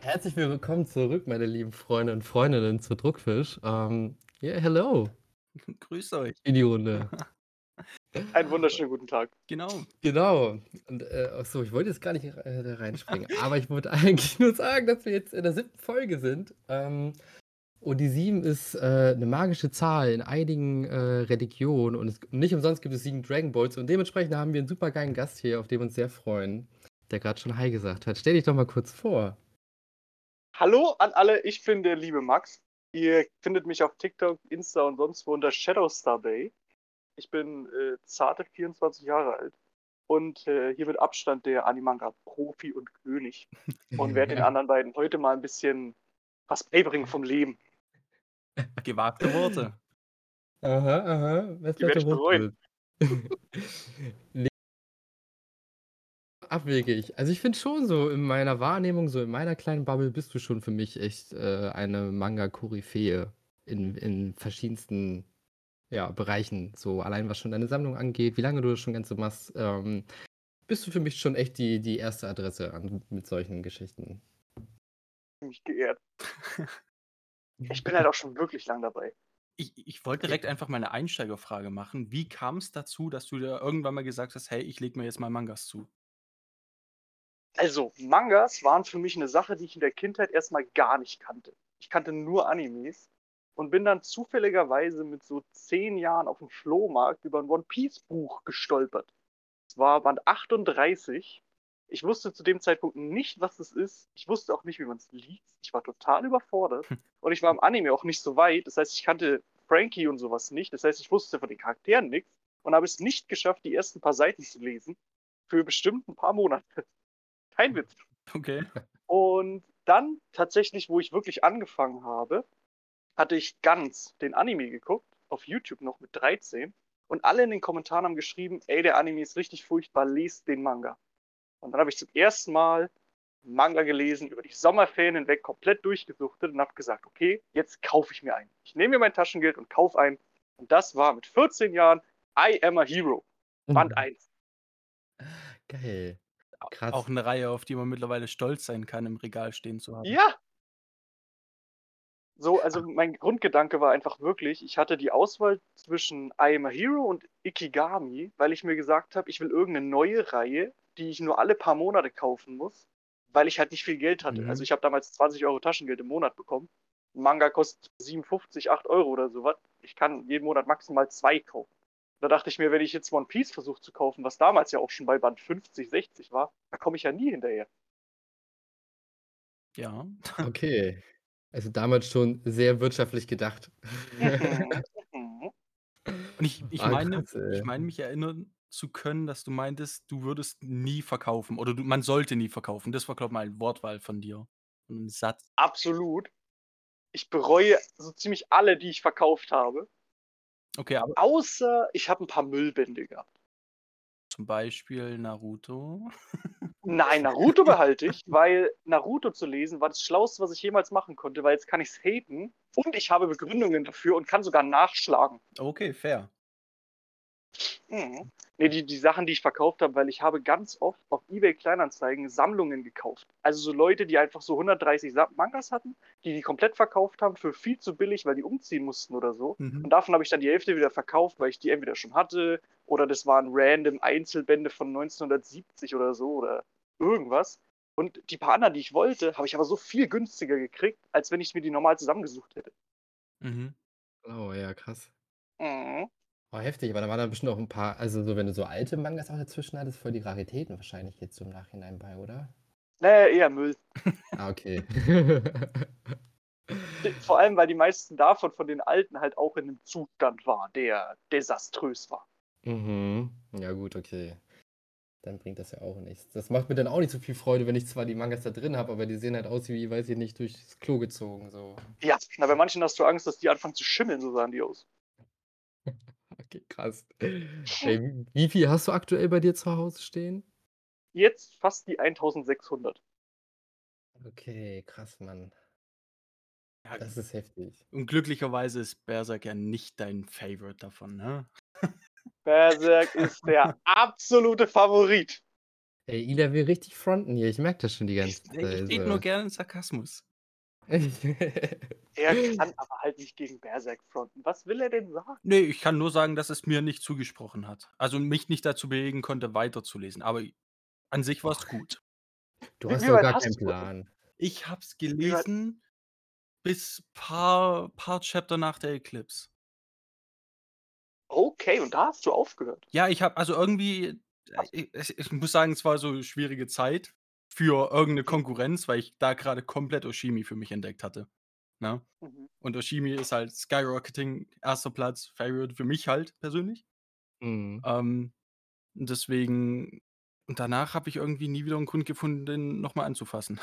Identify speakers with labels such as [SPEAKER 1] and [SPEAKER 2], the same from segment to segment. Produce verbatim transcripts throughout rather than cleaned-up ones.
[SPEAKER 1] Herzlich willkommen zurück, meine lieben Freunde und Freundinnen zu Druckfisch. Ähm, ja, hello
[SPEAKER 2] Grüßt euch.
[SPEAKER 1] in die Runde.
[SPEAKER 3] Einen wunderschönen guten Tag.
[SPEAKER 2] Genau.
[SPEAKER 1] Genau. Und, äh, ach so, ich wollte jetzt gar nicht, äh, da reinspringen, aber ich wollte eigentlich nur sagen, dass wir jetzt in der siebten Folge sind. Ähm, und die sieben ist äh, 'ne magische Zahl in einigen äh, Religionen und es nicht umsonst gibt es sieben Dragon Balls und dementsprechend haben wir 'n supergeilen Gast hier, auf den wir uns sehr freuen, der grad schon „Hi“ gesagt hat. Stell dich doch mal kurz vor.
[SPEAKER 3] Hallo an alle, ich bin der liebe Max. Ihr findet mich auf TikTok, Insta und sonst wo unter Shadowstarbay. Ich bin äh, zarte vierundzwanzig Jahre alt und äh, hier mit Abstand der Animanga-Profi und König und werde den anderen beiden heute mal ein bisschen was beibringen vom Leben.
[SPEAKER 2] Gewagte Worte.
[SPEAKER 1] Aha, aha, was
[SPEAKER 3] Die werde
[SPEAKER 1] bleibt
[SPEAKER 3] ich bereuen.
[SPEAKER 1] Le abwegig. Also, ich finde schon so in meiner Wahrnehmung, so in meiner kleinen Bubble bist du schon für mich echt, äh, eine Manga-Koryphäe in in verschiedensten, ja, Bereichen. So allein was schon deine Sammlung angeht, wie lange du das schon Ganze machst, ähm, bist du für mich schon echt die die erste Adresse an mit solchen Geschichten.
[SPEAKER 3] Mich geehrt. Ich bin halt auch schon wirklich lang dabei.
[SPEAKER 2] Ich ich wollte direkt einfach mal 'ne Einsteigerfrage machen. Wie kam's dazu, dass du dir irgendwann mal gesagt hast: „Hey, ich lege mir jetzt mal Mangas zu?“
[SPEAKER 3] Also, Mangas waren für mich eine Sache, die ich in der Kindheit erst mal gar nicht kannte. Ich kannte nur Animes und bin dann zufälligerweise mit so zehn Jahren auf dem Flohmarkt über 'n One-Piece-Buch gestolpert. Es war Band achtunddreißig. Ich wusste zu dem Zeitpunkt nicht, was es ist. Ich wusste auch nicht, wie man's liest. Ich war total überfordert und ich war im Anime auch nicht so weit. Das heißt, ich kannte Frankie und so was nicht. Das heißt, ich wusste von den Charakteren nix und habe es nicht geschafft, die ersten paar Seiten zu lesen für bestimmt 'n paar Monate. Kein Witz.
[SPEAKER 2] Okay.
[SPEAKER 3] Und dann tatsächlich, wo ich wirklich angefangen habe, hatte ich Gantz, den Anime, geguckt, auf YouTube noch mit dreizehn. Und alle in den Kommentaren haben geschrieben, ey, der Anime ist richtig furchtbar, lest den Manga. Und dann habe ich zum ersten Mal Manga gelesen, über die Sommerferien hinweg komplett durchgesuchtet und habe gesagt, okay, jetzt kaufe ich mir einen. Ich nehme mir mein Taschengeld und kaufe einen. Und das war mit vierzehn Jahren I Am a Hero, Band
[SPEAKER 1] Mhm.
[SPEAKER 3] eins.
[SPEAKER 1] Geil.
[SPEAKER 2] A auch
[SPEAKER 1] Krass.
[SPEAKER 2] 'ne Reihe, auf die man mittlerweile stolz sein kann, im Regal stehen zu haben.
[SPEAKER 3] Ja! So,
[SPEAKER 1] Ah.
[SPEAKER 3] also mein Grundgedanke war einfach wirklich, ich hatte die Auswahl zwischen I Am a Hero und Ikigami, weil ich mir gesagt habe, ich will irgend 'ne neue Reihe, die ich nur alle paar Monate kaufen muss, weil ich halt nicht viel Geld hatte. Also,
[SPEAKER 2] Mhm.
[SPEAKER 3] ich habe damals zwanzig Euro Taschengeld im Monat bekommen. 'N Manga kostet siebenundfünfzig, acht Euro oder so was. Ich kann jeden Monat maximal zwei kaufen. Da dachte ich mir, wenn ich jetzt One Piece versuche zu kaufen, was damals ja auch schon bei Band fünfzig, sechzig war, da komme ich ja nie hinterher.
[SPEAKER 2] Ja.
[SPEAKER 1] Okay. Also, damals schon sehr wirtschaftlich gedacht.
[SPEAKER 3] Mhm, mhm.
[SPEAKER 2] Und ich ich
[SPEAKER 1] Ah,
[SPEAKER 2] meine
[SPEAKER 1] krass,
[SPEAKER 2] ich
[SPEAKER 1] ey.
[SPEAKER 2] meine mich erinnern zu können, dass du meintest, du würdest nie verkaufen oder du man sollte nie verkaufen. Das war, glaube ich, mal 'n Wortwahl von dir, 'n Satz.
[SPEAKER 3] Absolut. Ich bereue so ziemlich alle, die ich verkauft habe.
[SPEAKER 2] Okay, aber
[SPEAKER 3] Außer ich habe 'n paar Müllbände gehabt.
[SPEAKER 2] Zum Beispiel Naruto?
[SPEAKER 3] Nein, Naruto behalte ich, weil Naruto zu lesen war das Schlauste, was ich jemals machen konnte, weil jetzt kann ich's haten und ich habe Begründungen dafür und kann sogar nachschlagen.
[SPEAKER 2] Okay, fair.
[SPEAKER 3] Mhm. Ne, die die Sachen, die ich verkauft habe, weil ich habe ganz oft auf eBay Kleinanzeigen Sammlungen gekauft. Also, so Leute, die einfach so hundertdreißig Sa Mangas hatten, die die komplett verkauft haben für viel zu billig, weil die umziehen mussten oder so.
[SPEAKER 2] Mhm.
[SPEAKER 3] Und davon habe ich dann die Hälfte wieder verkauft, weil ich die entweder schon hatte oder das waren random Einzelbände von neunzehnhundertsiebzig oder so oder irgendwas. Und die paar anderen, die ich wollte, habe ich aber so viel günstiger gekriegt, als wenn ich mir die normal zusammengesucht hätte.
[SPEAKER 2] Mhm.
[SPEAKER 1] Oh ja, krass.
[SPEAKER 3] Mhm.
[SPEAKER 1] Oh, heftig, aber da waren dann bestimmt auch 'n paar also, so wenn du so alte Mangas auch dazwischen hattest, voll die Raritäten wahrscheinlich jetzt so im Nachhinein bei, oder?
[SPEAKER 3] Ne, eher Müll.
[SPEAKER 1] Ah, okay.
[SPEAKER 3] D vor allem, weil die meisten davon von den alten halt auch in 'nem Zustand war, der desaströs war.
[SPEAKER 1] Mhm. Ja gut, okay. Dann bringt das ja auch nichts. Das macht mir dann auch nicht so viel Freude, wenn ich zwar die Mangas da drin habe, aber die sehen halt aus wie, weiß ich nicht, durchs Klo gezogen so.
[SPEAKER 3] Ja, na, bei manchen hast du Angst, dass die anfangen zu schimmeln, so sahen die aus.
[SPEAKER 1] Okay, krass. Ey, wie viel hast du aktuell bei dir zu Hause stehen?
[SPEAKER 3] Jetzt fast die eintausendsechshundert.
[SPEAKER 1] Okay, krass, Mann.
[SPEAKER 2] Ja,
[SPEAKER 1] Das ist heftig.
[SPEAKER 2] und glücklicherweise ist Berserk ja nicht dein Favorite davon, ne?
[SPEAKER 3] Berserk ist der absolute Favorit.
[SPEAKER 1] Ey, Ila will richtig fronten hier. Ich merke das schon die
[SPEAKER 2] Ich
[SPEAKER 1] ganze
[SPEAKER 2] ich
[SPEAKER 1] Zeit.
[SPEAKER 2] rede nur
[SPEAKER 1] So.
[SPEAKER 2] gerne in Sarkasmus.
[SPEAKER 3] Er kann aber halt nicht gegen Berserk fronten. Was will er denn sagen?
[SPEAKER 2] Ne, ich kann nur sagen, dass es mir nicht zugesprochen hat. Also, mich nicht dazu bewegen konnte, weiterzulesen. Aber an sich war's
[SPEAKER 1] Och,
[SPEAKER 2] gut.
[SPEAKER 1] du
[SPEAKER 3] Wie,
[SPEAKER 1] hast
[SPEAKER 3] wie
[SPEAKER 1] doch
[SPEAKER 3] weit
[SPEAKER 1] gar keinen
[SPEAKER 3] hast du denn?
[SPEAKER 1] Plan.
[SPEAKER 2] Ich habe es
[SPEAKER 3] Wie weit?
[SPEAKER 2] gelesen bis paar paar Chapter nach der Eclipse.
[SPEAKER 3] Okay, und da hast du aufgehört.
[SPEAKER 2] Ja, ich habe also irgendwie äh, ich ich muss sagen, es war so 'ne schwierige Zeit für irgend 'ne
[SPEAKER 3] Mhm.
[SPEAKER 2] Konkurrenz, weil ich da grade komplett Oshimi für mich entdeckt hatte, ne?
[SPEAKER 3] Mhm.
[SPEAKER 2] Und Oshimi ist halt skyrocketing, erster Platz, Favorite für mich halt persönlich.
[SPEAKER 1] Mhm.
[SPEAKER 2] Ähm, und deswegen und danach habe ich irgendwie nie wieder 'n Grund gefunden, den noch mal anzufassen.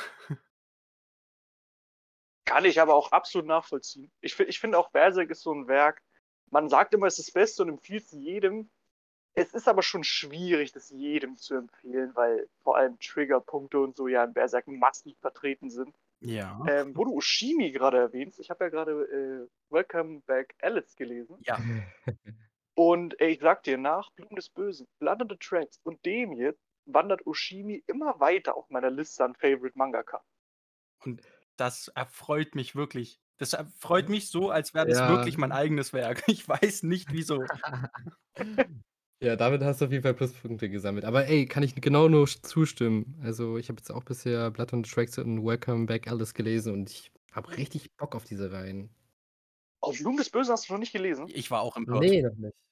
[SPEAKER 3] Kann ich aber auch absolut nachvollziehen. Ich fi ich finde auch, Berserk ist so 'n Werk, man sagt immer, es ist das Beste und empfiehlt es jedem. Es ist aber schon schwierig, das jedem zu empfehlen, weil vor allem Triggerpunkte und so ja in Berserk massiv vertreten sind.
[SPEAKER 2] Ja.
[SPEAKER 3] Ähm, wo du Oshimi grade erwähnst, ich habe ja grade, äh, Welcome Back Alice gelesen.
[SPEAKER 2] Ja.
[SPEAKER 3] Und, ey, ich sage dir, nach Blumen des Bösen, Blood on the Tracks und dem jetzt wandert Oshimi immer weiter auf meiner Liste an Favorite Mangaka.
[SPEAKER 2] Und das erfreut mich wirklich. Das erfreut mich so, als wäre das
[SPEAKER 1] Ja.
[SPEAKER 2] wirklich mein eigenes Werk. Ich weiß nicht wieso.
[SPEAKER 1] Ja, damit hast du auf jeden Fall Pluspunkte gesammelt. Aber ey, kann ich genau nur sch zustimmen. Also, ich habe jetzt auch bisher Blood on the Tracks und Welcome Back Alice gelesen und ich habe
[SPEAKER 3] Mhm.
[SPEAKER 1] richtig Bock auf diese Reihen.
[SPEAKER 3] Oh, Blumen des Bösen hast du noch nicht gelesen?
[SPEAKER 2] Ich war auch empört.
[SPEAKER 1] Ne, noch nicht.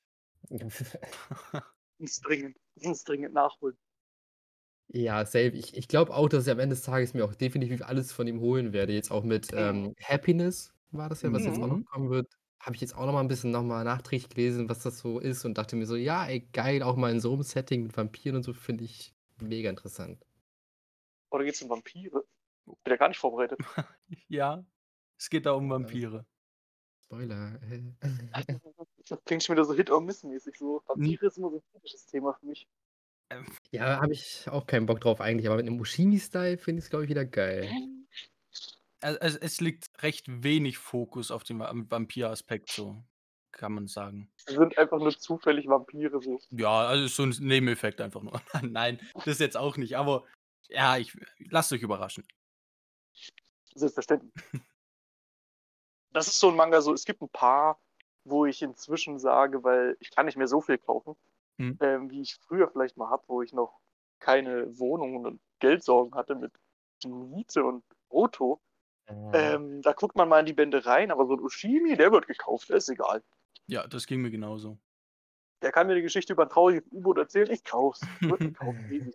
[SPEAKER 3] Muss dringend muss dringend nachholen.
[SPEAKER 1] Ja, safe. Ich ich glaube auch, dass ich am Ende des Tages mir auch definitiv alles von ihm holen werde. Jetzt auch mit,
[SPEAKER 3] Mhm.
[SPEAKER 1] ähm, Happiness war das ja, was jetzt auch noch
[SPEAKER 2] Mhm.
[SPEAKER 1] kommen wird. Habe ich jetzt auch noch mal 'n bisschen noch mal nachträglich gelesen, was das so ist und dachte mir so: „Ja, ey, geil, auch mal in so 'nem Setting mit Vampiren und so, finde ich mega interessant.“
[SPEAKER 3] Oh, da geht's um Vampire? Bin ja gar nicht vorbereitet.
[SPEAKER 2] Ja, es geht da um
[SPEAKER 1] Ja.
[SPEAKER 2] Vampire.
[SPEAKER 1] Spoiler, äh.
[SPEAKER 3] Das klingt schon wieder so Hit-or-Miss-mäßig so.
[SPEAKER 2] Hm.
[SPEAKER 3] Vampire ist immer so 'n typisches Thema für mich.
[SPEAKER 2] Ähm.
[SPEAKER 1] Ja, habe ich auch keinen Bock drauf eigentlich, aber mit 'nem Oshimi-Style finde ich's, glaube ich, wieder geil.
[SPEAKER 2] Also also, es liegt recht wenig Fokus auf den Va Vampir-Aspekt so, kann man sagen.
[SPEAKER 3] Sie sind einfach nur zufällig Vampire so.
[SPEAKER 2] Ja, also, ist so 'n Nebeneffekt einfach nur. Nein, das jetzt auch nicht, aber ja, ich lasst euch überraschen.
[SPEAKER 3] Selbstverständlich. Das ist so 'n Manga so es gibt 'n paar, wo ich inzwischen sage, weil ich kann nicht mehr so viel kaufen,
[SPEAKER 2] Mhm.
[SPEAKER 3] ähm, wie ich früher vielleicht mal habe, wo ich noch keine Wohnung und Geldsorgen hatte mit Miete und Auto.
[SPEAKER 1] Mhm.
[SPEAKER 3] Ähm, da guckt man mal in die Bände rein, aber so 'n Oshimi, der wird gekauft, der ist egal.
[SPEAKER 2] Ja, das ging mir genauso.
[SPEAKER 3] Der kann mir 'ne Geschichte über 'n trauriges U-Boot erzählen, ich kaufe es. Wird gekauft, easy.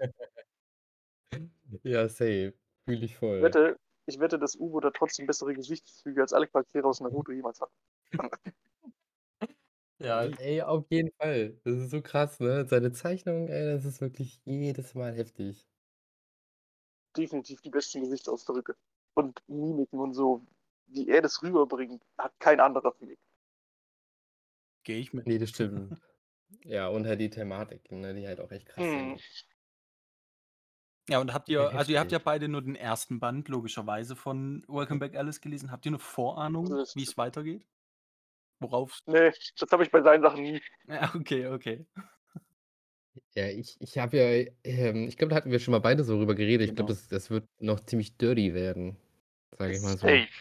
[SPEAKER 1] Ja, safe. Fühle ich
[SPEAKER 3] Ich
[SPEAKER 1] voll.
[SPEAKER 3] wette ich wette, das U-Boot hat trotzdem bessere Gesichtszüge als alle Charaktere aus Naruto jemals hatten.
[SPEAKER 1] Ja, ey, auf jeden Fall. Das ist so krass, ne? Seine Zeichnung, ey, das ist wirklich jedes Mal heftig.
[SPEAKER 3] Definitiv die besten Gesichtsausdrücke und Mimiken und so, wie er das rüberbringt, hat kein anderer, finde ich.
[SPEAKER 2] Gehe ich mit.
[SPEAKER 1] Ne, das stimmt. Ja, und halt die Thematiken, ne, die halt auch echt krass
[SPEAKER 3] Mhm.
[SPEAKER 1] sind.
[SPEAKER 2] Ja, und habt
[SPEAKER 1] Ja,
[SPEAKER 2] ihr also, ihr habt ja
[SPEAKER 1] heftig.
[SPEAKER 2] beide nur den ersten Band logischerweise von Welcome Back Alice gelesen. Habt ihr 'ne Vorahnung, wie's weitergeht? Worauf's
[SPEAKER 3] Ne, das habe ich bei seinen Sachen nie.
[SPEAKER 2] Ja, okay, okay.
[SPEAKER 1] Ja, ich ich habe ja, ähm ich glaube, da hatten wir schon mal beide so drüber geredet. Ich glaube,
[SPEAKER 2] Genau.
[SPEAKER 1] das das wird noch ziemlich dirty werden, sage ich mal so.
[SPEAKER 3] Safe.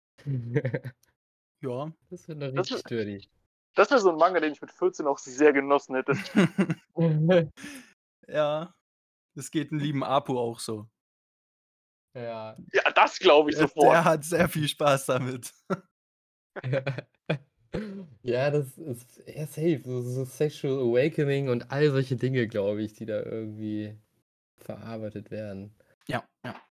[SPEAKER 2] Ja.
[SPEAKER 1] Das wird noch
[SPEAKER 3] Das wär
[SPEAKER 1] richtig dirty.
[SPEAKER 3] das wäre so 'n Manga, den ich mit vierzehn auch sehr genossen hätte.
[SPEAKER 2] Ja, es geht 'n lieben Apu auch so.
[SPEAKER 1] Ja.
[SPEAKER 3] Ja, das glaube ich
[SPEAKER 2] Der
[SPEAKER 3] sofort.
[SPEAKER 2] der hat sehr viel Spaß damit.
[SPEAKER 1] Ja, das ist ja safe, so so Sexual Awakening und all solche Dinge, glaube ich, die da irgendwie verarbeitet werden.
[SPEAKER 2] Ja, ja.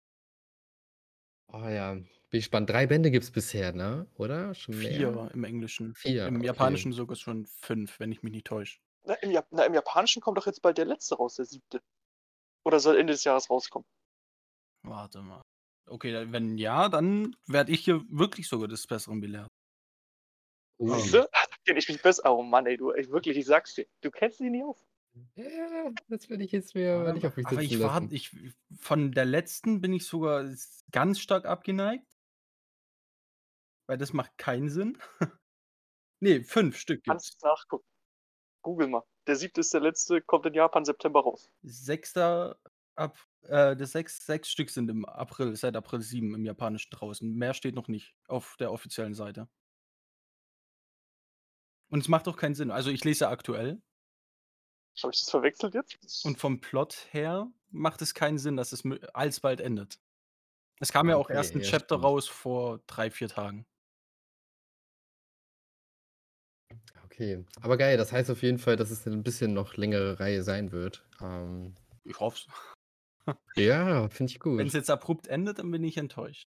[SPEAKER 1] Oh ja, bin ich gespannt. drei Bände gibt's bisher, ne? Oder? Schon mehr?
[SPEAKER 2] vier im Englischen.
[SPEAKER 1] vier,
[SPEAKER 2] Im
[SPEAKER 1] okay.
[SPEAKER 2] Japanischen sogar schon fünf, wenn ich mich nicht täusche.
[SPEAKER 3] Na, im Jap na, im Japanischen kommt doch jetzt bald der letzte raus, der siebte. Oder soll Ende des Jahres rauskommen?
[SPEAKER 2] Warte mal. Okay, dann wenn ja, dann werde ich hier wirklich sogar des Besseren belehrt.
[SPEAKER 1] Uh.
[SPEAKER 3] Siehst du? Da kenne ich mich besser. Oh Mann, ey, du ey, wirklich, ich sage es dir, du kennst dich nicht aus.
[SPEAKER 1] Ja, das werde ich jetzt mir mal nicht
[SPEAKER 2] Aber
[SPEAKER 1] auf mich
[SPEAKER 2] aber
[SPEAKER 1] sitzen
[SPEAKER 2] ich war
[SPEAKER 1] lassen.
[SPEAKER 2] ich von der letzten bin ich sogar s ganz stark abgeneigt. Weil das macht keinen Sinn. Ne, fünf Stück gibt's.
[SPEAKER 3] Kannst nachgucken. Google mal. Der siebte ist der letzte, kommt in Japan September raus.
[SPEAKER 2] sechster ab äh, das sechs sechs Stück sind im April seit April sieben im Japanischen draußen. Mehr steht noch nicht auf der offiziellen Seite. Und es macht auch keinen Sinn. Also, ich lese aktuell
[SPEAKER 3] Habe ich das verwechselt jetzt?
[SPEAKER 2] und vom Plot her macht es keinen Sinn, dass es mö alsbald endet. Es kam ja auch erst 'n
[SPEAKER 1] Okay, ja,
[SPEAKER 2] Chapter
[SPEAKER 1] stimmt.
[SPEAKER 2] raus vor drei, vier Tagen.
[SPEAKER 1] Okay, aber geil, das heißt auf jeden Fall, dass es 'n bisschen noch längere Reihe sein wird. Ähm,
[SPEAKER 2] Ich hoffe es.
[SPEAKER 1] ja, finde ich
[SPEAKER 2] Wenn's
[SPEAKER 1] gut.
[SPEAKER 2] jetzt abrupt endet, dann bin ich enttäuscht.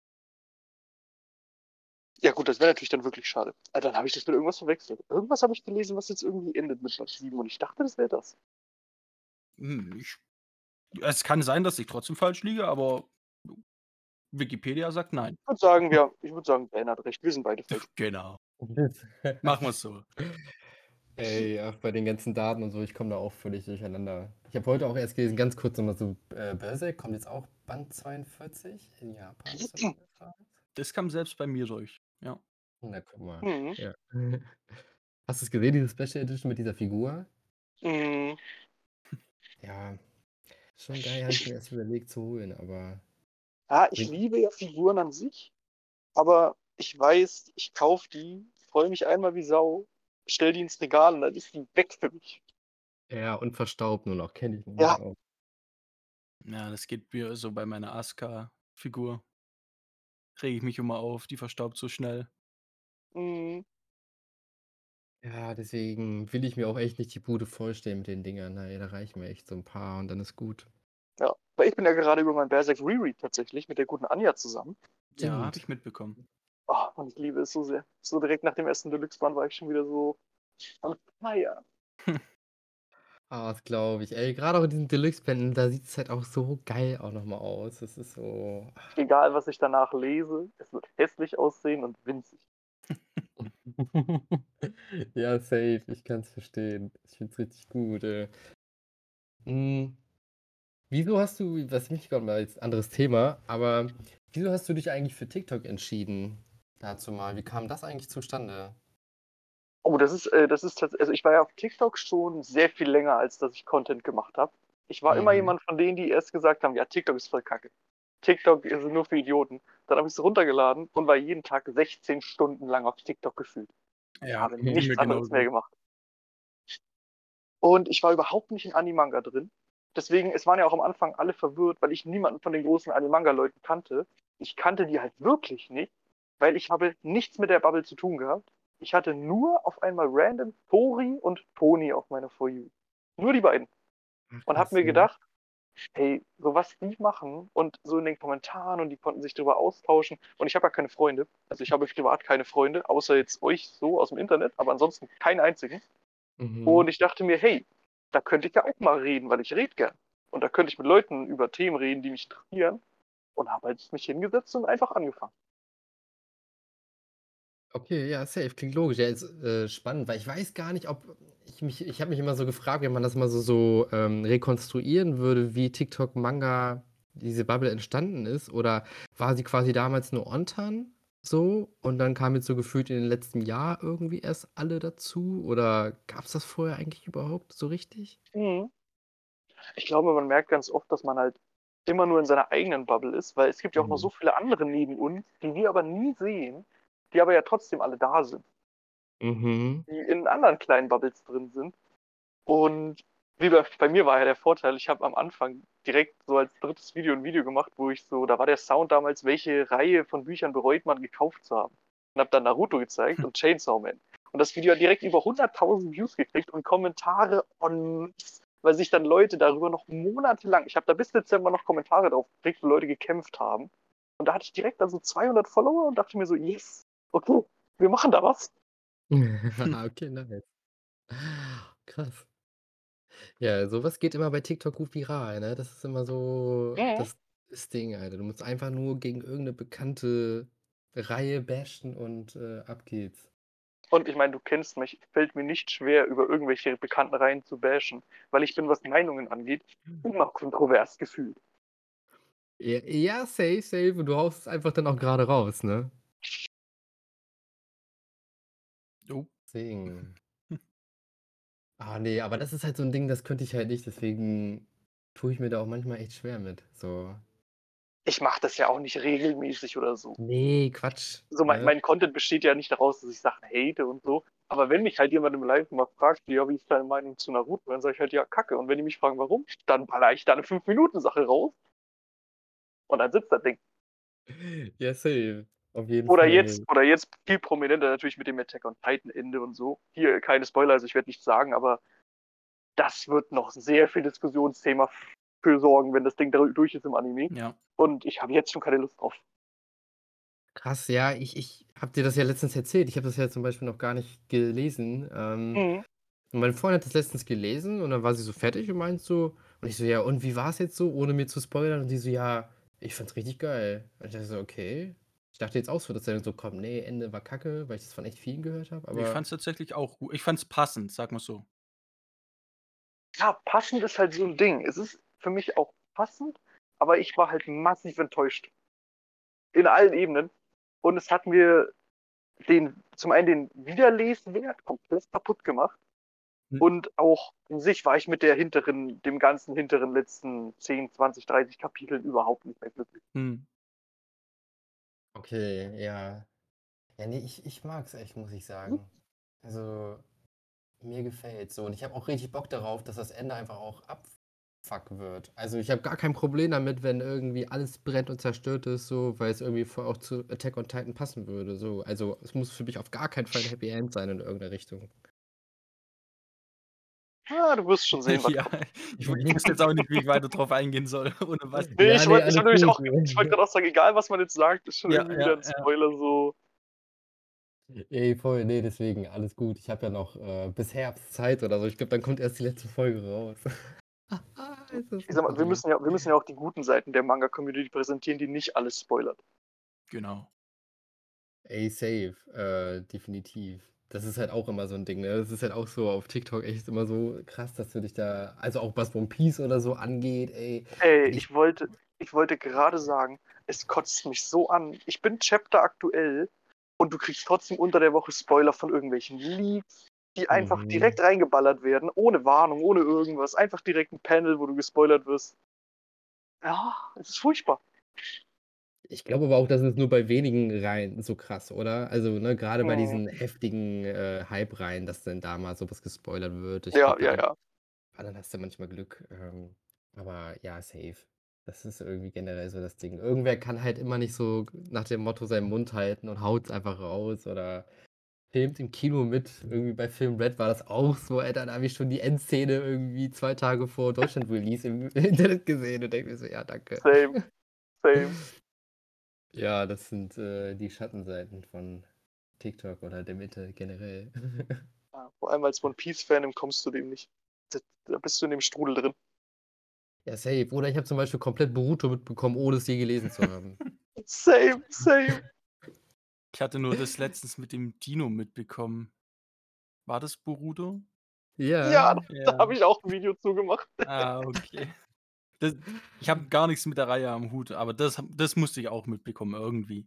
[SPEAKER 3] Ja gut, das wäre natürlich dann wirklich schade. Ah, dann habe ich das mit irgendwas verwechselt. Irgendwas habe ich gelesen, was jetzt irgendwie endet mit Band sieben und ich dachte, das wäre das.
[SPEAKER 2] Hm, ich es kann sein, dass ich trotzdem falsch liege, aber Wikipedia sagt nein.
[SPEAKER 3] Ich würde sagen, ja ich würde sagen, Ben hat recht. Wir sind beide falsch.
[SPEAKER 2] Genau. Machen wir's so.
[SPEAKER 1] Ey, ach, bei den ganzen Daten und so, ich komme da auch völlig durcheinander. Ich habe heute auch erst gelesen, ganz kurz noch mal so, äh, Berserk kommt jetzt auch Band zweiundvierzig in Japan zum Erfahren?
[SPEAKER 2] Das kam selbst bei mir durch, ja.
[SPEAKER 1] Na, guck mal.
[SPEAKER 3] Mhm.
[SPEAKER 1] Ja. Hast du's gesehen, diese Special Edition mit dieser Figur?
[SPEAKER 3] Mhm.
[SPEAKER 1] Ja, schon geil, habe ich mir erst überlegt zu holen, aber
[SPEAKER 3] Ja, ich
[SPEAKER 1] bringt
[SPEAKER 3] liebe ja Figuren an sich, aber ich weiß, ich kaufe die, freue mich einmal wie Sau, stelle die ins Regal und dann ist die weg für mich.
[SPEAKER 1] Ja, und verstaubt nur noch, kenne ich nämlich
[SPEAKER 3] Ja.
[SPEAKER 1] auch.
[SPEAKER 2] Ja, das geht mir so bei meiner Asuka-Figur. Rege ich mich immer auf, die verstaubt so schnell.
[SPEAKER 3] Mhm.
[SPEAKER 1] Ja, deswegen will ich mir auch echt nicht die Bude vollstellen mit den Dingern. Ne, da reichen mir echt so 'n paar und dann ist gut.
[SPEAKER 3] Ja, weil ich bin ja gerade über meinen Berserk Reread tatsächlich mit der guten Anja zusammen.
[SPEAKER 2] Ja, habe
[SPEAKER 1] Stimmt.
[SPEAKER 2] ich mitbekommen.
[SPEAKER 3] Oh, und ich liebe es so sehr. So direkt nach dem ersten Deluxe-Band war ich schon wieder so on fire.
[SPEAKER 1] Ah, das glaube ich. Ey, grade auch in diesen Deluxe-Bänden, da sieht's halt auch so geil auch noch mal aus. Das ist so
[SPEAKER 3] Egal, was ich danach lese, es wird hässlich aussehen und winzig.
[SPEAKER 1] Ja, safe, ich kann's verstehen. Ich finde es richtig gut, ey. Hm, wieso hast du was mich grad mal jetzt anderes Thema, aber wieso hast du dich eigentlich für TikTok entschieden dazu mal? Wie kam das eigentlich zustande?
[SPEAKER 3] Oh, das ist, äh das ist tats also, ich war ja auf TikTok schon sehr viel länger, als dass ich Content gemacht habe. Ich war immer
[SPEAKER 1] Mhm.
[SPEAKER 3] jemand von denen, die erst gesagt haben: „Ja, TikTok ist voll Kacke. TikTok ist nur für Idioten.“ Dann habe ich's runtergeladen und war jeden Tag sechzehn Stunden lang auf TikTok gefühlt. Und
[SPEAKER 2] Ja,
[SPEAKER 3] habe
[SPEAKER 2] ging
[SPEAKER 3] nichts
[SPEAKER 2] mir
[SPEAKER 3] anderes mehr
[SPEAKER 2] genauso.
[SPEAKER 3] gemacht. Und ich war überhaupt nicht in Ani-Manga drin. Deswegen es waren ja auch am Anfang alle verwirrt, weil ich niemanden von den großen Ani-Manga-Leuten kannte. Ich kannte die halt wirklich nicht, weil ich habe nichts mit der Bubble zu tun gehabt. Ich hatte nur auf einmal random Tori und Toni auf meiner For You. Nur die beiden.
[SPEAKER 1] Ach
[SPEAKER 3] Und habe
[SPEAKER 1] krass,
[SPEAKER 3] mir
[SPEAKER 1] mhm.
[SPEAKER 3] gedacht: „Hey, so was die machen“ und so in den Kommentaren und die konnten sich drüber austauschen. Und ich habe ja keine Freunde. Also, ich habe privat keine Freunde, außer jetzt euch so aus'm Internet, aber ansonsten keinen einzigen. Und
[SPEAKER 1] Mhm.
[SPEAKER 3] ich dachte mir: „Hey, da könnte ich ja auch mal reden, weil ich rede gern. Und da könnte ich mit Leuten über Themen reden, die mich interessieren.“ Und habe halt mich hingesetzt und einfach angefangen.
[SPEAKER 1] Okay, ja, safe, klingt logisch. Ja, ist, äh, spannend, weil ich weiß gar nicht, ob ich mich ich habe mich immer so gefragt, wenn man das mal so so, ähm, rekonstruieren würde, wie TikTok Manga diese Bubble entstanden ist oder war sie quasi damals nur on-tan so und dann kam jetzt so gefühlt in den letzten Jahr irgendwie erst alle dazu oder gab's das vorher eigentlich überhaupt so richtig?
[SPEAKER 3] Mhm. Ich glaube, man merkt ganz oft, dass man halt immer nur in seiner eigenen Bubble ist, weil es gibt ja auch noch so
[SPEAKER 1] Mhm.
[SPEAKER 3] viele andere neben uns, die wir aber nie sehen, die aber ja trotzdem alle da sind.
[SPEAKER 1] Mhm.
[SPEAKER 3] Die in anderen kleinen Bubbles drin sind. Und wie bei bei mir war ja der Vorteil, ich habe am Anfang direkt so als drittes Video 'n Video gemacht, wo ich so da war der Sound damals: „Welche Reihe von Büchern bereut man gekauft zu haben?“ Und habe dann Naruto gezeigt und Chainsaw Man. Und das Video hat direkt über hunderttausend Views gekriegt und Kommentare en masse, weil sich dann Leute darüber noch monatelang ich habe da bis Dezember noch Kommentare drauf gekriegt, wo Leute gekämpft haben. Und da hatte ich direkt dann so zweihundert Follower und dachte mir so: „Yes, okay, wir machen da was.“
[SPEAKER 1] Okay, nice. Krass. Ja, so was geht immer bei TikTok gut viral, ne? Das ist immer so
[SPEAKER 3] Mhm.
[SPEAKER 1] das das Ding, Alter. Du musst einfach nur gegen irgend 'ne bekannte Reihe bashen und, äh, ab geht's.
[SPEAKER 3] Und ich meine, du kennst mich, fällt mir nicht schwer, über irgendwelche bekannten Reihen zu bashen, weil ich bin, was Meinungen angeht, immer kontrovers gefühlt.
[SPEAKER 1] J ja, safe, safe und du haust es einfach dann auch grade raus, ne?
[SPEAKER 2] Jo.
[SPEAKER 1] Deswegen. Ah, nee, aber das ist halt so ein Ding, das könnte ich halt nicht, deswegen tue ich mir da auch manchmal echt schwer mit. So.
[SPEAKER 3] Ich mache das ja auch nicht regelmäßig oder so.
[SPEAKER 1] Nee, Quatsch.
[SPEAKER 3] So mein,
[SPEAKER 1] Ne?
[SPEAKER 3] mein Content besteht ja nicht daraus, dass ich Sachen hate und so. Aber wenn mich halt jemand im Live mal fragt, ja, wie ist deine Meinung zu Naruto, dann sage ich halt, ja, Kacke. Und wenn die mich fragen, warum, dann baller ich da eine fünf minuten sache raus und dann sitzt das Ding.
[SPEAKER 1] Ja, safe. Auf jeden
[SPEAKER 3] Oder
[SPEAKER 1] Fall,
[SPEAKER 3] jetzt,
[SPEAKER 1] nee.
[SPEAKER 3] oder jetzt viel prominenter natürlich mit dem Attack on Titan Ende und so. Hier keine Spoiler, also ich werde nichts sagen, aber das wird noch sehr viel Diskussionsthema für sorgen, wenn das Ding durch ist im Anime.
[SPEAKER 2] Ja.
[SPEAKER 3] Und ich habe jetzt schon keine Lust drauf.
[SPEAKER 1] Krass, ja, ich ich habe dir das ja letztens erzählt. Ich habe das ja zum Beispiel noch gar nicht gelesen. Ähm,
[SPEAKER 3] Mhm.
[SPEAKER 1] und meine Freundin hat das letztens gelesen und dann war sie so fertig und meint so und ich so: „Ja, und wie war es jetzt so, ohne mir zu spoilern?“ Und die so: „Ja, ich fand's richtig geil.“ Und ich dachte so: „Okay.“ Ich dachte jetzt auch so, dass er dann so kommt: „Nee, Ende war kacke“, weil ich das von echt vielen gehört habe,
[SPEAKER 2] Ich
[SPEAKER 1] aber
[SPEAKER 2] fand's tatsächlich auch gut. Ich fand's passend, sag mal so.
[SPEAKER 3] Ja, passend ist halt so ein Ding. Es ist für mich auch passend, aber ich war halt massiv enttäuscht. In allen Ebenen. Und es hat mir den, zum einen den Wiederleswert komplett kaputt gemacht.
[SPEAKER 1] Hm.
[SPEAKER 3] Und auch in sich war ich mit der hinteren, dem ganzen hinteren letzten zehn, zwanzig, dreißig Kapiteln überhaupt nicht mehr glücklich.
[SPEAKER 2] Mhm.
[SPEAKER 1] Okay, ja. Ja, ne, ich ich mag's echt, muss ich sagen. Also, mir gefällt's so und ich habe auch richtig Bock darauf, dass das Ende einfach auch Abfuck wird. Also, ich habe gar kein Problem damit, wenn irgendwie alles brennt und zerstört ist, so, weil es irgendwie voll auch zu Attack on Titan passen würde, so. Also, es muss für mich auf gar keinen Fall 'n Happy End sein in irgend 'ne Richtung.
[SPEAKER 3] Ja, du wirst schon sehen, was
[SPEAKER 2] Ja,
[SPEAKER 3] kommt.
[SPEAKER 2] ich w ich wüsste jetzt auch nicht, wie ich weiter drauf eingehen soll, ohne was.
[SPEAKER 3] Nee,
[SPEAKER 1] Ja,
[SPEAKER 3] ich
[SPEAKER 1] ne,
[SPEAKER 3] wollte ich
[SPEAKER 1] alles
[SPEAKER 3] wollte nämlich
[SPEAKER 1] gut.
[SPEAKER 3] auch ich wollte gerade auch sagen, egal was man jetzt sagt, ist schon
[SPEAKER 2] Ja,
[SPEAKER 3] irgendwie wieder
[SPEAKER 2] ja,
[SPEAKER 3] ein
[SPEAKER 2] ja.
[SPEAKER 3] Spoiler so.
[SPEAKER 1] Ey, voll, ne, deswegen alles gut. Ich habe ja noch, äh, bis Herbst Zeit oder so. Ich glaube, dann kommt erst die letzte Folge raus. Ist das
[SPEAKER 3] Ich sag mal, wir
[SPEAKER 1] lustig.
[SPEAKER 3] müssen ja wir müssen ja auch die guten Seiten der Manga-Community präsentieren, die nicht alles spoilert.
[SPEAKER 2] Genau.
[SPEAKER 1] Ey, safe, äh, definitiv. Das ist halt auch immer so 'n Ding, ne? Das ist halt auch so auf TikTok echt immer so krass, dass du dich da also auch was One Piece oder so angeht, ey,
[SPEAKER 3] Ey,
[SPEAKER 1] wenn ich
[SPEAKER 3] ich wollte ich wollte gerade sagen, es kotzt mich so an. Ich bin Chapter aktuell und du kriegst trotzdem unter der Woche Spoiler von irgendwelchen Leaks, die einfach
[SPEAKER 1] mhm.
[SPEAKER 3] direkt reingeballert werden, ohne Warnung, ohne irgendwas. Einfach direkt ein Panel, wo du gespoilert wirst. Ja, es ist furchtbar.
[SPEAKER 1] Ich glaube aber auch, das ist nur bei wenigen Reihen so krass, oder? Also, ne, grade bei
[SPEAKER 3] Mhm.
[SPEAKER 1] diesen heftigen, äh, Hype-Reihen, dass dann da mal so was gespoilert wird. Ich
[SPEAKER 3] Ja,
[SPEAKER 1] glaube, bei
[SPEAKER 3] ja,
[SPEAKER 1] an
[SPEAKER 3] ja.
[SPEAKER 1] anderen hast du manchmal Glück, ähm, aber ja, safe. Das ist irgendwie generell so das Ding. Irgendwer kann halt immer nicht so nach dem Motto seinen Mund halten und haut's einfach raus oder filmt im Kino mit. Irgendwie bei Film Red war das auch so, Alter, da habe ich schon die Endszene irgendwie zwei Tage vor Deutschland-Release im Internet gesehen und denke mir so: „Ja, danke.“
[SPEAKER 3] Same, same.
[SPEAKER 1] Ja, das sind, äh, die Schattenseiten von TikTok oder der Mitte generell.
[SPEAKER 3] Ja, vor allem als One Piece-Fan entkommst du dem nicht. Da, da bist du in dem Strudel drin.
[SPEAKER 1] Ja, safe. Oder ich habe zum Beispiel komplett Boruto mitbekommen, ohne es je gelesen zu haben.
[SPEAKER 3] Same, same.
[SPEAKER 2] Ich hatte nur das letztens mit dem Dino mitbekommen. War das Boruto?
[SPEAKER 1] Ja.
[SPEAKER 3] Ja, da
[SPEAKER 2] Ja.
[SPEAKER 3] habe ich auch ein Video zugemacht.
[SPEAKER 2] Ah, okay. Das ich habe gar nichts mit der Reihe am Hut, aber das ha das musste ich auch mitbekommen irgendwie.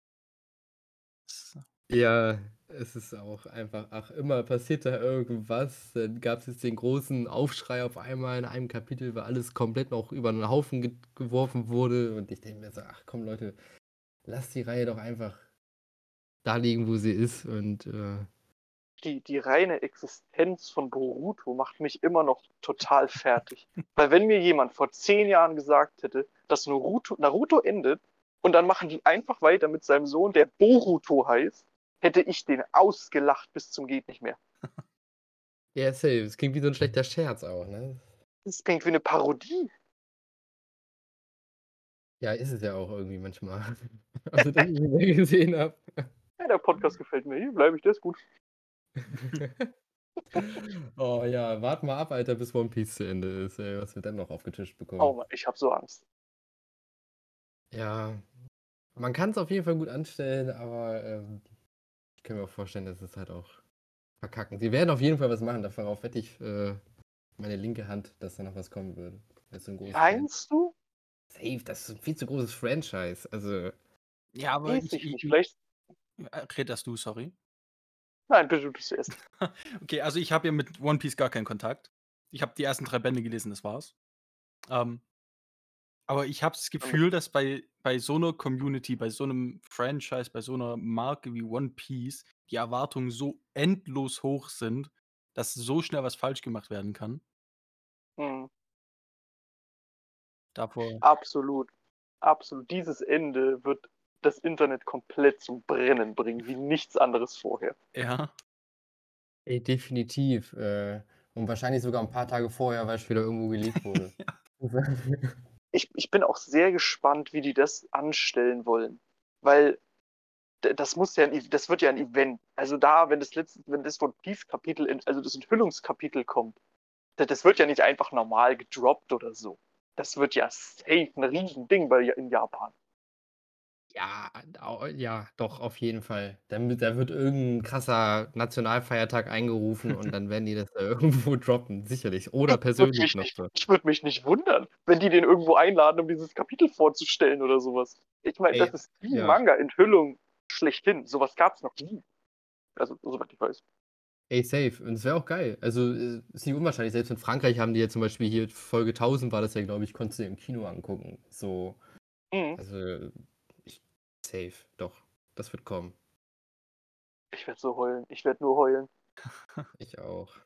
[SPEAKER 2] S
[SPEAKER 1] Ja, es ist auch einfach ach, immer passiert da irgendwas. Dann gab's jetzt den großen Aufschrei auf einmal in einem Kapitel, weil alles komplett noch über 'n Haufen ge geworfen wurde und ich denke mir so: „Ach komm Leute, lasst die Reihe doch einfach da liegen, wo sie ist“ und, äh
[SPEAKER 3] Die, die reine Existenz von Boruto macht mich immer noch total fertig. Weil wenn mir jemand vor zehn Jahren gesagt hätte, dass Naruto, Naruto endet und dann machen die einfach weiter mit seinem Sohn, der Boruto heißt, hätte ich den ausgelacht bis zum geht nicht mehr.
[SPEAKER 1] ja, safe. Es klingt wie so 'n schlechter Scherz auch, ne?
[SPEAKER 3] Das klingt wie eine Parodie.
[SPEAKER 1] Ja, ist es ja auch irgendwie manchmal. Also, dass ich ihn nie gesehen habe.
[SPEAKER 3] Ja, der Podcast gefällt mir. Hier bleibe ich, der ist gut.
[SPEAKER 1] Oh ja, warte mal ab, Alter, bis One Piece zu Ende ist, ey, was wir dann noch aufgetischt
[SPEAKER 3] Oh
[SPEAKER 1] bekommen.
[SPEAKER 3] Mann, ich habe so Angst.
[SPEAKER 1] Ja, man kann's auf jeden Fall gut anstellen, aber, ähm, ich kann mir auch vorstellen, dass es halt auch verkacken. Sie werden auf jeden Fall was machen, darauf wette ich, äh, meine linke Hand, dass da noch was kommen würde. Er ist so 'n großes Fan.
[SPEAKER 3] Meinst du?
[SPEAKER 1] Safe, das ist 'n viel zu großes Franchise. Also,
[SPEAKER 2] Ja, aber
[SPEAKER 3] Weiß
[SPEAKER 2] ich
[SPEAKER 3] ich
[SPEAKER 2] i
[SPEAKER 3] nicht.
[SPEAKER 2] i
[SPEAKER 3] Vielleicht,
[SPEAKER 2] äh, red erst du, sorry.
[SPEAKER 3] Nein, bitte du zuerst.
[SPEAKER 2] Okay, also ich habe ja mit One Piece gar keinen Kontakt. Ich habe die ersten drei Bände gelesen, das war's. Ähm, aber ich habe das
[SPEAKER 3] Und
[SPEAKER 2] Gefühl, dass bei bei so 'ner Community, bei so 'nem Franchise, bei so 'ner Marke wie One Piece die Erwartungen so endlos hoch sind, dass so schnell was falsch gemacht werden kann.
[SPEAKER 3] Mhm.
[SPEAKER 2] Davor
[SPEAKER 3] Absolut. Absolut. Dieses Ende wird das Internet komplett zum Brennen bringen, wie nichts anderes vorher.
[SPEAKER 2] Ja.
[SPEAKER 1] Ey, definitiv. Äh, und wahrscheinlich sogar 'n paar Tage vorher, weil's wieder irgendwo geleakt wurde.
[SPEAKER 2] Ja.
[SPEAKER 3] Ich ich bin auch sehr gespannt, wie die das anstellen wollen, weil d das muss ja 'n Ev das wird ja 'n Event. Also da, wenn das letzte wenn das One Piece Kapitel in also das Enthüllungskapitel kommt, d das wird ja nicht einfach normal gedroppt oder so. Das wird ja safe 'n Riesending bei in Japan.
[SPEAKER 1] Ja, au ja, doch, auf jeden Fall. Dann wird da wird irgend 'n krasser Nationalfeiertag eingerufen und dann werden die das da irgendwo droppen, sicherlich. Oder
[SPEAKER 3] Würde
[SPEAKER 1] persönlich
[SPEAKER 3] mich
[SPEAKER 1] noch
[SPEAKER 3] nicht
[SPEAKER 1] so.
[SPEAKER 3] ich würde mich nicht wundern, wenn die den irgendwo einladen, um dieses Kapitel vorzustellen oder so was. Ich meine,
[SPEAKER 1] Ey,
[SPEAKER 3] das ist die
[SPEAKER 1] ja.
[SPEAKER 3] Manga-Enthüllung schlechthin. So was gab's noch nie. Also, soweit ich weiß.
[SPEAKER 1] Ey, safe. Und es wäre auch geil. Also, äh, ist nicht unwahrscheinlich. Selbst in Frankreich haben die ja zum Beispiel hier Folge tausend war das ja, glaube ich, konntest du dir im Kino angucken. So,
[SPEAKER 3] Mhm.
[SPEAKER 1] also, ich safe, doch, das wird kommen.
[SPEAKER 3] Ich werde so heulen. Ich werde nur heulen.
[SPEAKER 1] Ich auch.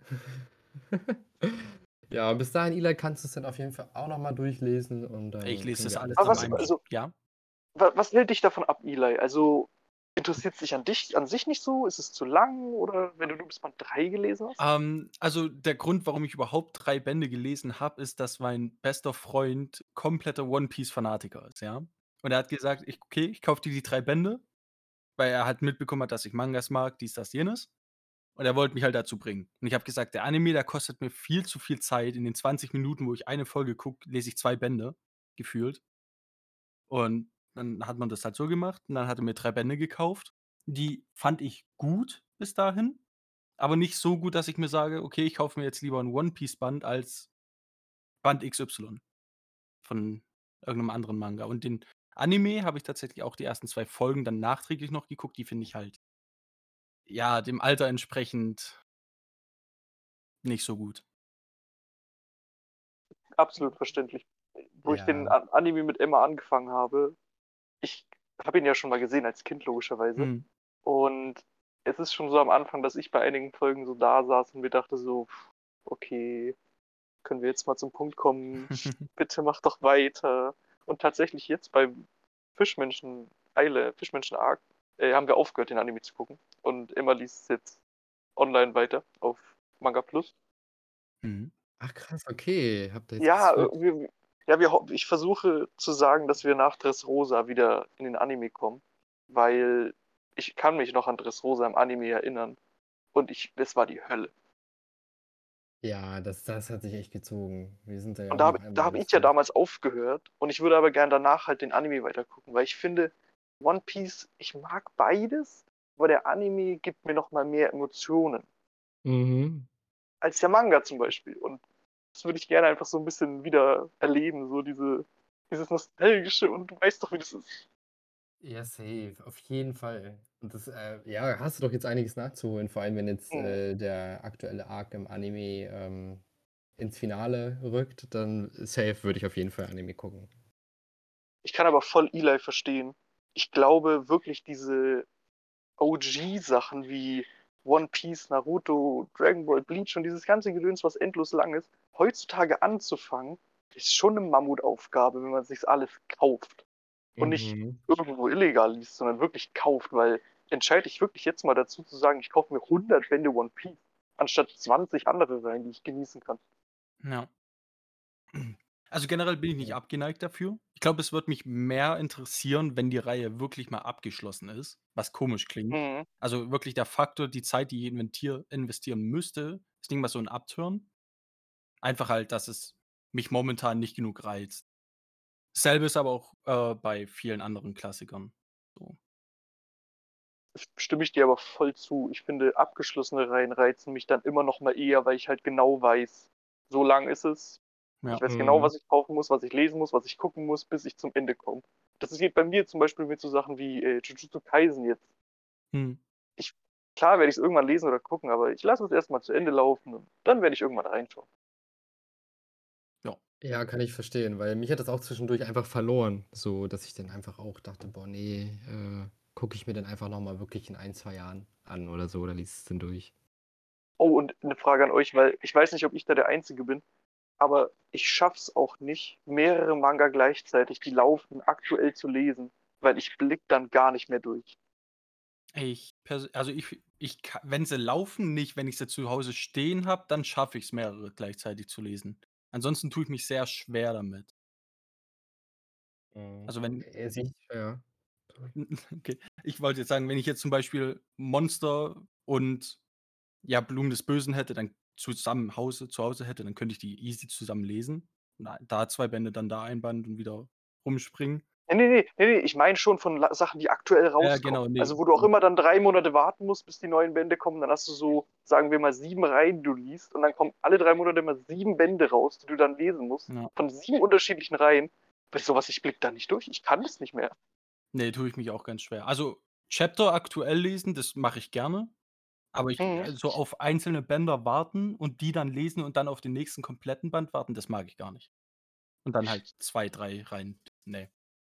[SPEAKER 1] Ja, bis dahin, Eli, kannst du's dann auf jeden Fall auch noch mal durchlesen und
[SPEAKER 2] Ich
[SPEAKER 1] dann
[SPEAKER 2] lese
[SPEAKER 1] können
[SPEAKER 2] das
[SPEAKER 1] wir
[SPEAKER 2] alles
[SPEAKER 1] alles
[SPEAKER 3] Aber
[SPEAKER 2] in
[SPEAKER 3] was
[SPEAKER 2] einem
[SPEAKER 1] andere
[SPEAKER 2] Sch
[SPEAKER 3] also
[SPEAKER 2] ja?
[SPEAKER 3] wa was hält dich davon ab, Eli? Also, interessiert's dich an dich an sich nicht so? Ist es zu lang oder wenn du nur bis Band drei gelesen hast?
[SPEAKER 2] Ähm, also der Grund, warum ich überhaupt drei Bände gelesen habe, ist, dass mein bester Freund kompletter One-Piece-Fanatiker ist, ja? Und er hat gesagt: „Ich okay, ich kaufe dir die drei Bände“, weil er halt mitbekommen hat, dass ich Mangas mag, dies, das, jenes. Und er wollte mich halt dazu bringen. Und ich habe gesagt: „Der Anime, der kostet mir viel zu viel Zeit. In den zwanzig Minuten, wo ich eine Folge gucke, lese ich zwei Bände, gefühlt.“ Und dann hat man das halt so gemacht und dann hat er mir drei Bände gekauft. Die fand ich gut bis dahin, aber nicht so gut, dass ich mir sage: „Okay, ich kaufe mir jetzt lieber 'n One-Piece-Band als Band X Y von irgend 'nem anderen Manga.“ Und den Anime habe ich tatsächlich auch die ersten zwei Folgen dann nachträglich noch geguckt. Die finde ich halt ja, dem Alter entsprechend nicht so gut.
[SPEAKER 3] Absolut verständlich. Wo ich den
[SPEAKER 1] Ja.
[SPEAKER 3] A Anime mit Emma angefangen habe ich habe ihn ja schon mal gesehen als Kind logischerweise.
[SPEAKER 2] Mhm.
[SPEAKER 3] Und es ist schon so am Anfang, dass ich bei einigen Folgen so da saß und mir dachte so: „Okay, können wir jetzt mal zum Punkt kommen? Bitte mach doch weiter.“ Und tatsächlich jetzt beim Fischmenschen Eile Fischmenschen Arc, äh, haben wir aufgehört, den Anime zu gucken. Und Emma liest jetzt online weiter auf Manga Plus.
[SPEAKER 2] Mhm.
[SPEAKER 1] Ach krass, okay. Habt ihr jetzt
[SPEAKER 3] Ja, äh,
[SPEAKER 1] geswitcht.
[SPEAKER 3] wir ja, wir ho ich versuche zu sagen, dass wir nach Dressrosa wieder in den Anime kommen, weil ich kann mich noch an Dressrosa im Anime erinnern und ich es war die Hölle.
[SPEAKER 1] Ja, das das hat sich echt gezogen. Wir sind da ja
[SPEAKER 3] Und
[SPEAKER 1] auch
[SPEAKER 3] da
[SPEAKER 1] noch
[SPEAKER 3] habe da
[SPEAKER 1] einmal
[SPEAKER 3] habe ich ja
[SPEAKER 1] geswitcht.
[SPEAKER 3] damals aufgehört und ich würde aber gern danach halt den Anime weitergucken, weil ich finde, One Piece ich mag beides, aber der Anime gibt mir noch mal mehr Emotionen
[SPEAKER 1] Mhm.
[SPEAKER 3] als der Manga zum Beispiel. Und das würde ich gerne einfach so 'n bisschen wieder erleben, so diese dieses Nostalgische und du weißt doch, wie das ist.
[SPEAKER 1] Ja, safe, auf jeden Fall. Und das, äh ja, hast du doch jetzt einiges nachzuholen, vor allem wenn jetzt,
[SPEAKER 3] Mhm.
[SPEAKER 1] äh, der aktuelle Arc im Anime, ähm, ins Finale rückt, dann safe würde ich auf jeden Fall Anime gucken.
[SPEAKER 3] Ich kann aber voll Eli verstehen. Ich glaube wirklich, diese O G-Sachen wie One Piece, Naruto, Dragon Ball, Bleach und dieses ganze Gedöns, was endlos lang ist, heutzutage anzufangen, ist schon 'ne Mammutaufgabe, wenn man sich's alles kauft und nicht
[SPEAKER 1] Mhm.
[SPEAKER 3] irgendwo illegal liest, sondern wirklich kauft, weil entscheide ich wirklich jetzt mal dazu zu sagen, ich kaufe mir hundert Bände One Piece anstatt zwanzig andere Reihen, die ich genießen kann.
[SPEAKER 2] Ja. Also, generell bin ich nicht
[SPEAKER 1] Ja.
[SPEAKER 2] abgeneigt dafür. Ich glaube, es würde mich mehr interessieren, wenn die Reihe wirklich mal abgeschlossen ist, was komisch klingt.
[SPEAKER 3] Mhm.
[SPEAKER 2] Also, wirklich der Faktor, die Zeit, die ich inventier investieren müsste, ist nicht mal so 'n Upturn. Einfach halt, dass es mich momentan nicht genug reizt. Selbe ist aber auch, äh, bei vielen anderen Klassikern so.
[SPEAKER 3] St stimme ich dir aber voll zu. Ich finde, abgeschlossene Reihen reizen mich dann immer noch mal eher, weil ich halt genau weiß, so lang ist es. Ich
[SPEAKER 2] Ja.
[SPEAKER 3] weiß genau,
[SPEAKER 1] Mhm.
[SPEAKER 3] was ich kaufen muss, was ich lesen muss, was ich gucken muss, bis ich zum Ende komme. Das geht bei mir zum Beispiel mit so Sachen wie, äh, Jujutsu Kaisen jetzt.
[SPEAKER 2] Mhm.
[SPEAKER 3] Ich Klar werde ich es irgendwann lesen oder gucken, aber ich lasse es erstmal zu Ende laufen und dann werde ich irgendwann reinschauen.
[SPEAKER 2] Ja.
[SPEAKER 1] Ja, kann ich verstehen, weil mich hat das auch zwischendurch einfach verloren, so dass ich dann einfach auch dachte, boah, nee, äh, gucke ich mir dann einfach nochmal wirklich in ein, zwei Jahren an oder so, oder liest es dann durch.
[SPEAKER 3] Oh, und eine Frage an euch, weil ich weiß nicht, ob ich da der Einzige bin, aber ich schaff's auch nicht, mehrere Manga gleichzeitig, die laufen, aktuell zu lesen, weil ich blick dann gar nicht mehr durch.
[SPEAKER 2] Ich pers also ich ich ka wenn sie laufen, nicht. Wenn ich sie zu Hause stehen habe, dann schaffe ich's, mehrere gleichzeitig zu lesen. Ansonsten tue ich mich sehr schwer damit.
[SPEAKER 1] Mhm.
[SPEAKER 2] Also, wenn
[SPEAKER 1] Äh, sehe ich ja. Sorry.
[SPEAKER 2] okay. Ich wollte jetzt sagen, wenn ich jetzt zum Beispiel Monster und, ja, Blumen des Bösen hätte, dann zusammen Hause zu Hause hätte, dann könnte ich die easy zusammen lesen. Na, da zwei Bände, dann da ein Band und wieder rumspringen.
[SPEAKER 3] Ne, ne, ne, ne, ne, ich meine schon von La Sachen, die aktuell
[SPEAKER 2] Ja,
[SPEAKER 3] rauskommen.
[SPEAKER 2] genau, ne.
[SPEAKER 3] Also, wo du auch immer dann drei Monate warten musst, bis die neuen Bände kommen, dann hast du so, sagen wir mal, sieben Reihen, die du liest und dann kommen alle drei Monate immer sieben Bände raus, die du dann lesen musst,
[SPEAKER 2] Ja.
[SPEAKER 3] von sieben unterschiedlichen Reihen. Bei so was, ich blicke da nicht durch. Ich kann das nicht mehr.
[SPEAKER 2] Ne, tue ich mich auch ganz schwer. Also, Chapter aktuell lesen, das mache ich gerne, aber ich
[SPEAKER 3] Mhm.
[SPEAKER 2] also, auf einzelne Bänder warten und die dann lesen und dann auf den nächsten kompletten Band warten, das mag ich gar nicht. Und dann halt zwei, drei rein, ne.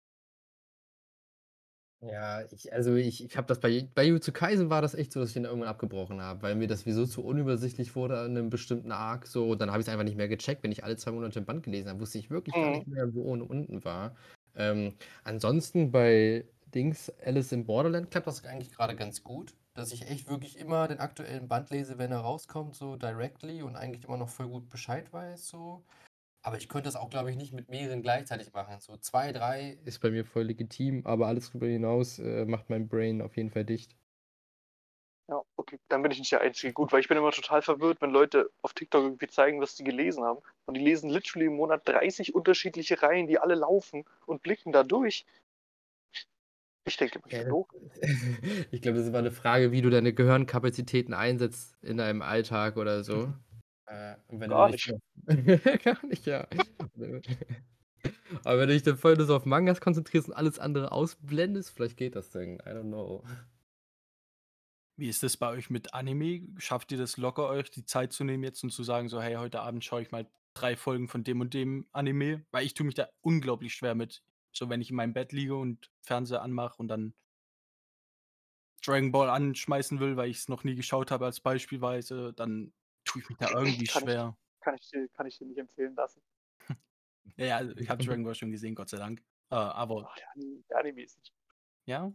[SPEAKER 1] Ja, ich also ich ich habe das bei bei Jujutsu Kaisen war das echt so, dass ich den irgendwann abgebrochen habe, weil mir das sowieso zu unübersichtlich wurde an 'nem bestimmten Arc so und dann habe ich's einfach nicht mehr gecheckt. Wenn ich alle zwei Monate 'n Band gelesen habe, wusste ich wirklich gar
[SPEAKER 3] Mhm.
[SPEAKER 1] nicht mehr, wo oben und unten war. Ähm, ansonsten bei Dings Alice in Borderland klappt das eigentlich grade ganz gut, dass ich echt wirklich immer den aktuellen Band lese, wenn er rauskommt, so directly und eigentlich immer noch voll gut Bescheid weiß so. Aber ich könnte das auch, glaube ich, nicht mit mehreren gleichzeitig machen. So zwei, drei ist bei mir voll legitim, aber alles drüber hinaus, äh, macht mein Brain auf jeden Fall dicht.
[SPEAKER 3] Ja, okay, dann bin ich nicht der Einzige. Gut, weil ich bin immer total verwirrt, wenn Leute auf TikTok irgendwie zeigen, was die gelesen haben. Und die lesen literally im Monat dreißig unterschiedliche Reihen, die alle laufen und blicken da durch. Ich denke, ich
[SPEAKER 1] Ja,
[SPEAKER 3] bin
[SPEAKER 1] das
[SPEAKER 3] doof.
[SPEAKER 1] ich glaube, das ist immer 'ne Frage, wie du deine Gehirnkapazitäten einsetzt in deinem Alltag oder so. Äh, und wenn du
[SPEAKER 3] Gar
[SPEAKER 1] dich
[SPEAKER 3] nicht.
[SPEAKER 1] gar nicht, ja. Aber wenn du dich dann voll nur so auf Mangas konzentrierst und alles andere ausblendest, vielleicht geht das dann. I don't know.
[SPEAKER 2] Wie ist das bei euch mit Anime? Schafft ihr das locker, euch die Zeit zu nehmen jetzt und zu sagen so: „Hey, heute Abend schaue ich mal drei Folgen von dem und dem Anime?“ Weil ich tue mich da unglaublich schwer mit. So, wenn ich in meinem Bett liege und Fernseher anmache und dann Dragon Ball anschmeißen will, weil ich's noch nie geschaut habe als beispielsweise, dann tue ich mich da irgendwie
[SPEAKER 3] Kann ich,
[SPEAKER 2] schwer.
[SPEAKER 3] kann ich dir, kann ich dir nicht empfehlen lassen.
[SPEAKER 2] Ja, ja, also ich habe Dragon Ball schon gesehen, Gott sei Dank. Äh, aber
[SPEAKER 3] Ach, der Anime, der Anime ist nicht
[SPEAKER 2] ja?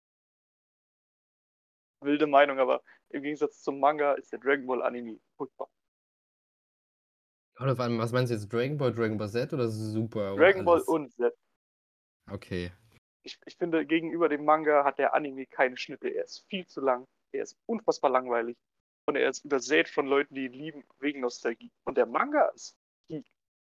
[SPEAKER 3] wilde Meinung, aber im Gegensatz zum Manga ist der Dragon Ball Anime furchtbar.
[SPEAKER 1] Kommt drauf an, was meinst du jetzt? Dragon Ball, Dragon Ball Z oder Super oder
[SPEAKER 3] Dragon Ball
[SPEAKER 1] alles?
[SPEAKER 3] und Z.
[SPEAKER 1] Okay.
[SPEAKER 3] Ich, ich finde, gegenüber dem Manga hat der Anime keine Schnitte. Er ist viel zu lang. Er ist unfassbar langweilig. Und er ist übersät von Leuten, die ihn lieben, wegen Nostalgie. Und der Manga ist Peak.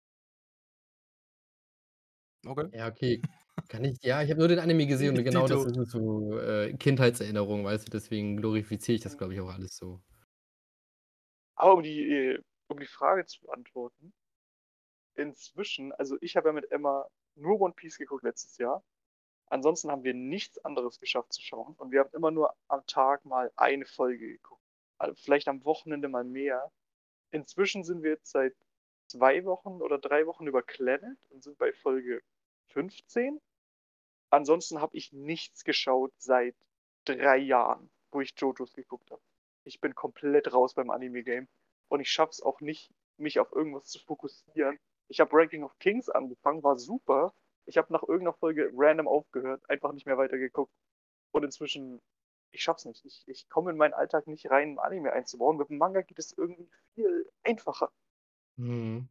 [SPEAKER 2] Okay.
[SPEAKER 1] Ja, okay. Kann ich ja, ich habe nur den Anime gesehen und genau das
[SPEAKER 2] Dito.
[SPEAKER 1] ist es so, äh, Kindheitserinnerung, weißt du, deswegen glorifiziere ich das, glaube ich, auch alles so.
[SPEAKER 3] Aber um die, äh, um die Frage zu beantworten, inzwischen, also ich habe ja mit Emma nur One Piece geguckt letztes Jahr. Ansonsten haben wir nichts anderes geschafft zu schauen. Und wir haben immer nur am Tag mal eine Folge geguckt. Also vielleicht am Wochenende mal mehr. Inzwischen sind wir jetzt seit zwei Wochen oder drei Wochen über Planet und sind bei Folge fünfzehn. Ansonsten habe ich nichts geschaut seit drei Jahren, wo ich JoJo's geguckt habe. Ich bin komplett raus beim Anime-Game und ich schaffe es auch nicht, mich auf irgendwas zu fokussieren. Ich habe Ranking of Kings angefangen, war super. Ich habe nach irgendeiner Folge random aufgehört, einfach nicht mehr weitergeguckt. Und inzwischen, ich schaff's nicht. Ich, ich komme in meinen Alltag nicht rein, ein Anime einzubauen. Mit dem Manga geht es irgendwie viel einfacher.
[SPEAKER 1] Mhm.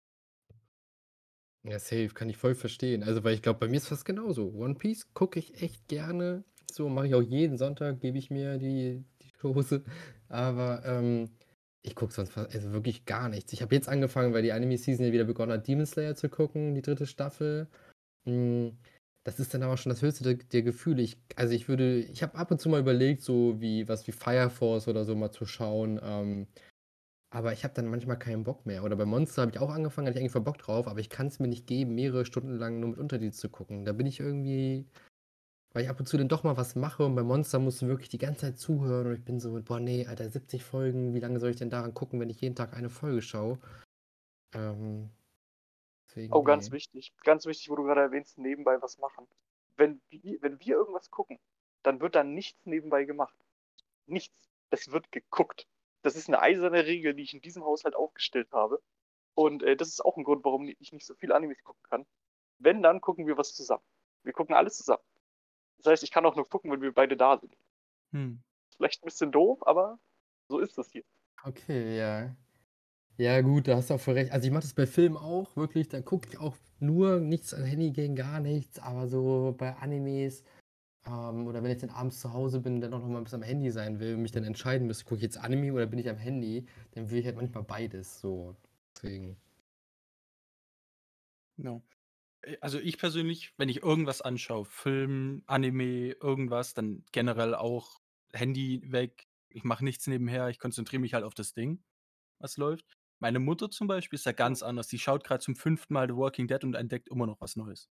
[SPEAKER 1] Ja, safe, kann ich voll verstehen. Also, weil ich glaube, bei mir ist fast genauso. One Piece gucke ich echt gerne. So mache ich auch jeden Sonntag, gebe ich mir die, die Chose. Aber ähm, ich gucke sonst fast, also wirklich gar nichts. Ich habe jetzt angefangen, weil die Anime-Season ja wieder begonnen hat, Demon Slayer zu gucken, die dritte Staffel. Mm, Das ist dann aber schon das höchste der, der Gefühle. Ich, also ich würde, ich habe ab und zu mal überlegt, so wie was wie Fire Force oder so mal zu schauen. Ähm, aber ich habe dann manchmal keinen Bock mehr. Oder bei Monster habe ich auch angefangen, hatte ich eigentlich voll Bock drauf, aber ich kann es mir nicht geben, mehrere Stunden lang nur mit Untertiteln zu gucken. Da bin ich irgendwie weil ich ab und zu dann doch mal was mache und bei Monster musst du wirklich die ganze Zeit zuhören und ich bin so, boah, nee, Alter, siebzig Folgen, wie lange soll ich denn daran gucken, wenn ich jeden Tag eine Folge schaue? Ähm, deswegen,
[SPEAKER 3] Oh, ganz
[SPEAKER 1] nee.
[SPEAKER 3] wichtig. Ganz wichtig, wo du gerade erwähnst, nebenbei was machen. Wenn wir, wenn wir irgendwas gucken, dann wird da nichts nebenbei gemacht. Nichts. Es wird geguckt. Das ist eine eiserne Regel, die ich in diesem Haushalt aufgestellt habe. Und äh, das ist auch ein Grund, warum ich nicht so viel Animes gucken kann. Wenn, dann gucken wir was zusammen. Wir gucken alles zusammen. Das heißt, ich kann auch nur gucken, wenn wir beide da sind.
[SPEAKER 2] Hm.
[SPEAKER 3] Vielleicht ein bisschen doof, aber so ist das hier.
[SPEAKER 1] Okay, ja. Ja, gut, da hast du auch voll recht. Also ich mache das bei Filmen auch, wirklich, da gucke ich auch nur nichts an Handy gehen, gar nichts, aber so bei Animes, ähm, oder wenn ich dann abends zu Hause bin und dann auch noch mal ein bisschen am Handy sein will und mich dann entscheiden müsste, gucke ich jetzt Anime oder bin ich am Handy, dann will ich halt manchmal beides, so. Deswegen.
[SPEAKER 2] Ja. Äh, Also ich persönlich, wenn ich irgendwas anschaue, Film, Anime, irgendwas, dann generell auch Handy weg. Ich mache nichts nebenher, ich konzentriere mich halt auf das Ding, was läuft. Meine Mutter zum Beispiel ist da ganz
[SPEAKER 3] Hm.
[SPEAKER 2] anders. Die schaut gerade zum fünften Mal The Walking Dead und entdeckt immer noch was Neues.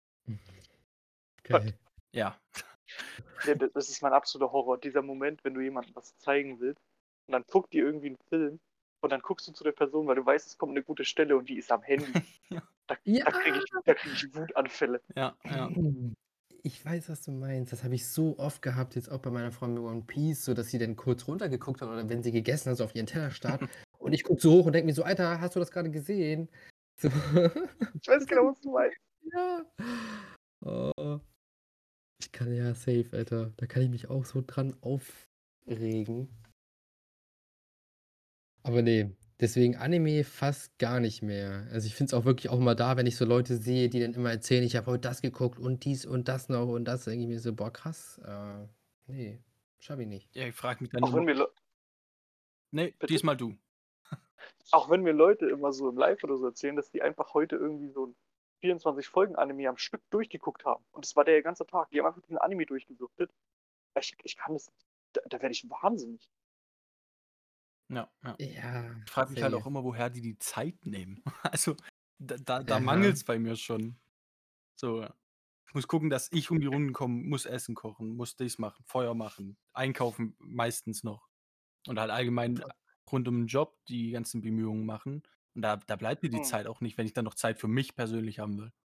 [SPEAKER 1] Geil.
[SPEAKER 2] Ja.
[SPEAKER 3] Ja, das das ist mein absoluter Horror. Dieser Moment, wenn du jemandem was zeigen willst und dann guckt ihr irgendwie einen Film und dann guckst du zu der Person, weil du weißt, es kommt eine gute Stelle und die ist am Handy.
[SPEAKER 2] Ja.
[SPEAKER 3] Da,
[SPEAKER 1] Ja!
[SPEAKER 3] da kriege ich, da krieg ich Wutanfälle.
[SPEAKER 2] Ja, ja.
[SPEAKER 1] Ich weiß, was du meinst. Das habe ich so oft gehabt, jetzt auch bei meiner Freundin mit One Piece, so dass sie dann kurz runtergeguckt hat oder wenn sie gegessen hat, so auf ihren Teller starrt. Und ich gucke so hoch und denke mir so, Alter, hast du das gerade gesehen? So.
[SPEAKER 3] Ich weiß genau, was du meinst.
[SPEAKER 1] Ja. Oh. Ich kann ja safe, Alter. Da kann ich mich auch so dran aufregen. Aber nee, deswegen Anime fast gar nicht mehr. Also ich finde es auch wirklich auch immer da, wenn ich so Leute sehe, die dann immer erzählen, ich habe heute das geguckt und dies und das noch und das, denke ich mir so, boah, krass. Äh, nee, schaffe ich nicht.
[SPEAKER 2] Ja, ich frage mich dann
[SPEAKER 3] Auch wenn
[SPEAKER 2] immer.
[SPEAKER 3] mir, Le-
[SPEAKER 2] Nee,
[SPEAKER 3] bitte?
[SPEAKER 2] diesmal du.
[SPEAKER 3] Auch wenn mir Leute immer so im Live oder so erzählen, dass die einfach heute irgendwie so ein vierundzwanzig Folgen Anime am Stück durchgeguckt haben. Und das war der ganze Tag. Die haben einfach diesen Anime durchgesuchtet. Ich, ich kann das nicht. Da, da werde ich wahnsinnig.
[SPEAKER 2] Ja, ja.
[SPEAKER 1] Ja,
[SPEAKER 2] Ich frage mich halt auch
[SPEAKER 1] safe.
[SPEAKER 2] immer, woher die die Zeit nehmen. Also da, da, da
[SPEAKER 1] Aha.
[SPEAKER 2] mangelt es bei mir schon. So, ich muss gucken, dass ich um die Runden komme, muss Essen kochen, muss dies machen, Feuer machen, einkaufen meistens noch. Und halt allgemein rund um den Job die ganzen Bemühungen machen. Und da, da bleibt mir die
[SPEAKER 3] Hm.
[SPEAKER 2] Zeit auch nicht, wenn ich dann noch Zeit für mich persönlich haben will.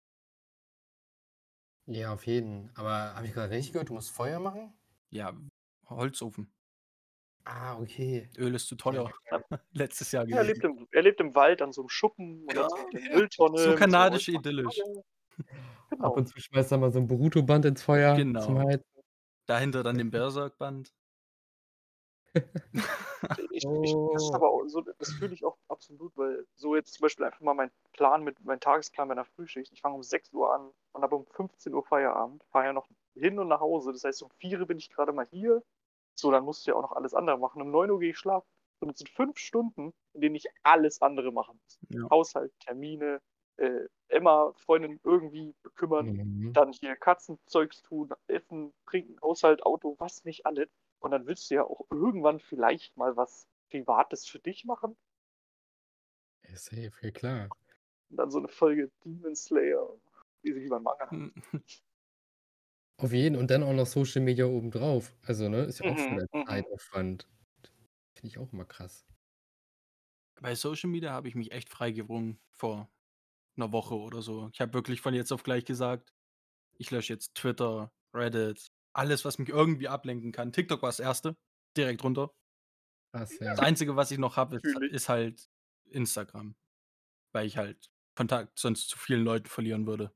[SPEAKER 1] Ja, auf jeden. Aber habe ich gerade richtig gehört, du musst Feuer machen?
[SPEAKER 2] Ja, Holzofen.
[SPEAKER 1] Ah, okay.
[SPEAKER 2] Öl ist zu
[SPEAKER 1] Ja,
[SPEAKER 2] teuer.
[SPEAKER 3] Ja,
[SPEAKER 2] Letztes Jahr
[SPEAKER 3] er,
[SPEAKER 2] gewesen.
[SPEAKER 3] lebt im, er lebt im Wald an so einem Schuppen und
[SPEAKER 2] Ja,
[SPEAKER 3] hat so eine
[SPEAKER 2] ja.
[SPEAKER 3] Mülltonne.
[SPEAKER 2] So
[SPEAKER 3] mit
[SPEAKER 2] kanadisch
[SPEAKER 3] Holz-
[SPEAKER 2] idyllisch.
[SPEAKER 1] ab
[SPEAKER 3] Genau.
[SPEAKER 1] und zu schmeißt er mal so ein Boruto-Band ins Feuer zum
[SPEAKER 2] Genau.
[SPEAKER 1] Heizen.
[SPEAKER 2] Dahinter dann den Berserk-Band.
[SPEAKER 3] Ich, ich, das ist
[SPEAKER 1] Oh.
[SPEAKER 3] aber auch so, das fühle ich auch absolut, weil so jetzt zum Beispiel einfach mal mein Plan mit, mein Tagesplan meiner Frühschicht. Ich fange um sechs Uhr an und habe um fünfzehn Uhr Feierabend, fahre ja noch hin und nach Hause. Das heißt, um vier Uhr bin ich gerade mal hier. So, dann musst du ja auch noch alles andere machen. Um neun Uhr gehe ich schlafen. Und es sind fünf Stunden, in denen ich alles andere machen muss.
[SPEAKER 2] Ja.
[SPEAKER 3] Haushalt, Termine, äh, Emma, Freundin irgendwie bekümmern,
[SPEAKER 1] Mhm.
[SPEAKER 3] dann hier Katzenzeugs tun, Essen, Trinken, Haushalt, Auto, was nicht alles. Und dann willst du ja auch irgendwann vielleicht mal was Privates für dich machen.
[SPEAKER 1] Ja, safe, ja klar.
[SPEAKER 3] Und dann so eine Folge Demon Slayer, wie sie beim Manga.
[SPEAKER 2] Hm.
[SPEAKER 1] Auf jeden und dann auch noch Social Media obendrauf. Also, ne, ist ja auch schon
[SPEAKER 3] Mhm,
[SPEAKER 1] der
[SPEAKER 3] mhm.
[SPEAKER 1] Zeitaufwand. Finde ich auch immer krass.
[SPEAKER 2] Bei Social Media habe ich mich echt freigewrungen vor einer Woche oder so. Ich habe wirklich von jetzt auf gleich gesagt, ich lösche jetzt Twitter, Reddit, alles, was mich irgendwie ablenken kann. TikTok war das erste, direkt runter.
[SPEAKER 1] Krass,
[SPEAKER 2] Das
[SPEAKER 1] ja.
[SPEAKER 2] Einzige, was ich noch habe, ist,
[SPEAKER 3] Fühl ich.
[SPEAKER 2] ist halt Instagram, weil ich halt Kontakt sonst zu vielen Leuten verlieren würde.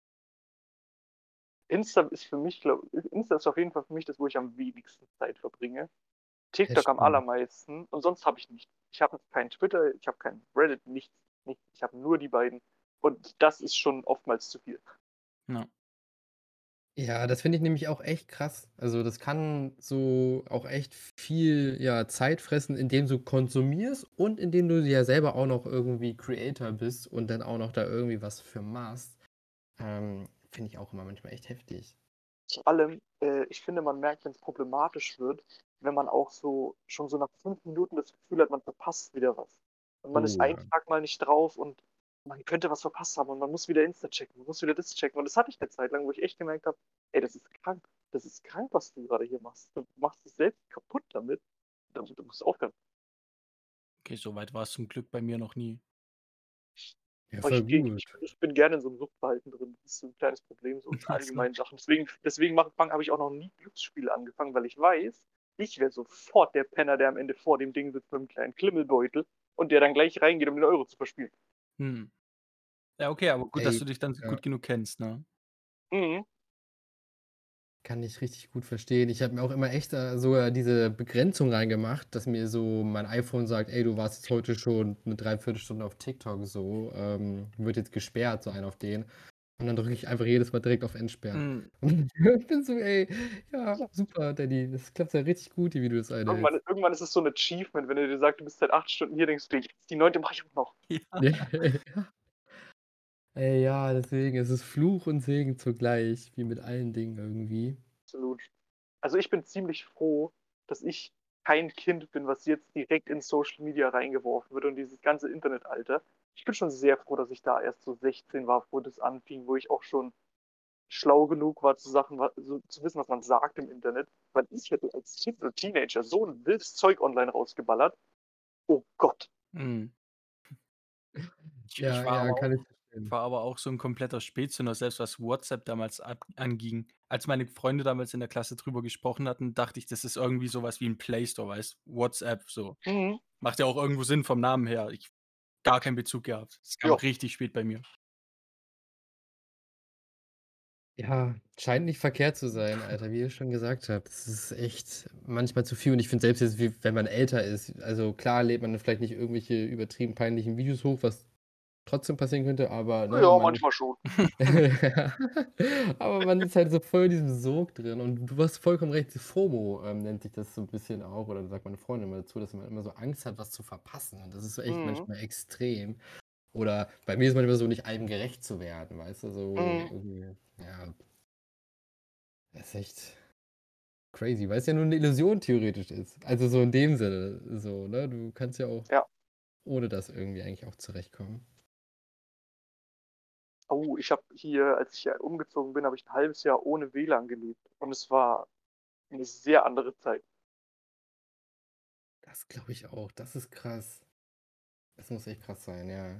[SPEAKER 3] Insta ist für mich, glaube Insta ist auf jeden Fall für mich das, wo ich am wenigsten Zeit verbringe.
[SPEAKER 1] Das
[SPEAKER 3] TikTok am
[SPEAKER 1] stimmt.
[SPEAKER 3] allermeisten und sonst habe ich nicht. Ich habe kein Twitter, ich habe kein Reddit, nichts. nichts. Ich habe nur die beiden. Und das ist schon oftmals zu viel.
[SPEAKER 2] Ja.
[SPEAKER 1] Ja, das finde ich nämlich auch echt krass. Also, das kann so auch echt viel, ja, Zeit fressen, indem du konsumierst und indem du ja selber auch noch irgendwie Creator bist und dann auch noch da irgendwie was für machst. Ähm, finde ich auch immer manchmal echt heftig.
[SPEAKER 3] Vor allem, äh, ich finde, man merkt, wenn es problematisch wird, wenn man auch so schon so nach fünf Minuten das Gefühl hat, man verpasst wieder was. Und man ist
[SPEAKER 1] Oh
[SPEAKER 3] einen
[SPEAKER 1] ja.
[SPEAKER 3] Tag mal nicht drauf und man könnte was verpasst haben und man muss wieder Insta checken, man muss wieder das checken. Und das hatte ich eine Zeit lang, wo ich echt gemerkt habe, ey, das ist krank. Das ist krank, was du gerade hier machst. Du machst dich selbst kaputt damit. Du, du musst aufhören.
[SPEAKER 2] Okay, so weit war es zum Glück bei mir noch nie.
[SPEAKER 1] Ja,
[SPEAKER 3] Aber
[SPEAKER 1] voll
[SPEAKER 3] ich, geh-
[SPEAKER 1] gut.
[SPEAKER 3] ich, ich bin gerne in so einem Suchtverhalten drin. Das ist ein kleines Problem, so in
[SPEAKER 2] Ach so.
[SPEAKER 3] allgemeinen Sachen. Deswegen, deswegen habe ich auch noch nie Glücksspiele angefangen, weil ich weiß, ich wäre sofort der Penner, der am Ende vor dem Ding sitzt mit einem kleinen Klimmelbeutel und der dann gleich reingeht, um den Euro zu verspielen.
[SPEAKER 2] Hm. Ja, okay, aber gut, dass
[SPEAKER 1] Ey,
[SPEAKER 2] du dich dann
[SPEAKER 1] ja.
[SPEAKER 2] gut genug kennst, ne?
[SPEAKER 3] Mhm.
[SPEAKER 1] Kann ich richtig gut verstehen. Ich habe mir auch immer echt äh, sogar diese Begrenzung reingemacht, dass mir so mein iPhone sagt, ey, du warst jetzt heute schon eine Dreiviertelstunde auf TikTok, so, ähm, wird jetzt gesperrt, so ein auf den. Und dann drücke ich einfach jedes Mal direkt auf Entsperren.
[SPEAKER 2] Hm.
[SPEAKER 1] Und ich bin so, ey, ja, super, Daddy, das klappt ja richtig gut, wie du das
[SPEAKER 3] Irgendwann,
[SPEAKER 1] einhältst.
[SPEAKER 3] irgendwann ist es so ein Achievement, wenn er dir sagt, du bist seit acht Stunden hier, denkst du, dir, die neunte mache ich auch noch.
[SPEAKER 2] Ja.
[SPEAKER 1] Ja. Ey, ja, deswegen ist es Fluch und Segen zugleich, wie mit allen Dingen irgendwie.
[SPEAKER 3] Absolut. Also ich bin ziemlich froh, dass ich kein Kind bin, was jetzt direkt in Social Media reingeworfen wird und dieses ganze Internetalter. Ich bin schon sehr froh, dass ich da erst so sechzehn war, wo das anfing, wo ich auch schon schlau genug war, zu, Sachen, wa- so, zu wissen, was man sagt im Internet. Weil ich hätte als Kind oder Teenager so ein wildes Zeug online rausgeballert. Oh Gott.
[SPEAKER 2] Hm. Ich, ich,
[SPEAKER 1] Ja,
[SPEAKER 2] war
[SPEAKER 1] ja,
[SPEAKER 2] aber
[SPEAKER 1] kann ich
[SPEAKER 2] auch,
[SPEAKER 1] verstehen.
[SPEAKER 2] war aber auch so ein kompletter Spätzünder, selbst was WhatsApp damals ab, anging. Als meine Freunde damals in der Klasse drüber gesprochen hatten, dachte ich, das ist irgendwie sowas wie ein Play Store, weißt WhatsApp, so.
[SPEAKER 3] Mhm.
[SPEAKER 2] Macht ja auch irgendwo Sinn vom Namen her. Ich gar keinen Bezug gehabt. Das kam
[SPEAKER 3] Ja.
[SPEAKER 2] richtig spät bei mir.
[SPEAKER 1] Ja, scheint nicht verkehrt zu sein, Alter, wie ihr schon gesagt habt. Das ist echt manchmal zu viel und ich finde selbst jetzt, wie, wenn man älter ist, also klar lädt man vielleicht nicht irgendwelche übertrieben peinlichen Videos hoch, was trotzdem passieren könnte, aber ne,
[SPEAKER 3] Ja,
[SPEAKER 1] man
[SPEAKER 3] manchmal schon.
[SPEAKER 1] aber man ist halt so voll in diesem Sog drin und du hast vollkommen recht, FOMO ähm, nennt sich das so ein bisschen auch, oder sagt meine Freundin immer dazu, dass man immer so Angst hat, was zu verpassen und das ist echt
[SPEAKER 3] Mhm.
[SPEAKER 1] manchmal extrem. Oder bei mir ist manchmal so, nicht allem gerecht zu werden, weißt du, so
[SPEAKER 3] Mhm.
[SPEAKER 1] irgendwie, ja, das ist echt crazy, weil es ja nur eine Illusion theoretisch ist. Also so in dem Sinne, so, ne? Du kannst ja auch
[SPEAKER 3] Ja.
[SPEAKER 1] ohne das irgendwie eigentlich auch zurechtkommen.
[SPEAKER 3] Oh, ich habe hier, als ich hier umgezogen bin, habe ich ein halbes Jahr ohne W L A N gelebt. Und es war eine sehr andere Zeit.
[SPEAKER 1] Das glaube ich auch. Das ist krass. Das muss echt krass sein, ja.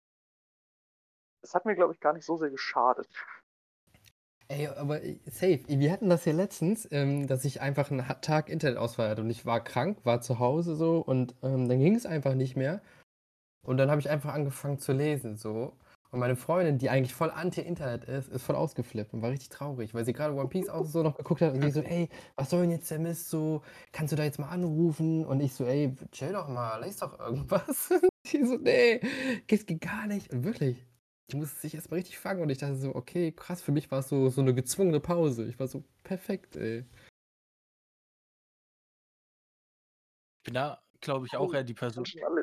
[SPEAKER 3] Es hat mir, glaube ich, gar nicht so sehr geschadet.
[SPEAKER 1] Ey, aber äh, safe. Wir hatten das ja letztens, ähm, dass ich einfach einen Ha- Tag Internetausfall hatte und ich war krank, war zu Hause so und ähm, dann ging es einfach nicht mehr. Und dann habe ich einfach angefangen zu lesen so. Und meine Freundin, die eigentlich voll anti-Internet ist, ist voll ausgeflippt und war richtig traurig, weil sie gerade One Piece auch so noch geguckt hat und die so, ey, was soll denn jetzt der Mist so? Kannst du da jetzt mal anrufen? Und ich so, ey, chill doch mal, lies doch irgendwas. Die so, nee, das geht gar nicht. Und wirklich, die musste sich erstmal richtig fangen und ich dachte so, okay, krass, für mich war es so, so eine gezwungene Pause. Ich war so, perfekt, ey.
[SPEAKER 2] Ich bin da, glaube ich, auch eher die Person.
[SPEAKER 3] Schon alle.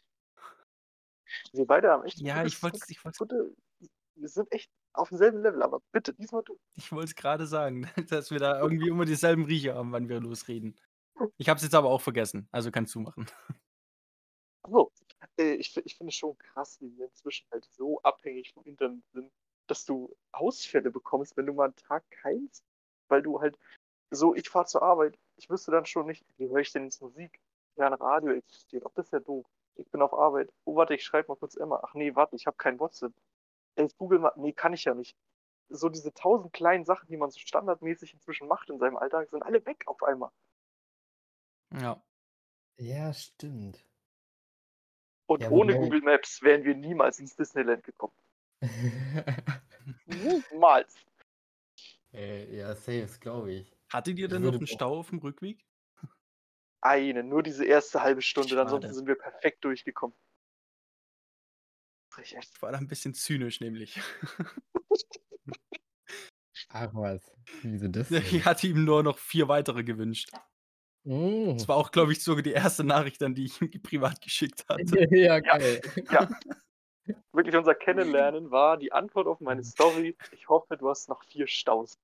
[SPEAKER 3] Wir beide haben echt
[SPEAKER 2] Ja,
[SPEAKER 3] gutes,
[SPEAKER 2] ich wollte ich wollt's,
[SPEAKER 3] gute, wir sind echt auf demselben Level, aber bitte, diesmal du.
[SPEAKER 2] ich wollt's gerade sagen, dass wir da irgendwie immer dieselben Riecher haben, wann wir losreden. Ich habe es jetzt aber auch vergessen, also kannst du machen.
[SPEAKER 3] So, äh, ich, fi- ich finde es schon krass, wie wir inzwischen halt so abhängig vom Internet sind, dass du Ausfälle bekommst, wenn du mal einen Tag keins, weil du halt so, ich fahre zur Arbeit, ich wüsste dann schon nicht, wie höre ich denn jetzt Musik? Ja, ein Radio existiert, auch das ist ja doof. Ich bin auf Arbeit. Oh, warte, ich schreibe mal kurz Emma. Ach nee, warte, ich habe kein WhatsApp. Ey, Google mal, nee, kann ich ja nicht. So diese tausend kleinen Sachen, die man so standardmäßig inzwischen macht in seinem Alltag, sind alle weg auf einmal.
[SPEAKER 2] Ja.
[SPEAKER 1] Ja, stimmt.
[SPEAKER 3] Und
[SPEAKER 1] Ja,
[SPEAKER 3] ohne
[SPEAKER 1] wobei.
[SPEAKER 3] Google Maps wären wir niemals ins Disneyland gekommen. Niemals.
[SPEAKER 1] Äh, ja, safe, das glaube ich.
[SPEAKER 2] Hattet ihr
[SPEAKER 1] Ich
[SPEAKER 2] denn noch
[SPEAKER 1] würde
[SPEAKER 2] einen
[SPEAKER 1] auch.
[SPEAKER 2] Stau auf dem Rückweg?
[SPEAKER 3] Eine, nur diese erste halbe Stunde, ansonsten
[SPEAKER 2] Schade.
[SPEAKER 3] sind wir perfekt durchgekommen. Richtig echt.
[SPEAKER 2] Ich war da ein bisschen zynisch nämlich.
[SPEAKER 1] Ach was, wieso das
[SPEAKER 2] Ich
[SPEAKER 1] denn?
[SPEAKER 2] hatte ihm nur noch vier weitere gewünscht.
[SPEAKER 1] Mm.
[SPEAKER 2] Das war auch, glaube ich, sogar die erste Nachricht dann, die ich ihm privat geschickt hatte.
[SPEAKER 1] Ja,
[SPEAKER 3] Ja,
[SPEAKER 1] geil.
[SPEAKER 3] ja. Wirklich, unser Kennenlernen war die Antwort auf meine Story. Ich hoffe, du hast noch vier Staus.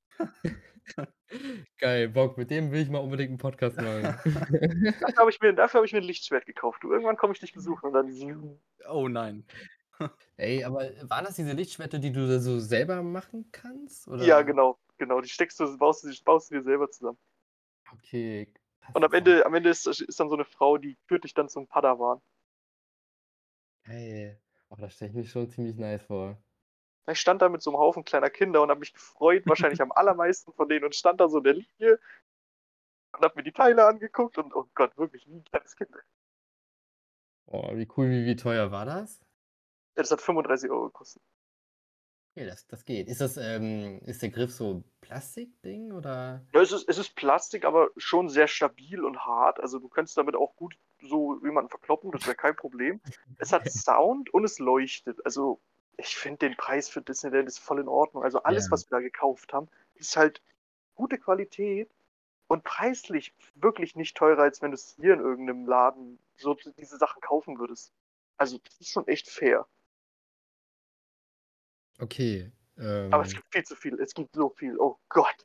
[SPEAKER 1] Geil, Bock, mit dem will ich mal unbedingt einen Podcast machen.
[SPEAKER 3] Dafür habe ich, mir- dafür hab ich mir ein Lichtschwert gekauft. Du, irgendwann komme ich dich besuchen und dann.
[SPEAKER 2] Oh nein.
[SPEAKER 1] Ey, aber waren das diese Lichtschwerter, die du da so selber machen kannst?
[SPEAKER 3] Ja,
[SPEAKER 1] Oder?
[SPEAKER 3] genau, genau. Die steckst du, baust du, baust du dir selber zusammen.
[SPEAKER 1] Okay,
[SPEAKER 3] Und
[SPEAKER 1] das
[SPEAKER 3] am
[SPEAKER 1] ist auch
[SPEAKER 3] Ende, am Ende ist, ist dann so eine Frau, die führt dich dann zum Padawan.
[SPEAKER 1] geil. Oh, das stelle ich mir schon ziemlich nice vor.
[SPEAKER 3] Ich stand da mit so einem Haufen kleiner Kinder und habe mich gefreut, wahrscheinlich am allermeisten von denen, und stand da so in der Linie und habe mir die Teile angeguckt und oh Gott, wirklich wie ein kleines Kind.
[SPEAKER 1] Oh, wie cool. Wie wie teuer war das?
[SPEAKER 3] Ja, das hat fünfunddreißig Euro gekostet.
[SPEAKER 1] Okay, das das geht. Ist das, ähm ist der Griff so Plastikding oder?
[SPEAKER 3] Ja, es ist, es ist Plastik, aber schon sehr stabil und hart. Also du könntest damit auch gut so jemanden verkloppen, das wäre kein Problem. Es hat Sound und es leuchtet. Also ich finde den Preis für Disneyland ist voll in Ordnung. Also
[SPEAKER 1] Ja.
[SPEAKER 3] alles, was wir da gekauft haben, ist halt gute Qualität und preislich wirklich nicht teurer, als wenn du es hier in irgendeinem Laden so diese Sachen kaufen würdest. Also das ist schon echt fair.
[SPEAKER 1] Okay,
[SPEAKER 3] Aber es
[SPEAKER 1] ähm
[SPEAKER 3] gibt viel zu viel. Es gibt so viel. Oh Gott.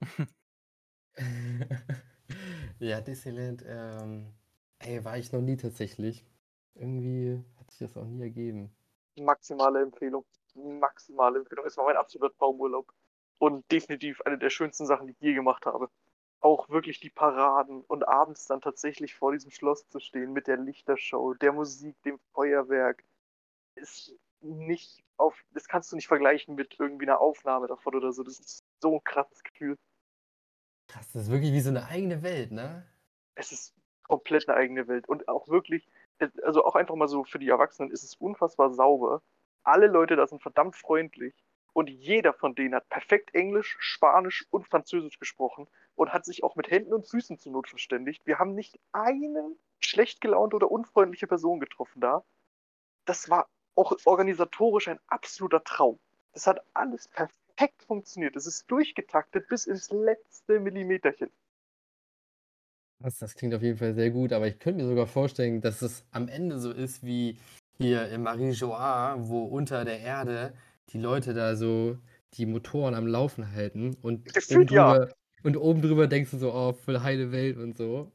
[SPEAKER 1] Ja, Disneyland, ähm, ey, war ich noch nie tatsächlich. Irgendwie hat sich das auch nie ergeben.
[SPEAKER 3] Maximale Empfehlung. Maximale Empfehlung. Es war mein absoluter Traumurlaub. Und definitiv eine der schönsten Sachen, die ich je gemacht habe. Auch wirklich die Paraden und abends dann tatsächlich vor diesem Schloss zu stehen mit der Lichtershow, der Musik, dem Feuerwerk, ist nicht auf, das kannst du nicht vergleichen mit irgendwie einer Aufnahme davon oder so. Das ist so ein krasses Gefühl.
[SPEAKER 1] Krass, das ist wirklich wie so eine eigene Welt, ne?
[SPEAKER 3] Es ist komplett eine eigene Welt und auch wirklich, also auch einfach mal so für die Erwachsenen ist es unfassbar sauber. Alle Leute da sind verdammt freundlich und jeder von denen hat perfekt Englisch, Spanisch und Französisch gesprochen und hat sich auch mit Händen und Füßen zur Not verständigt. Wir haben nicht eine schlecht gelaunte oder unfreundliche Person getroffen da. Das war auch organisatorisch ein absoluter Traum. Es hat alles perfekt funktioniert. Es ist durchgetaktet bis ins letzte Millimeterchen.
[SPEAKER 1] Das das klingt auf jeden Fall sehr gut, aber ich könnte mir sogar vorstellen, dass es am Ende so ist wie hier in Marie-Joie, wo unter der Erde die Leute da so die Motoren am Laufen halten und oben
[SPEAKER 3] Gefühlt ja.
[SPEAKER 1] drüber und oben drüber denkst du so: „Oh, voll heile Welt“ und so.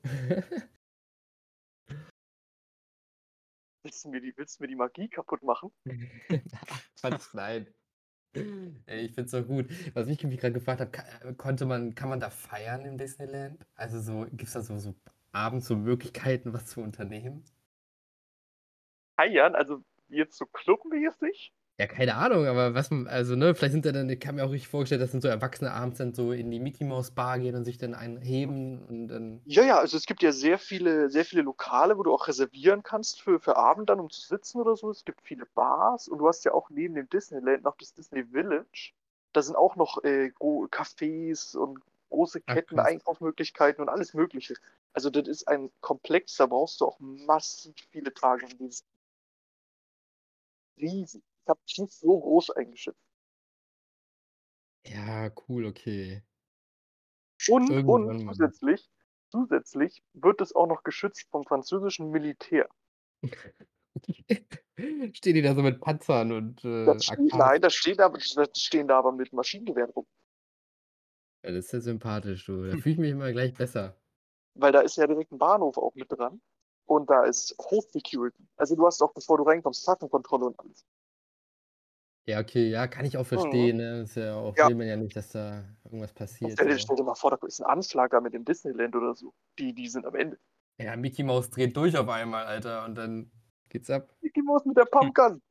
[SPEAKER 3] Willst du mir die, willst du mir die Magie kaputt machen?
[SPEAKER 1] Quatsch, nein. Ey, ich find's so gut. Was ich mich gerade gefragt habe, ka äh, konnte man kann man da feiern im Disneyland? Also so gibt's da so so abends so Möglichkeiten, was zu unternehmen?
[SPEAKER 3] Feiern, also jetzt so clubmäßig?
[SPEAKER 1] Ja, keine Ahnung, aber was man also, ne, vielleicht sind ja dann ich kann mir auch richtig vorstellen, dass dann so Erwachsene abends dann so in die Mickey Maus Bar gehen und sich dann einen heben und dann
[SPEAKER 3] Ja, ja, also es gibt ja sehr viele, sehr viele Lokale, wo du auch reservieren kannst für, für Abend dann, um zu sitzen oder so. Es gibt viele Bars und du hast ja auch neben dem Disneyland noch das Disney Village. Da sind auch noch äh, Gro- Cafés und große
[SPEAKER 1] ach
[SPEAKER 3] Ketten,
[SPEAKER 1] krass.
[SPEAKER 3] Einkaufsmöglichkeiten und alles Mögliche. Also das ist ein Komplex, da brauchst du auch massiv viele Tage. Das ist riesig. Ich habe es nicht so groß eingeschätzt.
[SPEAKER 1] Ja, cool, okay.
[SPEAKER 3] Und, und
[SPEAKER 1] Irgendwann mal.
[SPEAKER 3] zusätzlich, zusätzlich wird es auch noch geschützt vom französischen Militär.
[SPEAKER 1] Stehen die da so mit Panzern und,
[SPEAKER 3] Das
[SPEAKER 1] äh,
[SPEAKER 3] steht,
[SPEAKER 1] A Ks?
[SPEAKER 3] nein, das steht da, das stehen da aber mit Maschinengewehren rum.
[SPEAKER 1] Ja, das ist ja sympathisch, du. Da fühle ich mich immer gleich besser.
[SPEAKER 3] Weil da ist ja direkt ein Bahnhof auch mit dran. Und da ist Hochsecurity. Also du hast auch, bevor du reinkommst, Taschenkontrolle und alles.
[SPEAKER 1] Ja, okay, ja, kann ich auch
[SPEAKER 3] Mhm.
[SPEAKER 1] verstehen, ne? Ist ja auch
[SPEAKER 3] Ja,
[SPEAKER 1] will man ja nicht, dass da irgendwas passiert
[SPEAKER 3] stell dir,
[SPEAKER 1] so.
[SPEAKER 3] stell dir mal vor, da ist ein Anschlag da mit dem Disneyland oder so. Die, die sind am Ende.
[SPEAKER 1] Ja, Mickey Maus dreht durch auf einmal, Alter, und dann geht's ab.
[SPEAKER 3] Mickey Mouse mit der Pumpgun.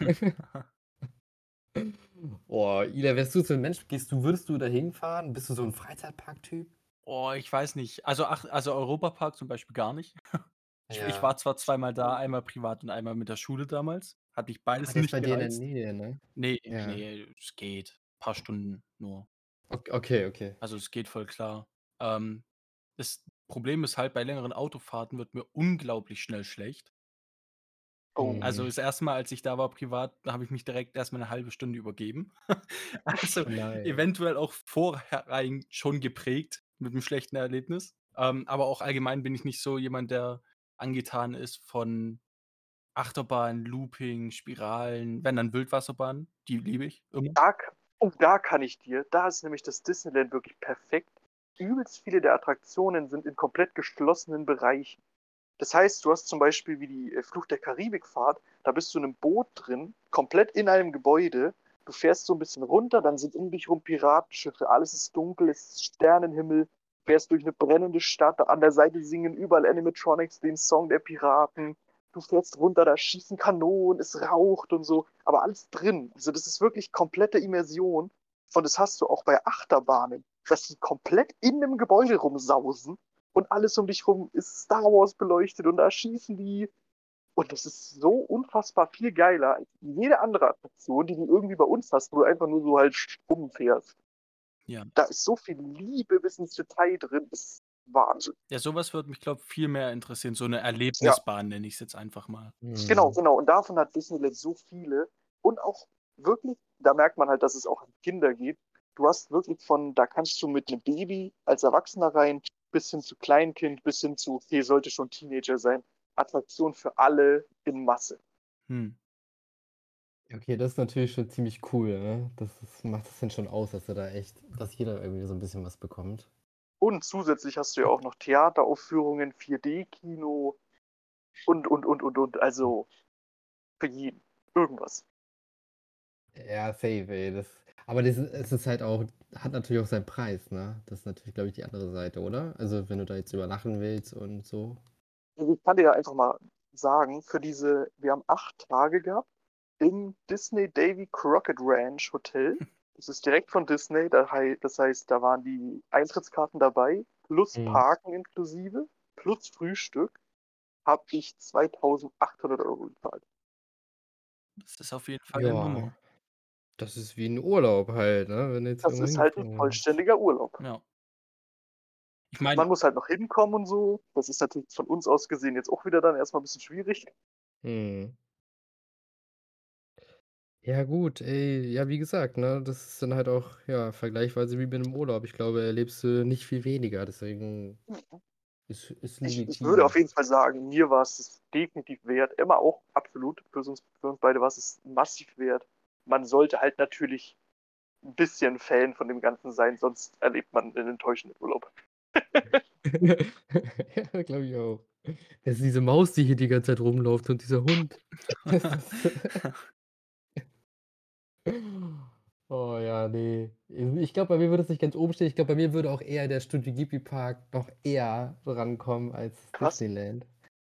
[SPEAKER 1] Oh, Ida, wärst du so 'n Mensch, gehst du würdest du da hinfahren? Bist du so 'n Freizeitparktyp?
[SPEAKER 2] Oh, ich weiß nicht. Also, ach also, Europapark zum Beispiel gar nicht. Ich ich
[SPEAKER 1] Ja.
[SPEAKER 2] war zwar zweimal da, einmal privat und einmal mit der Schule damals. Hat mich
[SPEAKER 1] Ah,
[SPEAKER 2] beides
[SPEAKER 1] der ist
[SPEAKER 2] nicht
[SPEAKER 1] bei dir in der
[SPEAKER 2] gereizt.
[SPEAKER 1] Nähe, ne?
[SPEAKER 2] Ne,
[SPEAKER 1] Ja.
[SPEAKER 2] ne, es geht. Paar Stunden nur.
[SPEAKER 1] Ok okay, okay.
[SPEAKER 2] Also, es geht voll klar. Ähm, das Problem ist halt, bei längeren Autofahrten wird mir unglaublich schnell schlecht.
[SPEAKER 3] Oh.
[SPEAKER 2] Also,
[SPEAKER 1] Mhm.
[SPEAKER 2] das erste Mal, als ich da war privat, da habe ich mich direkt erst mal 'ne halbe Stunde übergeben. Also,
[SPEAKER 1] Oh nein.
[SPEAKER 2] eventuell auch vorherein schon geprägt mit 'nem schlechten Erlebnis. Ähm, aber auch allgemein bin ich nicht so jemand, der angetan ist von Achterbahn, Looping, Spiralen, wenn dann Wildwasserbahnen, die liebe ich immer.
[SPEAKER 3] Da, k- oh, da kann ich dir, da ist nämlich das Disneyland wirklich perfekt. Übelst viele der Attraktionen sind in komplett geschlossenen Bereichen. Das heißt, du hast zum Beispiel wie die äh, Fluch der Karibik-Fahrt, da bist du in einem Boot drin, komplett in einem Gebäude. Du fährst so ein bisschen runter, dann sind um dich rum Piratenschiffe, alles ist dunkel, es ist Sternenhimmel, fährst durch eine brennende Stadt, an der Seite singen überall Animatronics den Song der Piraten. Du fährst runter, da schießen Kanonen, es raucht und so, aber alles drin. Also das ist wirklich komplette Immersion. Und das hast du auch bei Achterbahnen, dass die komplett in einem Gebäude rumsausen und alles um dich rum ist Star Wars beleuchtet und da schießen die. Und das ist so unfassbar viel geiler als jede andere Attraktion, die du irgendwie bei uns hast, wo du einfach nur so halt rumfährst.
[SPEAKER 2] Ja.
[SPEAKER 3] Da ist so viel Liebe bis ins Detail drin, das ist Wahnsinn.
[SPEAKER 2] Ja, sowas würde mich, glaube ich, viel mehr interessieren. So eine Erlebnisbahn nenne ich es jetzt einfach mal.
[SPEAKER 3] Genau,
[SPEAKER 1] Mhm.
[SPEAKER 3] genau. Und davon hat Disneyland so viele. Und auch wirklich, da merkt man halt, dass es auch an Kinder geht. Du hast wirklich von, da kannst du mit einem Baby als Erwachsener rein, bis hin zu Kleinkind, bis hin zu, okay, sollte schon Teenager sein. Attraktion für alle in Masse.
[SPEAKER 2] Hm.
[SPEAKER 1] Okay, das ist natürlich schon ziemlich cool, ne? Das ist, macht es dann schon aus, dass er da echt, dass jeder irgendwie so ein bisschen was bekommt.
[SPEAKER 3] Und zusätzlich hast du ja auch noch Theateraufführungen, vier D-Kino und, und, und, und, und. Also für jeden. Irgendwas.
[SPEAKER 1] Ja, safe, ey. Das, aber das, ist- es ist halt auch, hat natürlich auch seinen Preis, ne? Das ist natürlich, glaube ich, die andere Seite, oder? Also, wenn du da jetzt übernachten willst und so.
[SPEAKER 3] Also ich kann dir ja einfach mal sagen, für diese, wir haben acht Tage gehabt im Disney Davy Crockett Ranch Hotel. Das ist direkt von Disney, da hei- das heißt, da waren die Eintrittskarten dabei, plus
[SPEAKER 1] Mhm.
[SPEAKER 3] Parken inklusive, plus Frühstück, habe ich zweitausendachthundert Euro gezahlt.
[SPEAKER 2] Das ist auf jeden Fall eine
[SPEAKER 1] Ja,
[SPEAKER 2] Nummer.
[SPEAKER 1] das ist wie ein Urlaub halt, ne? Wenn du jetzt
[SPEAKER 3] Das
[SPEAKER 1] irgendwo
[SPEAKER 3] ist halt ein
[SPEAKER 1] hingeflogen bist.
[SPEAKER 3] vollständiger Urlaub.
[SPEAKER 2] Ja. Ich meine,
[SPEAKER 3] Man muss halt noch hinkommen und so. Das ist natürlich von uns aus gesehen jetzt auch wieder dann erstmal ein bisschen schwierig.
[SPEAKER 1] Mhm. Ja, gut, ey, ja, wie gesagt, ne? Das ist dann halt auch, ja, vergleichsweise wie bei einem Urlaub. Ich glaube, erlebst du nicht viel weniger, deswegen ist, ist
[SPEAKER 3] Ich, ich würde
[SPEAKER 1] legitim.
[SPEAKER 3] auf jeden Fall sagen, mir war es es definitiv wert. Immer auch absolut. Für uns, für uns beide war es es massiv wert. Man sollte halt natürlich ein bisschen Fan von dem Ganzen sein, sonst erlebt man einen enttäuschenden Urlaub.
[SPEAKER 1] Ja, glaube ich auch. Das ist diese Maus, die hier die ganze Zeit rumläuft und dieser Hund. Das ist Oh ja, ne. Ich glaube, bei mir würde es nicht ganz oben stehen. Ich glaube, bei mir würde auch eher der Studio Ghibli Park noch eher rankommen als
[SPEAKER 3] Was?
[SPEAKER 1] Disneyland.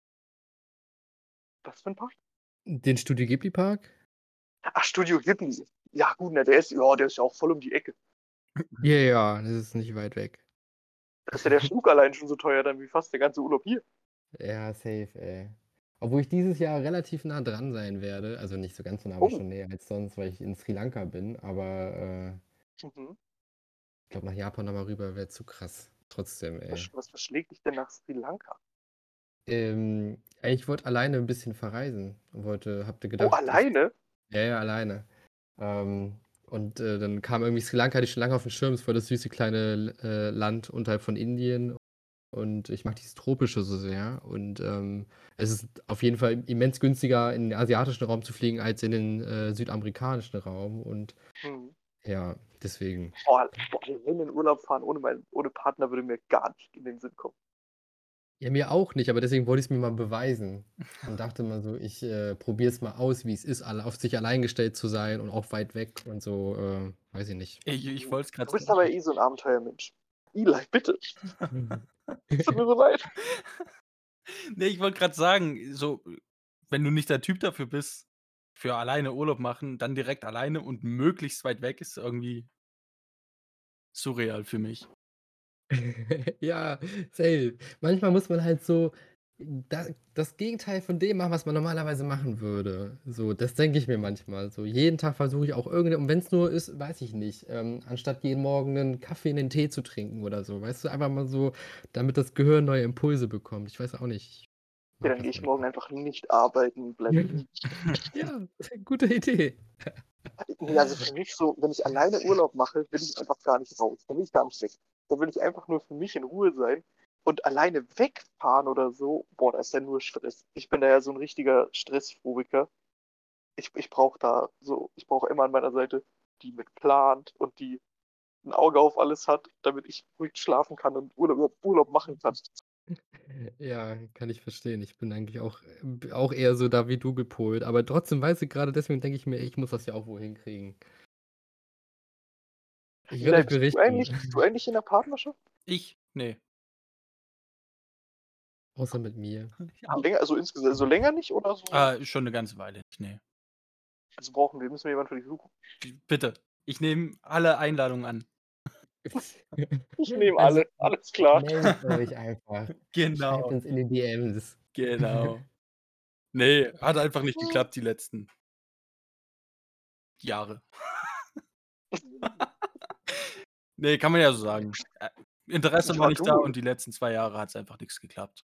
[SPEAKER 3] Was für ein Park?
[SPEAKER 1] Den Studio Ghibli Park?
[SPEAKER 3] Ach, Studio Ghibli. Ja, gut, ne, der ist, ja, der ist ja auch voll um die Ecke.
[SPEAKER 1] Ja, ja, das ist nicht weit weg.
[SPEAKER 3] Da ist ja der Flug allein schon so teuer, dann wie fast der ganze Urlaub hier.
[SPEAKER 1] Ja, safe, ey. Obwohl ich dieses Jahr relativ nah dran sein werde. Also nicht so ganz so nah, aber
[SPEAKER 3] Oh.
[SPEAKER 1] schon näher als sonst, weil ich in Sri Lanka bin. Aber äh,
[SPEAKER 3] Mhm.
[SPEAKER 1] ich glaube, nach Japan nochmal rüber wäre zu krass. Trotzdem, ey.
[SPEAKER 3] Was, was verschlägt dich denn nach Sri Lanka?
[SPEAKER 1] Ähm, ich wollte alleine ein bisschen verreisen und wollte, hab dir
[SPEAKER 3] Oh,
[SPEAKER 1] gedacht, ich,
[SPEAKER 3] alleine?
[SPEAKER 1] ja, ja, alleine. Ähm, und äh, dann kam irgendwie Sri Lanka, hatte ich schon lange auf dem Schirm, es war das süße kleine äh, Land unterhalb von Indien und ich mag dieses Tropische so sehr und ähm, es ist auf jeden Fall immens günstiger in den asiatischen Raum zu fliegen als in den äh, südamerikanischen Raum und
[SPEAKER 3] Hm.
[SPEAKER 1] ja, deswegen.
[SPEAKER 3] Boah, boah, alleine in den Urlaub fahren ohne, mein, ohne Partner würde mir gar nicht in den Sinn kommen.
[SPEAKER 1] Ja, mir auch nicht, aber deswegen wollte ich es mir mal beweisen und dachte mal so, ich äh, probiere es mal aus, wie es ist, alle, auf sich allein gestellt zu sein und auch weit weg und so, äh, weiß ich nicht.
[SPEAKER 2] ich, ich wollte es gerade
[SPEAKER 3] Du bist aber
[SPEAKER 2] sagen.
[SPEAKER 3] eh so ein Abenteuermensch. Eli, bitte. Tut mir so leid.
[SPEAKER 2] Nee, ich wollte gerade sagen, so, wenn du nicht der Typ dafür bist, für alleine Urlaub machen, dann direkt alleine und möglichst weit weg, ist irgendwie surreal für mich.
[SPEAKER 1] Ja, safe. Manchmal muss man halt so da das Gegenteil von dem machen, was man normalerweise machen würde. So, das denke ich mir manchmal. So, jeden Tag versuche ich auch irgend und wenn es nur ist, weiß ich nicht, ähm, anstatt jeden Morgen einen Kaffee in den Tee zu trinken oder so, weißt du, einfach mal so, damit das Gehirn neue Impulse bekommt. Ich weiß auch nicht, ich
[SPEAKER 3] Ja,
[SPEAKER 1] mag
[SPEAKER 3] dann gehe
[SPEAKER 1] das
[SPEAKER 3] ich morgen
[SPEAKER 1] manchmal.
[SPEAKER 3] einfach nicht arbeiten und bleibe liegen.
[SPEAKER 1] Ja, gute Idee.
[SPEAKER 3] Nee, also für mich so, wenn ich alleine Urlaub mache, will ich einfach gar nicht raus. Dann will ich gar nicht weg. Dann will ich einfach nur für mich in Ruhe sein. Und alleine wegfahren oder so, boah, da ist ja nur Stress. Ich bin da ja so ein richtiger Stressphobiker. Ich, ich brauche da so, ich brauche immer an meiner Seite, die mit plant und die ein Auge auf alles hat, damit ich ruhig schlafen kann und Urlaub, Urlaub machen kann.
[SPEAKER 1] Ja, kann ich verstehen. Ich bin eigentlich auch, äh, auch eher so da wie du gepolt, aber trotzdem weiß ich gerade, deswegen denke ich mir, ich muss das ja auch wohl hinkriegen. Ich werde
[SPEAKER 3] Eli,
[SPEAKER 1] euch
[SPEAKER 3] bist du
[SPEAKER 1] berichten.
[SPEAKER 3] eigentlich, bist du eigentlich in der Partnerschaft?
[SPEAKER 2] Ich? Nee.
[SPEAKER 1] Außer mit mir.
[SPEAKER 2] Ja.
[SPEAKER 3] Länger, also insgesamt, so länger nicht oder so?
[SPEAKER 2] Ah, schon eine ganze Weile nicht, nee.
[SPEAKER 3] Also brauchen wir, müssen wir jemanden für dich suchen.
[SPEAKER 2] Bitte. Ich nehme alle Einladungen an.
[SPEAKER 3] Ich nehme
[SPEAKER 1] Also,
[SPEAKER 3] alle, alles klar.
[SPEAKER 1] meldet euch einfach. Schreibt
[SPEAKER 2] Genau,
[SPEAKER 1] uns in die D Ms.
[SPEAKER 2] genau. Nee, hat einfach nicht geklappt die letzten Jahre. Nee, kann man ja so sagen. Äh, Interesse war
[SPEAKER 3] Ja,
[SPEAKER 2] nicht da
[SPEAKER 3] du.
[SPEAKER 2] und die letzten zwei Jahre hat's einfach nix geklappt.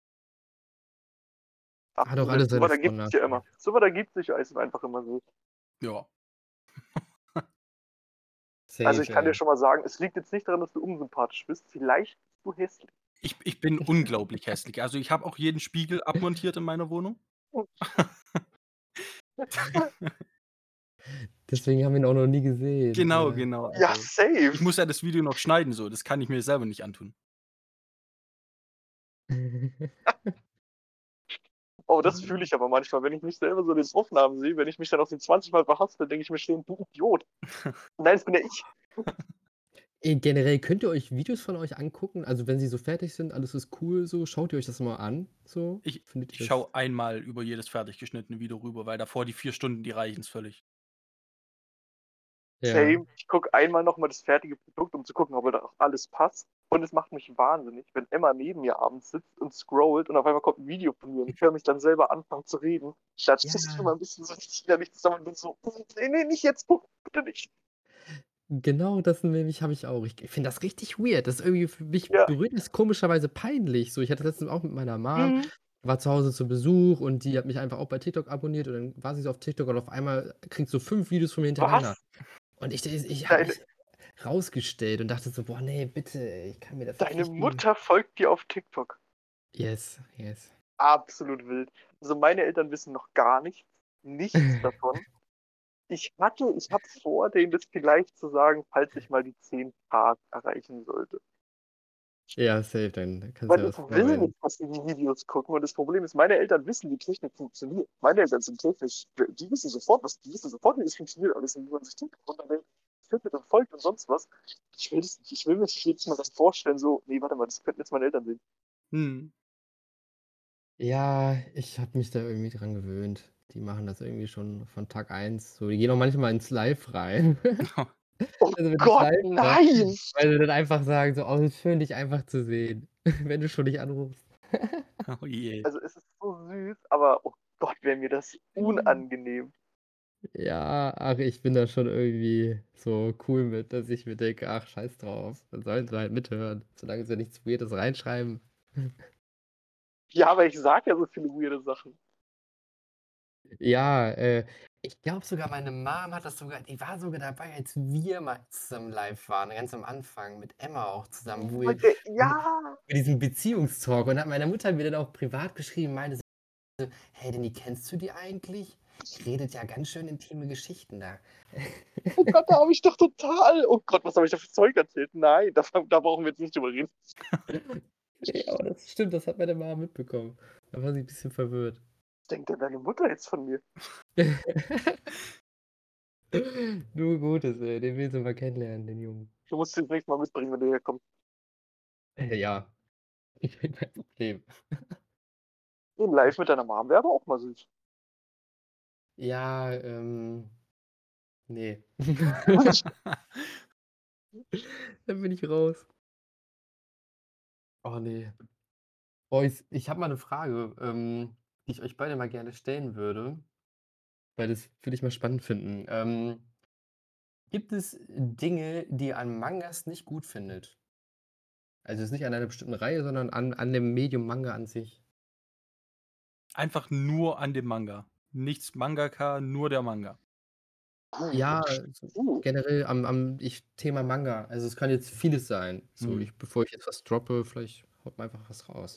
[SPEAKER 3] Ach,
[SPEAKER 1] Hat auch alles
[SPEAKER 3] so
[SPEAKER 1] seine
[SPEAKER 3] was
[SPEAKER 1] Vor- und
[SPEAKER 3] ergibt sich ja immer.
[SPEAKER 1] Nachteile.
[SPEAKER 3] So was ergibt sich ja ist einfach immer so.
[SPEAKER 2] Ja.
[SPEAKER 3] Also ich
[SPEAKER 1] Safe,
[SPEAKER 3] kann dir
[SPEAKER 1] ey.
[SPEAKER 3] schon mal sagen, es liegt jetzt nicht daran, dass du unsympathisch bist. Vielleicht bist du hässlich.
[SPEAKER 2] Ich ich bin unglaublich hässlich. Also, ich habe auch jeden Spiegel abmontiert in meiner Wohnung.
[SPEAKER 1] Deswegen haben wir ihn auch noch nie gesehen.
[SPEAKER 2] Genau,
[SPEAKER 1] Ja,
[SPEAKER 2] genau.
[SPEAKER 3] Ja,
[SPEAKER 2] Also, ich
[SPEAKER 3] safe.
[SPEAKER 2] muss ja das Video noch schneiden so, das kann ich mir selber nicht antun.
[SPEAKER 3] Oh, das fühle ich aber manchmal, wenn ich mich selber so in den Aufnahmen sehe, wenn ich mich dann auf den zwanzig Mal verhaspel, denke ich mir stehen, du Idiot. Nein, das bin ja ich.
[SPEAKER 1] Äh, generell könnt ihr euch Videos von euch angucken? Also, wenn sie so fertig sind, alles ist cool so, schaut ihr euch das mal an so?
[SPEAKER 2] Ich
[SPEAKER 1] Findet
[SPEAKER 2] ich
[SPEAKER 1] ihr das
[SPEAKER 2] schaue einmal über jedes fertig geschnittene Video rüber, weil davor die vier Stunden, die reichen's völlig.
[SPEAKER 1] Ja.
[SPEAKER 3] Same. Ich gucke einmal nochmal das fertige Produkt, um zu gucken, ob da auch alles passt. Und es macht mich wahnsinnig, wenn Emma neben mir abends sitzt und scrollt und auf einmal kommt ein Video von mir und ich höre mich dann selber anfangen zu reden. Da ziehe ich immer ein bisschen so richtig innerlich zusammen und bin so, nee, nee, nicht jetzt gucken, bitte nicht.
[SPEAKER 1] Genau, das nämlich habe ich auch. Ich ich finde das richtig weird. Das ist irgendwie für mich
[SPEAKER 3] Ja.
[SPEAKER 1] berührt das komischerweise peinlich. So, ich hatte das letztens auch mit meiner Mom,
[SPEAKER 3] Mhm.
[SPEAKER 1] war zu Hause zu Besuch und die hat mich einfach auch bei TikTok abonniert und dann war sie so auf TikTok und auf einmal kriegt so fünf Videos von mir hintereinander.
[SPEAKER 3] Was?
[SPEAKER 1] Und ich ich ich habe
[SPEAKER 3] Deine,
[SPEAKER 1] mich rausgestellt und dachte so: „Boah, ne, bitte, ich kann mir das jetzt
[SPEAKER 3] deine
[SPEAKER 1] nicht geben."
[SPEAKER 3] Mutter folgt dir auf TikTok.
[SPEAKER 1] Yes, yes.
[SPEAKER 3] Absolut wild. Also meine Eltern wissen noch gar nichts. Nichts davon. Ich hatte, ich habe vor, denen das vielleicht zu sagen, falls ich mal die zehntausend erreichen sollte.
[SPEAKER 1] Ja, safe, dann kannst du
[SPEAKER 3] Weil
[SPEAKER 1] ja
[SPEAKER 3] ich
[SPEAKER 1] was
[SPEAKER 3] will
[SPEAKER 1] vorbereiten.
[SPEAKER 3] nicht, dass sie die Videos gucken. Und das Problem ist, meine Eltern wissen, wie Technik funktioniert. Meine Eltern sind technisch, die wissen sofort, was, die wissen sofort, wie es funktioniert, alles, wie man sich TikTok runterlädt, filmt und folgt und sonst was. Ich will das nicht. Ich will mir nicht jedes Mal das vorstellen, so, nee, warte mal, das könnten jetzt meine Eltern sehen.
[SPEAKER 2] Mhm.
[SPEAKER 1] Ja, ich habe mich da irgendwie dran gewöhnt. Die machen das irgendwie schon von Tag eins so. Die gehen auch manchmal ins Live rein.
[SPEAKER 3] Oh
[SPEAKER 1] Also, wenn ich
[SPEAKER 3] Gott,
[SPEAKER 1] live mache,
[SPEAKER 3] nein!
[SPEAKER 1] weil sie dann einfach sagen so: „Oh, ist schön, dich einfach zu sehen, wenn du schon nicht anrufst."
[SPEAKER 2] Oh je.
[SPEAKER 3] Also es ist so süß, aber oh Gott, wäre mir das unangenehm.
[SPEAKER 1] Ja, ach, ich bin da schon irgendwie so cool mit, dass ich mir denke: „Ach, scheiß drauf, dann sollen sie halt mithören, solange sie nichts Weirdes reinschreiben."
[SPEAKER 3] Ja, aber ich sag ja so viele weirde Sachen.
[SPEAKER 1] Ja, äh, ich glaube sogar, meine Mom hat das sogar die war sogar dabei, als wir mal zusammen live waren, ganz am Anfang mit Emma auch zusammen, wo wir
[SPEAKER 3] Okay,
[SPEAKER 1] mit
[SPEAKER 3] ja!
[SPEAKER 1] mit diesem Beziehungstalk und hat meine Mutter mir dann auch privat geschrieben, meinte so: „Hey, Danny, kennst du die eigentlich? Die redet ja ganz schön intime Geschichten da."
[SPEAKER 3] Oh Gott, da habe ich doch total. Oh Gott, was habe ich da für Zeug erzählt? Nein, da, da brauchen wir jetzt nicht drüber reden.
[SPEAKER 1] Ja, aber das stimmt, das hat meine Mama mitbekommen. Da war sie 'n bisschen verwirrt.
[SPEAKER 3] Was denkt denn deine Mutter jetzt von mir?
[SPEAKER 1] Nur Gutes, ey, den willst du mal kennenlernen, den Jungen.
[SPEAKER 3] Du musst ihn nächstes Mal mitbringen, wenn du herkommst.
[SPEAKER 1] Äh, ja, ich bin kein Problem.
[SPEAKER 3] Den live mit deiner Mom wäre aber auch mal süß.
[SPEAKER 1] Ja, ähm, ne. Dann bin ich raus. Oh, ne. Boys, ich habe mal 'ne Frage, ähm, die ich euch beide mal gerne stellen würde, weil das würde ich mal spannend finden. Ähm, gibt es Dinge, die ihr an Mangas nicht gut findet? Also, jetzt nicht an einer bestimmten Reihe, sondern an an dem Medium Manga an sich.
[SPEAKER 2] Einfach nur an dem Manga. Nichts Mangaka, nur der Manga.
[SPEAKER 1] Ja,
[SPEAKER 3] Uh,
[SPEAKER 1] so
[SPEAKER 3] uh.
[SPEAKER 1] generell am am ich Thema Manga. Also, es kann jetzt vieles sein. So,
[SPEAKER 2] Mhm.
[SPEAKER 1] ich bevor ich jetzt was droppe, vielleicht haut mal einfach was raus.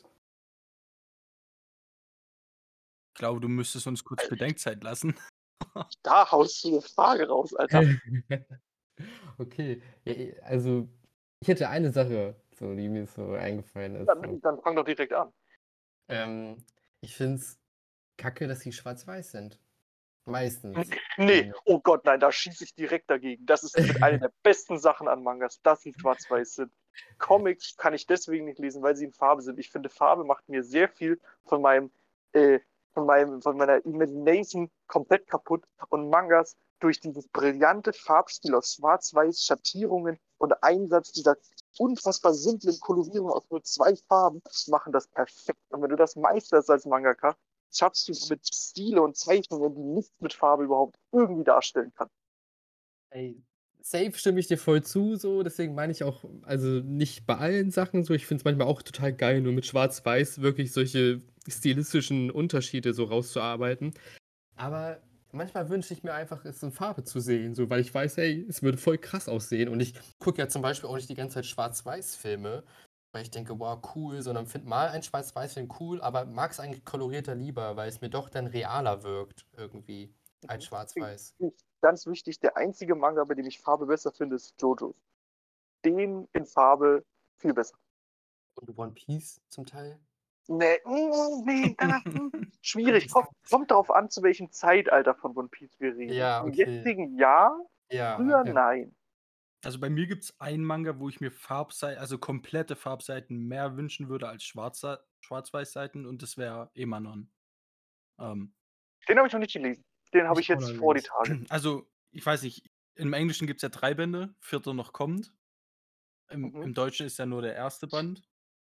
[SPEAKER 2] Ich glaube, du müsstest uns kurz Bedenkzeit lassen.
[SPEAKER 3] Da haust du eine Frage raus, Alter.
[SPEAKER 1] Okay. Ja, äh, also, ich hätte eine Sache, so, die mir so eingefallen ist. So.
[SPEAKER 3] Dann, dann fang doch direkt an.
[SPEAKER 1] Ähm, ich finde es kacke, dass die schwarz-weiß sind. Meistens.
[SPEAKER 3] Nee,
[SPEAKER 1] So.
[SPEAKER 3] oh Gott, nein, da schieße ich direkt dagegen. Das ist mit einer der besten Sachen an Mangas, dass sie schwarz-weiß sind. Comics kann ich deswegen nicht lesen, weil sie in Farbe sind. Ich finde, Farbe macht mir sehr viel von meinem, äh, von meinem, von meiner Imagination komplett kaputt. Und Mangas durch dieses brillante Farbspiel aus Schwarz-Weiß, Schattierungen und Einsatz dieser unfassbar simplen Kolorierung aus nur zwei Farben machen das perfekt. Und wenn du das meisterst als Mangaka, schaffst du mit Stile und Zeichnungen, die nichts mit Farbe überhaupt irgendwie darstellen kann.
[SPEAKER 1] Ey, safe stimme ich dir voll zu, so, deswegen meine ich auch, also nicht bei allen Sachen so, ich finde es manchmal auch total geil, nur mit Schwarz-Weiß wirklich solche stilistischen Unterschiede so rauszuarbeiten. Aber manchmal wünsche ich mir einfach, es in Farbe zu sehen, so, weil ich weiß, hey, es würde voll krass aussehen. Und ich gucke ja zum Beispiel auch nicht die ganze Zeit Schwarz-Weiß-Filme, weil ich denke, wow, cool, sondern finde mal einen Schwarz-Weiß-Film cool, aber mag es eigentlich kolorierter lieber, weil es mir doch dann realer wirkt, irgendwie, als Schwarz-Weiß.
[SPEAKER 3] Ganz wichtig, der einzige Manga, bei dem ich Farbe besser finde, ist Jojo. Den in Farbe viel besser.
[SPEAKER 1] Und One Piece zum Teil?
[SPEAKER 3] Nee, mm, nee, danach, mm, schwierig. Kommt, kommt darauf an, zu welchem Zeitalter von One Piece wir reden.
[SPEAKER 1] Ja,
[SPEAKER 3] Im
[SPEAKER 1] okay.
[SPEAKER 3] jetzigen Jahr,
[SPEAKER 1] Ja,
[SPEAKER 3] früher
[SPEAKER 1] ja.
[SPEAKER 3] nein.
[SPEAKER 2] Also bei mir gibt es einen Manga, wo ich mir Farbseiten, also komplette Farbseiten mehr wünschen würde als Schwarz Schwarz-Weiß-Seiten und das wäre Emanon. Ähm,
[SPEAKER 3] Den habe ich noch nicht gelesen. Den habe ich
[SPEAKER 1] Ich auch
[SPEAKER 3] jetzt
[SPEAKER 1] noch
[SPEAKER 3] vor die
[SPEAKER 1] nicht.
[SPEAKER 3] Tage.
[SPEAKER 2] also, ich weiß nicht, im Englischen gibt es ja drei Bände, vierter noch kommt. Im,
[SPEAKER 3] Mhm.
[SPEAKER 2] Im Deutschen ist ja nur der erste Band.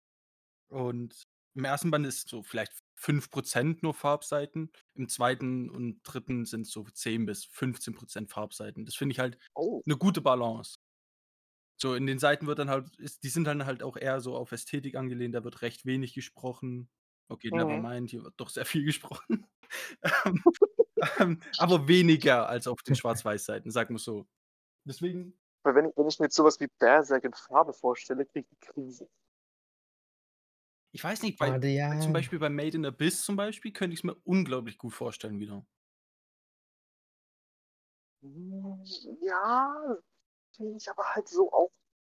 [SPEAKER 2] Und im ersten Band ist so vielleicht fünf Prozent nur Farbseiten. Im zweiten und dritten sind so zehn bis fünfzehn Prozent Farbseiten. Das finde ich halt
[SPEAKER 3] Oh.
[SPEAKER 2] eine gute Balance. So, in den Seiten wird dann halt, ist, die sind dann halt auch eher so auf Ästhetik angelehnt, da wird recht wenig gesprochen. Okay, never
[SPEAKER 3] Mhm.
[SPEAKER 2] mind, hier wird doch sehr viel gesprochen. ähm, ähm, aber weniger als auf den Schwarz-Weiß-Seiten, sagen wir so. Deswegen,
[SPEAKER 3] Weil wenn ich, wenn ich mir jetzt sowas wie Berserk in Farbe vorstelle, kriege ich die Krise.
[SPEAKER 2] ich weiß nicht,
[SPEAKER 1] Oh,
[SPEAKER 2] weil,
[SPEAKER 1] der,
[SPEAKER 2] weil zum
[SPEAKER 1] ja.
[SPEAKER 2] Beispiel bei Made in Abyss zum Beispiel könnte ich es mir unglaublich gut vorstellen wieder.
[SPEAKER 3] Hm, ja, finde ich aber halt so auch.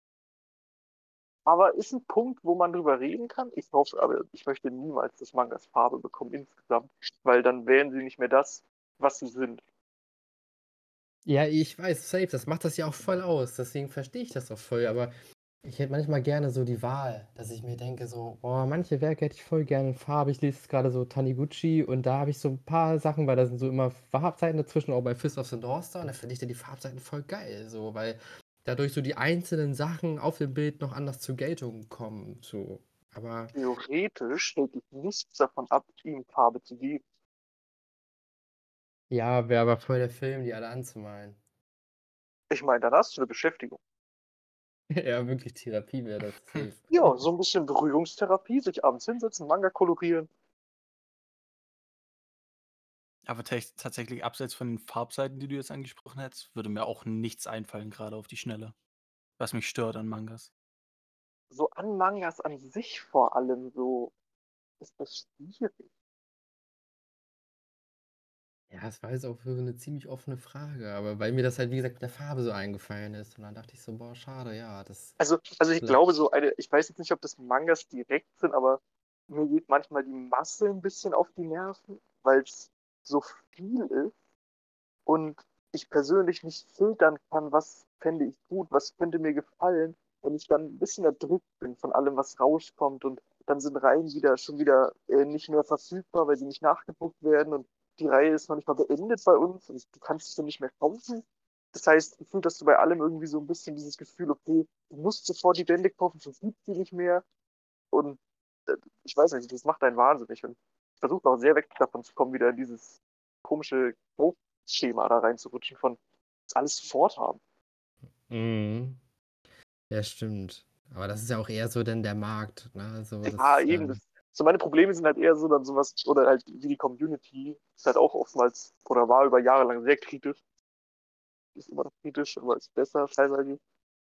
[SPEAKER 3] Aber ist ein Punkt, wo man drüber reden kann. Ich hoffe, aber ich möchte niemals, dass Mangas Farbe bekommen insgesamt, weil dann wären sie nicht mehr das, was sie sind.
[SPEAKER 1] Ja, ich weiß, safe, das macht das ja auch voll aus. Deswegen verstehe ich das auch voll. Aber ich hätte manchmal gerne so die Wahl, dass ich mir denke, so, boah, manche Werke hätte ich voll gerne in Farbe. Ich lese jetzt gerade so Taniguchi und da habe ich so ein paar Sachen, weil da sind so immer Farbseiten dazwischen, auch bei Fist of the North Star. Und da finde ich dann die Farbseiten voll geil, so, weil dadurch so die einzelnen Sachen auf dem Bild noch anders zur Geltung kommen. So. Aber
[SPEAKER 3] Theoretisch hält dich nichts davon ab, ihm Farbe zu geben.
[SPEAKER 1] ja, wäre aber voll der Film, die alle anzumalen.
[SPEAKER 3] Ich meine, dann hast du eine Beschäftigung.
[SPEAKER 1] Ja, wirklich Therapie wäre das safe.
[SPEAKER 3] Ja, so ein bisschen Berührungstherapie, sich abends hinsetzen, Manga kolorieren.
[SPEAKER 2] Aber tats- tatsächlich, abseits von den Farbseiten, die du jetzt angesprochen hast, würde mir auch nichts einfallen, gerade auf die Schnelle. Was mich stört an Mangas.
[SPEAKER 3] So an Mangas an sich vor allem so ist das schwierig.
[SPEAKER 1] Ja, das war jetzt auch so eine ziemlich offene Frage, aber weil mir das halt, wie gesagt, mit der Farbe so eingefallen ist. Und dann dachte ich so, boah, schade, ja, das
[SPEAKER 3] Also, also ich
[SPEAKER 1] vielleicht.
[SPEAKER 3] glaube, so eine, ich weiß jetzt nicht, ob das Mangas direkt sind, aber mir geht manchmal die Masse ein bisschen auf die Nerven, weil es so viel ist und ich persönlich nicht filtern kann, was fände ich gut, was könnte mir gefallen, und ich dann ein bisschen erdrückt bin von allem, was rauskommt, und dann sind Reihen wieder schon wieder äh, nicht mehr verfügbar, weil sie nicht nachgedruckt werden, und die Reihe ist noch nicht mal beendet bei uns und du kannst sie nicht mehr kaufen. Das heißt, gefühlt hast du bei allem irgendwie so ein bisschen dieses Gefühl, okay, du musst sofort die Bände kaufen, sonst gibt sie nicht mehr. Und äh, ich weiß nicht, das macht einen wahnsinnig. Und ich versuche auch sehr weg davon zu kommen, wieder in dieses komische Schema da reinzurutschen von alles sofort haben.
[SPEAKER 1] Mhm. Ja, stimmt. Aber das ist ja auch eher so denn der Markt, ne? So,
[SPEAKER 3] Ah,
[SPEAKER 1] das,
[SPEAKER 3] eben.
[SPEAKER 1] ähm,
[SPEAKER 3] Das, so meine Probleme sind halt eher so dann sowas, oder halt wie die Community ist halt auch oftmals oder war über Jahre lang sehr kritisch. Ist immer noch kritisch, aber ist besser teilweise.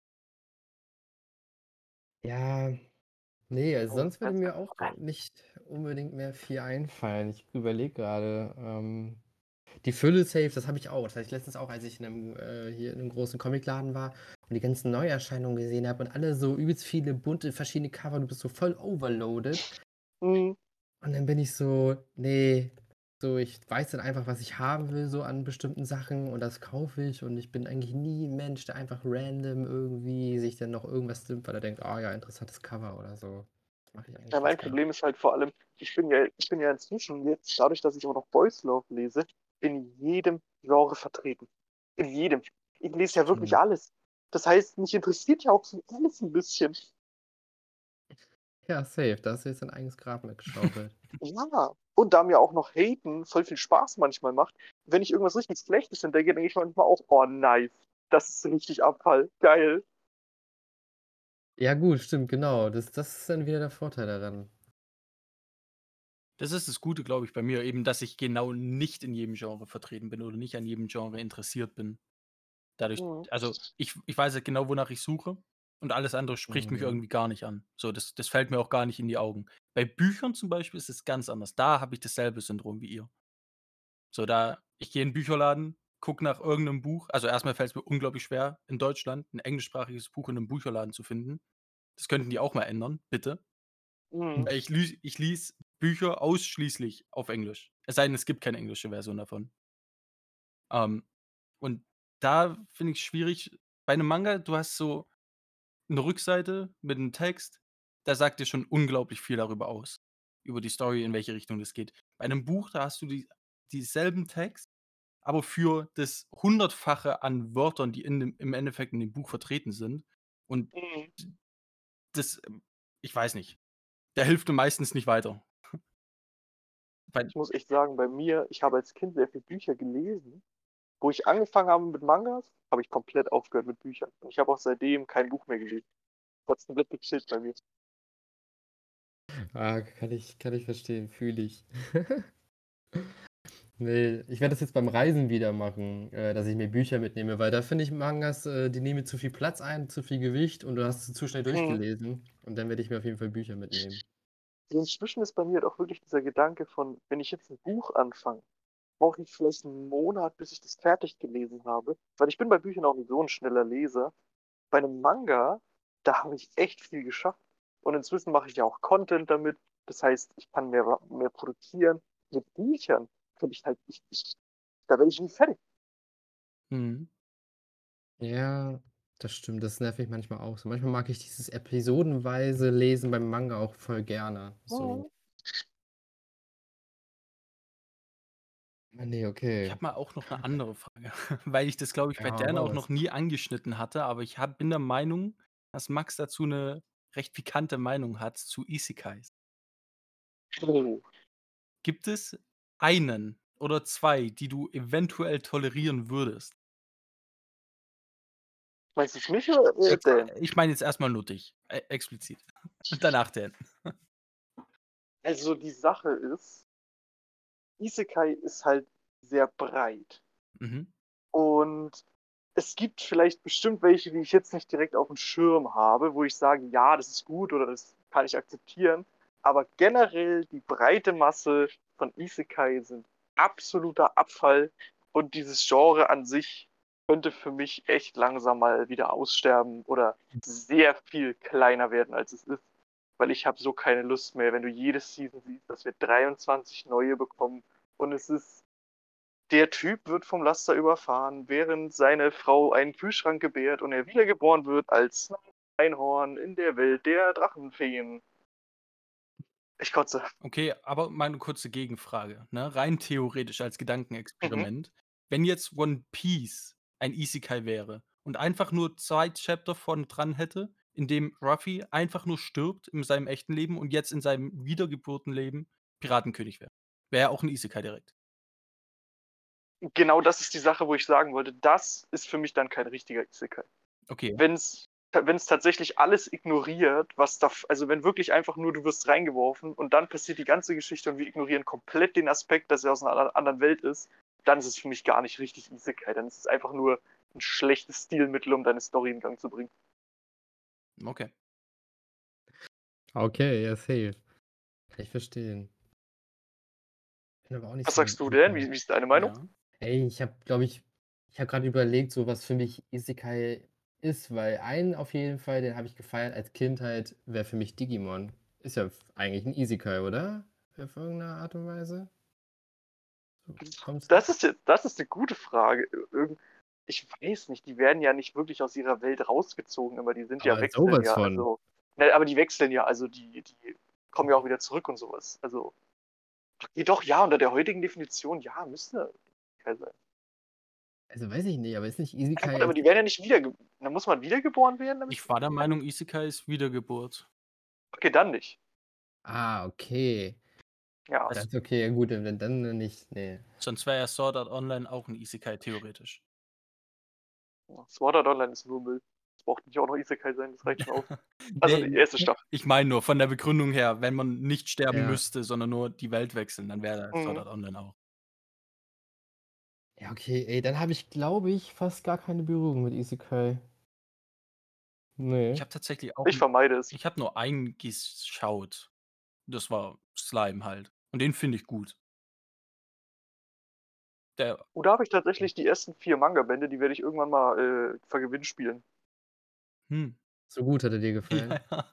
[SPEAKER 1] ja, nee, also
[SPEAKER 3] Oh,
[SPEAKER 1] sonst würde mir auch nicht unbedingt mehr viel einfallen. Ich überlege gerade, ähm, Die Fülle safe, das habe ich auch. Das hatte ich letztens auch, als ich in einem, äh, hier in einem großen Comicladen war und die ganzen Neuerscheinungen gesehen habe und alle so übelst viele bunte, verschiedene Cover, du bist so voll overloaded.
[SPEAKER 3] Mhm.
[SPEAKER 1] Und dann bin ich so, nee, so, ich weiß dann einfach, was ich haben will, so an bestimmten Sachen und das kaufe ich und ich bin eigentlich nie ein Mensch, der einfach random irgendwie sich dann noch irgendwas nimmt, weil er denkt, ah ja, interessantes Cover oder so. Das mache ich eigentlich
[SPEAKER 3] Ja, mein
[SPEAKER 1] fast gar nicht.
[SPEAKER 3] Problem ist halt vor allem, ich bin ja, ich bin ja inzwischen jetzt, dadurch, dass ich auch noch Boys Love lese, in jedem Genre vertreten. In jedem. Ich lese ja wirklich
[SPEAKER 1] Stimmt.
[SPEAKER 3] alles. Das heißt, mich interessiert ja auch so alles ein bisschen.
[SPEAKER 1] Ja, safe, da hast du jetzt dein eigenes Grab mitgeschaufelt.
[SPEAKER 3] Ja. Und da mir auch noch Haten voll viel Spaß manchmal macht, wenn ich irgendwas richtig Schlechtes entdecke, denke ich manchmal auch, oh nice, das ist richtig Abfall. Geil.
[SPEAKER 1] Ja, gut, stimmt, genau. Das, das ist dann wieder der Vorteil daran.
[SPEAKER 2] Das ist das Gute, glaube ich, bei mir, eben, dass ich genau nicht in jedem Genre vertreten bin oder nicht an jedem Genre interessiert bin. Dadurch,
[SPEAKER 3] Mhm.
[SPEAKER 2] also ich, ich weiß ja genau, wonach ich suche und alles andere spricht mich
[SPEAKER 1] Mhm.
[SPEAKER 2] irgendwie gar nicht an. So, das, das fällt mir auch gar nicht in die Augen. Bei Büchern zum Beispiel ist es ganz anders. Da habe ich dasselbe Syndrom wie ihr. So, da, ich gehe in den Bücherladen, gucke nach irgendeinem Buch. Also erstmal fällt es mir unglaublich schwer, in Deutschland ein englischsprachiges Buch in einem Bücherladen zu finden. Das könnten die auch mal ändern, bitte.
[SPEAKER 3] Mhm.
[SPEAKER 2] Weil ich, lüs, ich lese Bücher ausschließlich auf Englisch. Es sei denn, es gibt keine englische Version davon. Ähm, und da finde ich es schwierig. Bei einem Manga, du hast so eine Rückseite mit einem Text, da sagt dir schon unglaublich viel darüber aus. Über die Story, in welche Richtung das geht. Bei einem Buch, da hast du die, dieselben Text, aber für das Hundertfache an Wörtern, die in dem, im Endeffekt in dem Buch vertreten sind. Und
[SPEAKER 3] Mhm.
[SPEAKER 2] das, ähm, ich weiß nicht, der hilft mir meistens nicht weiter. Weil,
[SPEAKER 3] Ich muss echt sagen, bei mir, ich habe als Kind sehr viele Bücher gelesen. Wo ich angefangen habe mit Mangas, habe ich komplett aufgehört mit Büchern. Und ich habe auch seitdem kein Buch mehr gelesen. Trotzdem wird gechillt bei mir.
[SPEAKER 1] Ah, kann ich, kann ich verstehen, fühle ich. Nee, ich werde das jetzt beim Reisen wieder machen, äh, dass ich mir Bücher mitnehme, weil da finde ich Mangas, äh, die nehmen zu viel Platz ein, zu viel Gewicht und du hast sie zu schnell
[SPEAKER 3] Mhm.
[SPEAKER 1] durchgelesen. Und dann werde ich mir auf jeden Fall Bücher mitnehmen.
[SPEAKER 3] So inzwischen ist bei mir halt auch wirklich dieser Gedanke von, wenn ich jetzt ein Buch anfange, brauche ich vielleicht einen Monat, bis ich das fertig gelesen habe. Weil ich bin bei Büchern auch nicht so ein schneller Leser. Bei einem Manga, da habe ich echt viel geschafft. Und inzwischen mache ich ja auch Content damit. Das heißt, ich kann mehr, mehr produzieren. Mit Büchern könnte ich halt, ich, ich, da werde ich nie fertig.
[SPEAKER 2] mhm.
[SPEAKER 1] Ja, das stimmt, das nervt mich manchmal auch so. Manchmal mag ich dieses episodenweise Lesen beim Manga auch voll gerne. So,
[SPEAKER 3] Mhm.
[SPEAKER 1] ah, nee,
[SPEAKER 2] Ich
[SPEAKER 1] okay.
[SPEAKER 2] habe mal auch noch eine andere Frage, weil ich das, glaube ich, bei
[SPEAKER 1] Ja, hau
[SPEAKER 2] Dan
[SPEAKER 1] mal
[SPEAKER 2] auch noch
[SPEAKER 1] was.
[SPEAKER 2] nie angeschnitten hatte, aber ich hab, bin der Meinung, dass Max dazu eine recht pikante Meinung hat zu Isekais.
[SPEAKER 3] Oh.
[SPEAKER 2] Gibt es einen oder zwei, die du eventuell tolerieren würdest?
[SPEAKER 3] Meinst du es mich oder äh,
[SPEAKER 2] Ex
[SPEAKER 3] Dan?
[SPEAKER 2] ich meine jetzt erstmal nur dich, e explizit. Und danach Dan.
[SPEAKER 3] Also die Sache ist, Isekai ist halt sehr breit.
[SPEAKER 2] Mhm.
[SPEAKER 3] Und es gibt vielleicht bestimmt welche, die ich jetzt nicht direkt auf dem Schirm habe, wo ich sage, ja, das ist gut oder das kann ich akzeptieren. Aber generell die breite Masse von Isekai sind absoluter Abfall. Und dieses Genre an sich könnte für mich echt langsam mal wieder aussterben oder sehr viel kleiner werden, als es ist. Weil ich habe so keine Lust mehr, wenn du jede Season siehst, dass wir dreiundzwanzig neue bekommen. Und es ist, der Typ wird vom Laster überfahren, während seine Frau einen Kühlschrank gebärt und er wiedergeboren wird als Einhorn in der Welt der Drachenfeen. Ich kotze.
[SPEAKER 2] Okay, aber mal 'ne kurze Gegenfrage, ne? Rein theoretisch als
[SPEAKER 3] Mhm.
[SPEAKER 2] Gedankenexperiment. Wenn jetzt One Piece ein Isekai wäre und einfach nur zwei Chapter vorn dran hätte, in dem Ruffy einfach nur stirbt in seinem echten Leben und jetzt in seinem Wiedergeburtenleben Piratenkönig wäre. Wäre ja auch 'n Isekai direkt.
[SPEAKER 3] Genau das ist die Sache, wo ich sagen wollte, das ist für mich dann kein richtiger Isekai.
[SPEAKER 2] Okay.
[SPEAKER 3] Wenn es wenn es tatsächlich alles ignoriert, was da, also wenn wirklich einfach nur du wirst reingeworfen und dann passiert die ganze Geschichte und wir ignorieren komplett den Aspekt, dass er aus einer anderen Welt ist, dann ist es für mich gar nicht richtig Isekai. Dann ist es einfach nur ein schlechtes Stilmittel, um deine Story in Gang zu bringen.
[SPEAKER 2] Okay.
[SPEAKER 1] Okay, ja, safe. Kann ich verstehen. Bin aber auch nicht
[SPEAKER 3] Was
[SPEAKER 1] so 'n
[SPEAKER 3] sagst du denn?
[SPEAKER 1] Isekai.
[SPEAKER 3] Wie, wie ist deine Meinung?
[SPEAKER 2] Ja.
[SPEAKER 1] Ey, ich habe, glaube ich ich habe gerade überlegt, so was für mich Isekai ist, weil einen auf jeden Fall, den habe ich gefeiert als Kindheit, wäre für mich Digimon. Ist ja f eigentlich 'n Isekai, oder? Auf irgendeine Art und Weise? So, kommt's hin?
[SPEAKER 3] Das ist jetzt das ist 'ne gute Frage. Ir irgend ich weiß nicht, die werden ja nicht wirklich aus ihrer Welt rausgezogen, aber die sind ja
[SPEAKER 1] Aber
[SPEAKER 3] wechseln
[SPEAKER 1] sowas
[SPEAKER 3] ja,
[SPEAKER 1] von.
[SPEAKER 3] also ne, aber die wechseln ja, also die die kommen ja auch wieder zurück und so was. Also, okay, doch, ja, unter der heutigen Definition, ja, müsste Isekai sein.
[SPEAKER 1] Also, weiß ich nicht, aber ist nicht
[SPEAKER 3] Ja
[SPEAKER 1] Isekai
[SPEAKER 3] gut, aber
[SPEAKER 1] jetzt
[SPEAKER 3] die werden ja nicht wiederge dann muss man wiedergeboren werden, damit
[SPEAKER 2] Ich war der Meinung, Isekai ist Wiedergeburt.
[SPEAKER 3] Okay, dann nicht.
[SPEAKER 1] Ah, okay.
[SPEAKER 3] Ja.
[SPEAKER 2] Also
[SPEAKER 1] Das okay, ja gut, wenn dann nicht, ne.
[SPEAKER 2] sonst wäre ja Sword Art Online auch 'n Isekai theoretisch.
[SPEAKER 3] Ja, Sword Art Online ist nur Müll. Es braucht nicht auch noch Isekai sein, das reicht schon aus. Also,
[SPEAKER 2] Ne,
[SPEAKER 3] die erste Staffel.
[SPEAKER 2] ich meine nur von der Begründung her, wenn man nicht sterben
[SPEAKER 1] Ja.
[SPEAKER 2] müsste, sondern nur die Welt wechseln, dann wäre Sword
[SPEAKER 3] Mhm.
[SPEAKER 2] Art Online auch.
[SPEAKER 1] Ja, okay, ey, dann habe ich, glaube ich, fast gar keine Berührung mit Isekai.
[SPEAKER 2] Ich
[SPEAKER 1] Ne.
[SPEAKER 2] habe tatsächlich auch
[SPEAKER 3] Ich
[SPEAKER 2] 'n
[SPEAKER 3] vermeide es.
[SPEAKER 2] ich habe nur einen geschaut. Das war Slime halt. Und den finde ich gut. Der
[SPEAKER 3] Oh, da habe ich tatsächlich die ersten vier Manga-Bände, die werde ich irgendwann mal, äh, vergewinnspielen.
[SPEAKER 2] Hm.
[SPEAKER 1] So gut hat er dir
[SPEAKER 2] Ja,
[SPEAKER 1] gefallen?
[SPEAKER 2] ja.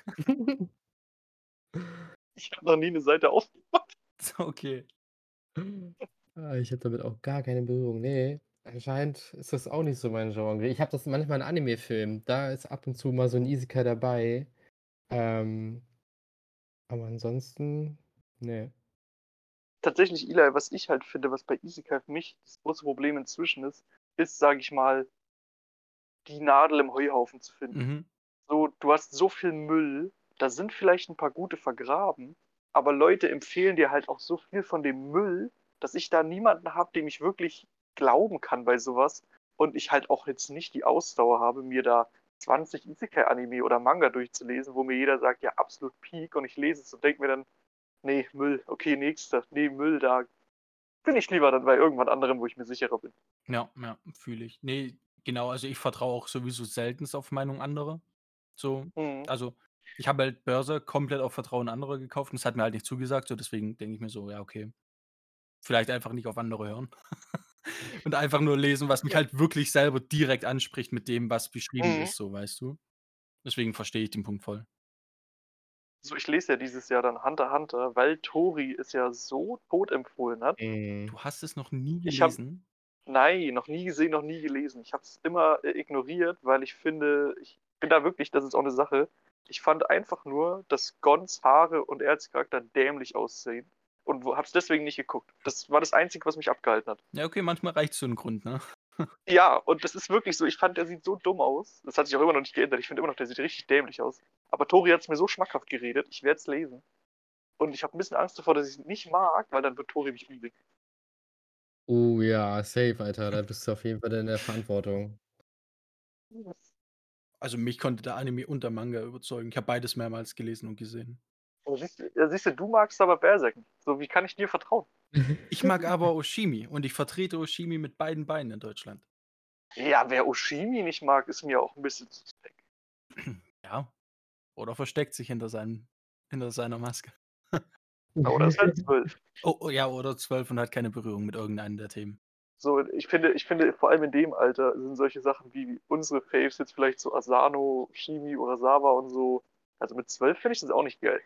[SPEAKER 3] Ich habe noch nie 'ne Seite aufgemacht.
[SPEAKER 2] Ist okay.
[SPEAKER 1] Ah, ich habe damit auch gar keine Berührung. Ne, anscheinend ist das auch nicht so mein Genre. Ich habe das manchmal in Anime-Filmen, da ist ab und zu mal so 'n Isekai dabei. Ähm aber ansonsten, ne.
[SPEAKER 3] Tatsächlich, Eli, was ich halt finde, was bei Isekai für mich das große Problem inzwischen ist, ist, sage ich mal die Nadel im Heuhaufen zu finden.
[SPEAKER 2] Mhm.
[SPEAKER 3] So, du hast so viel Müll, da sind vielleicht 'n paar gute vergraben, aber Leute empfehlen dir halt auch so viel von dem Müll, dass ich da niemanden habe, dem ich wirklich glauben kann bei so was und ich halt auch jetzt nicht die Ausdauer habe, mir da zwanzig Isekai-Anime oder Manga durchzulesen, wo mir jeder sagt: „Ja, absolut Peak“ und ich lese es und denke mir dann: „Ne, Müll, okay, nächster. Ne, Müll, da bin ich lieber dann bei irgendwann anderem, wo ich mir sicherer bin.“
[SPEAKER 2] Ja, ja, fühle ich. Ne, genau, also ich vertraue auch sowieso seltenst auf Meinung anderer. So,
[SPEAKER 3] Mhm.
[SPEAKER 2] also ich habe halt Berserk komplett auf Vertrauen anderer gekauft und es hat mir halt nicht zugesagt, so deswegen denke ich mir so: „Ja, okay, vielleicht einfach nicht auf andere hören.“ Und einfach nur lesen, was mich
[SPEAKER 3] Ja.
[SPEAKER 2] halt wirklich selber direkt anspricht mit dem, was beschrieben
[SPEAKER 3] Mhm.
[SPEAKER 2] ist so, weißt du? Deswegen verstehe ich den Punkt voll.
[SPEAKER 3] So, ich lese ja dieses Jahr dann Hunter x Hunter, weil Tori es ja so tot empfohlen hat.
[SPEAKER 1] Mhm.
[SPEAKER 2] Du hast es noch nie
[SPEAKER 3] Ich habe
[SPEAKER 2] gelesen?
[SPEAKER 3] nein, noch nie gesehen, noch nie gelesen. Ich habe es immer, äh, ignoriert, weil ich finde ich bin da wirklich das ist auch 'ne Sache. Ich fand einfach nur, dass Gons Haare und er als Charakter dämlich aussehen und wo habe es deswegen nicht geguckt. Das war das Einzige, was mich abgehalten hat.
[SPEAKER 2] Ja, okay, manchmal reicht so 'n Grund, ne?
[SPEAKER 3] Ja, und das ist wirklich so. Ich fand, der sieht so dumm aus. Das hat sich auch immer noch nicht geändert. Ich finde immer noch, der sieht richtig dämlich aus. Aber Tori hat's mir so schmackhaft geredet, ich werde es lesen. Und ich habe 'n bisschen Angst davor, dass ich's nicht mag, weil dann wird Tori mich umbringen.
[SPEAKER 1] Oh ja, safe, Alter, da bist du auf jeden Fall in der Verantwortung.
[SPEAKER 2] Also, mich konnte der Anime und der Manga überzeugen. Ich habe beides mehrmals gelesen und gesehen.
[SPEAKER 3] Oh, siehst du ja, siehst du, du magst aber Berserk nicht. So, wie kann ich dir vertrauen?
[SPEAKER 2] Ich mag aber Oshimi und ich vertrete Oshimi mit beiden Beinen in Deutschland.
[SPEAKER 3] Ja, wer Oshimi nicht mag, ist mir auch 'n bisschen suspekt.
[SPEAKER 2] Ja. Oder versteckt sich hinter seinem hinter seiner Maske.
[SPEAKER 3] Oder ist halt zwölf.
[SPEAKER 2] Oh, oh ja, oder zwölf und hat keine Berührung mit irgendeinem der Themen.
[SPEAKER 3] So, ich finde ich finde, vor allem in dem Alter sind solche Sachen wie unsere Faves jetzt vielleicht so Asano, Shimi, Urasawa und so also, mit zwölf finde ich das auch nicht geil.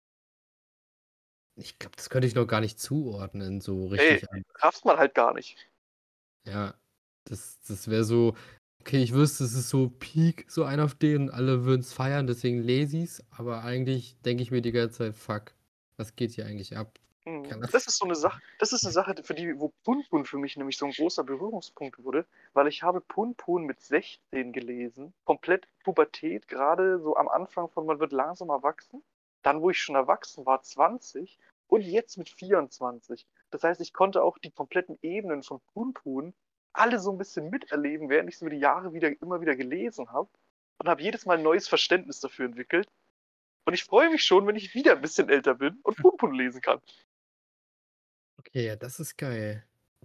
[SPEAKER 1] Ich glaube, das könnte ich noch gar nicht zuordnen, so
[SPEAKER 3] Ey,
[SPEAKER 1] richtig alles.
[SPEAKER 3] rafft man halt gar nicht.
[SPEAKER 1] Ja, das das wäre so okay, ich wüsste, es ist so Peak, so einer auf den alle würden's feiern, deswegen lese ich's, aber eigentlich denke ich mir die ganze Zeit: „Fuck, was geht hier eigentlich ab?“
[SPEAKER 3] Mhm.
[SPEAKER 1] Keine
[SPEAKER 3] Das ist so 'ne Sache das ist 'ne Sache, für die wo Punpun für mich nämlich so 'n großer Berührungspunkt wurde, weil ich habe Punpun mit sechzehn gelesen, komplett Pubertät, grade so am Anfang von man wird langsam erwachsen. Dann, wo ich schon erwachsen war, zwanzig und jetzt mit vierundzwanzig. Das heißt, ich konnte auch die kompletten Ebenen von Punpun alle so 'n bisschen miterleben, während ich sie über die Jahre wieder immer wieder gelesen habe und habe jedes Mal 'n neues Verständnis dafür entwickelt. Und ich freue mich schon, wenn ich wieder 'n bisschen älter bin und Punpun lesen kann.
[SPEAKER 1] Okay, ja, das ist geil.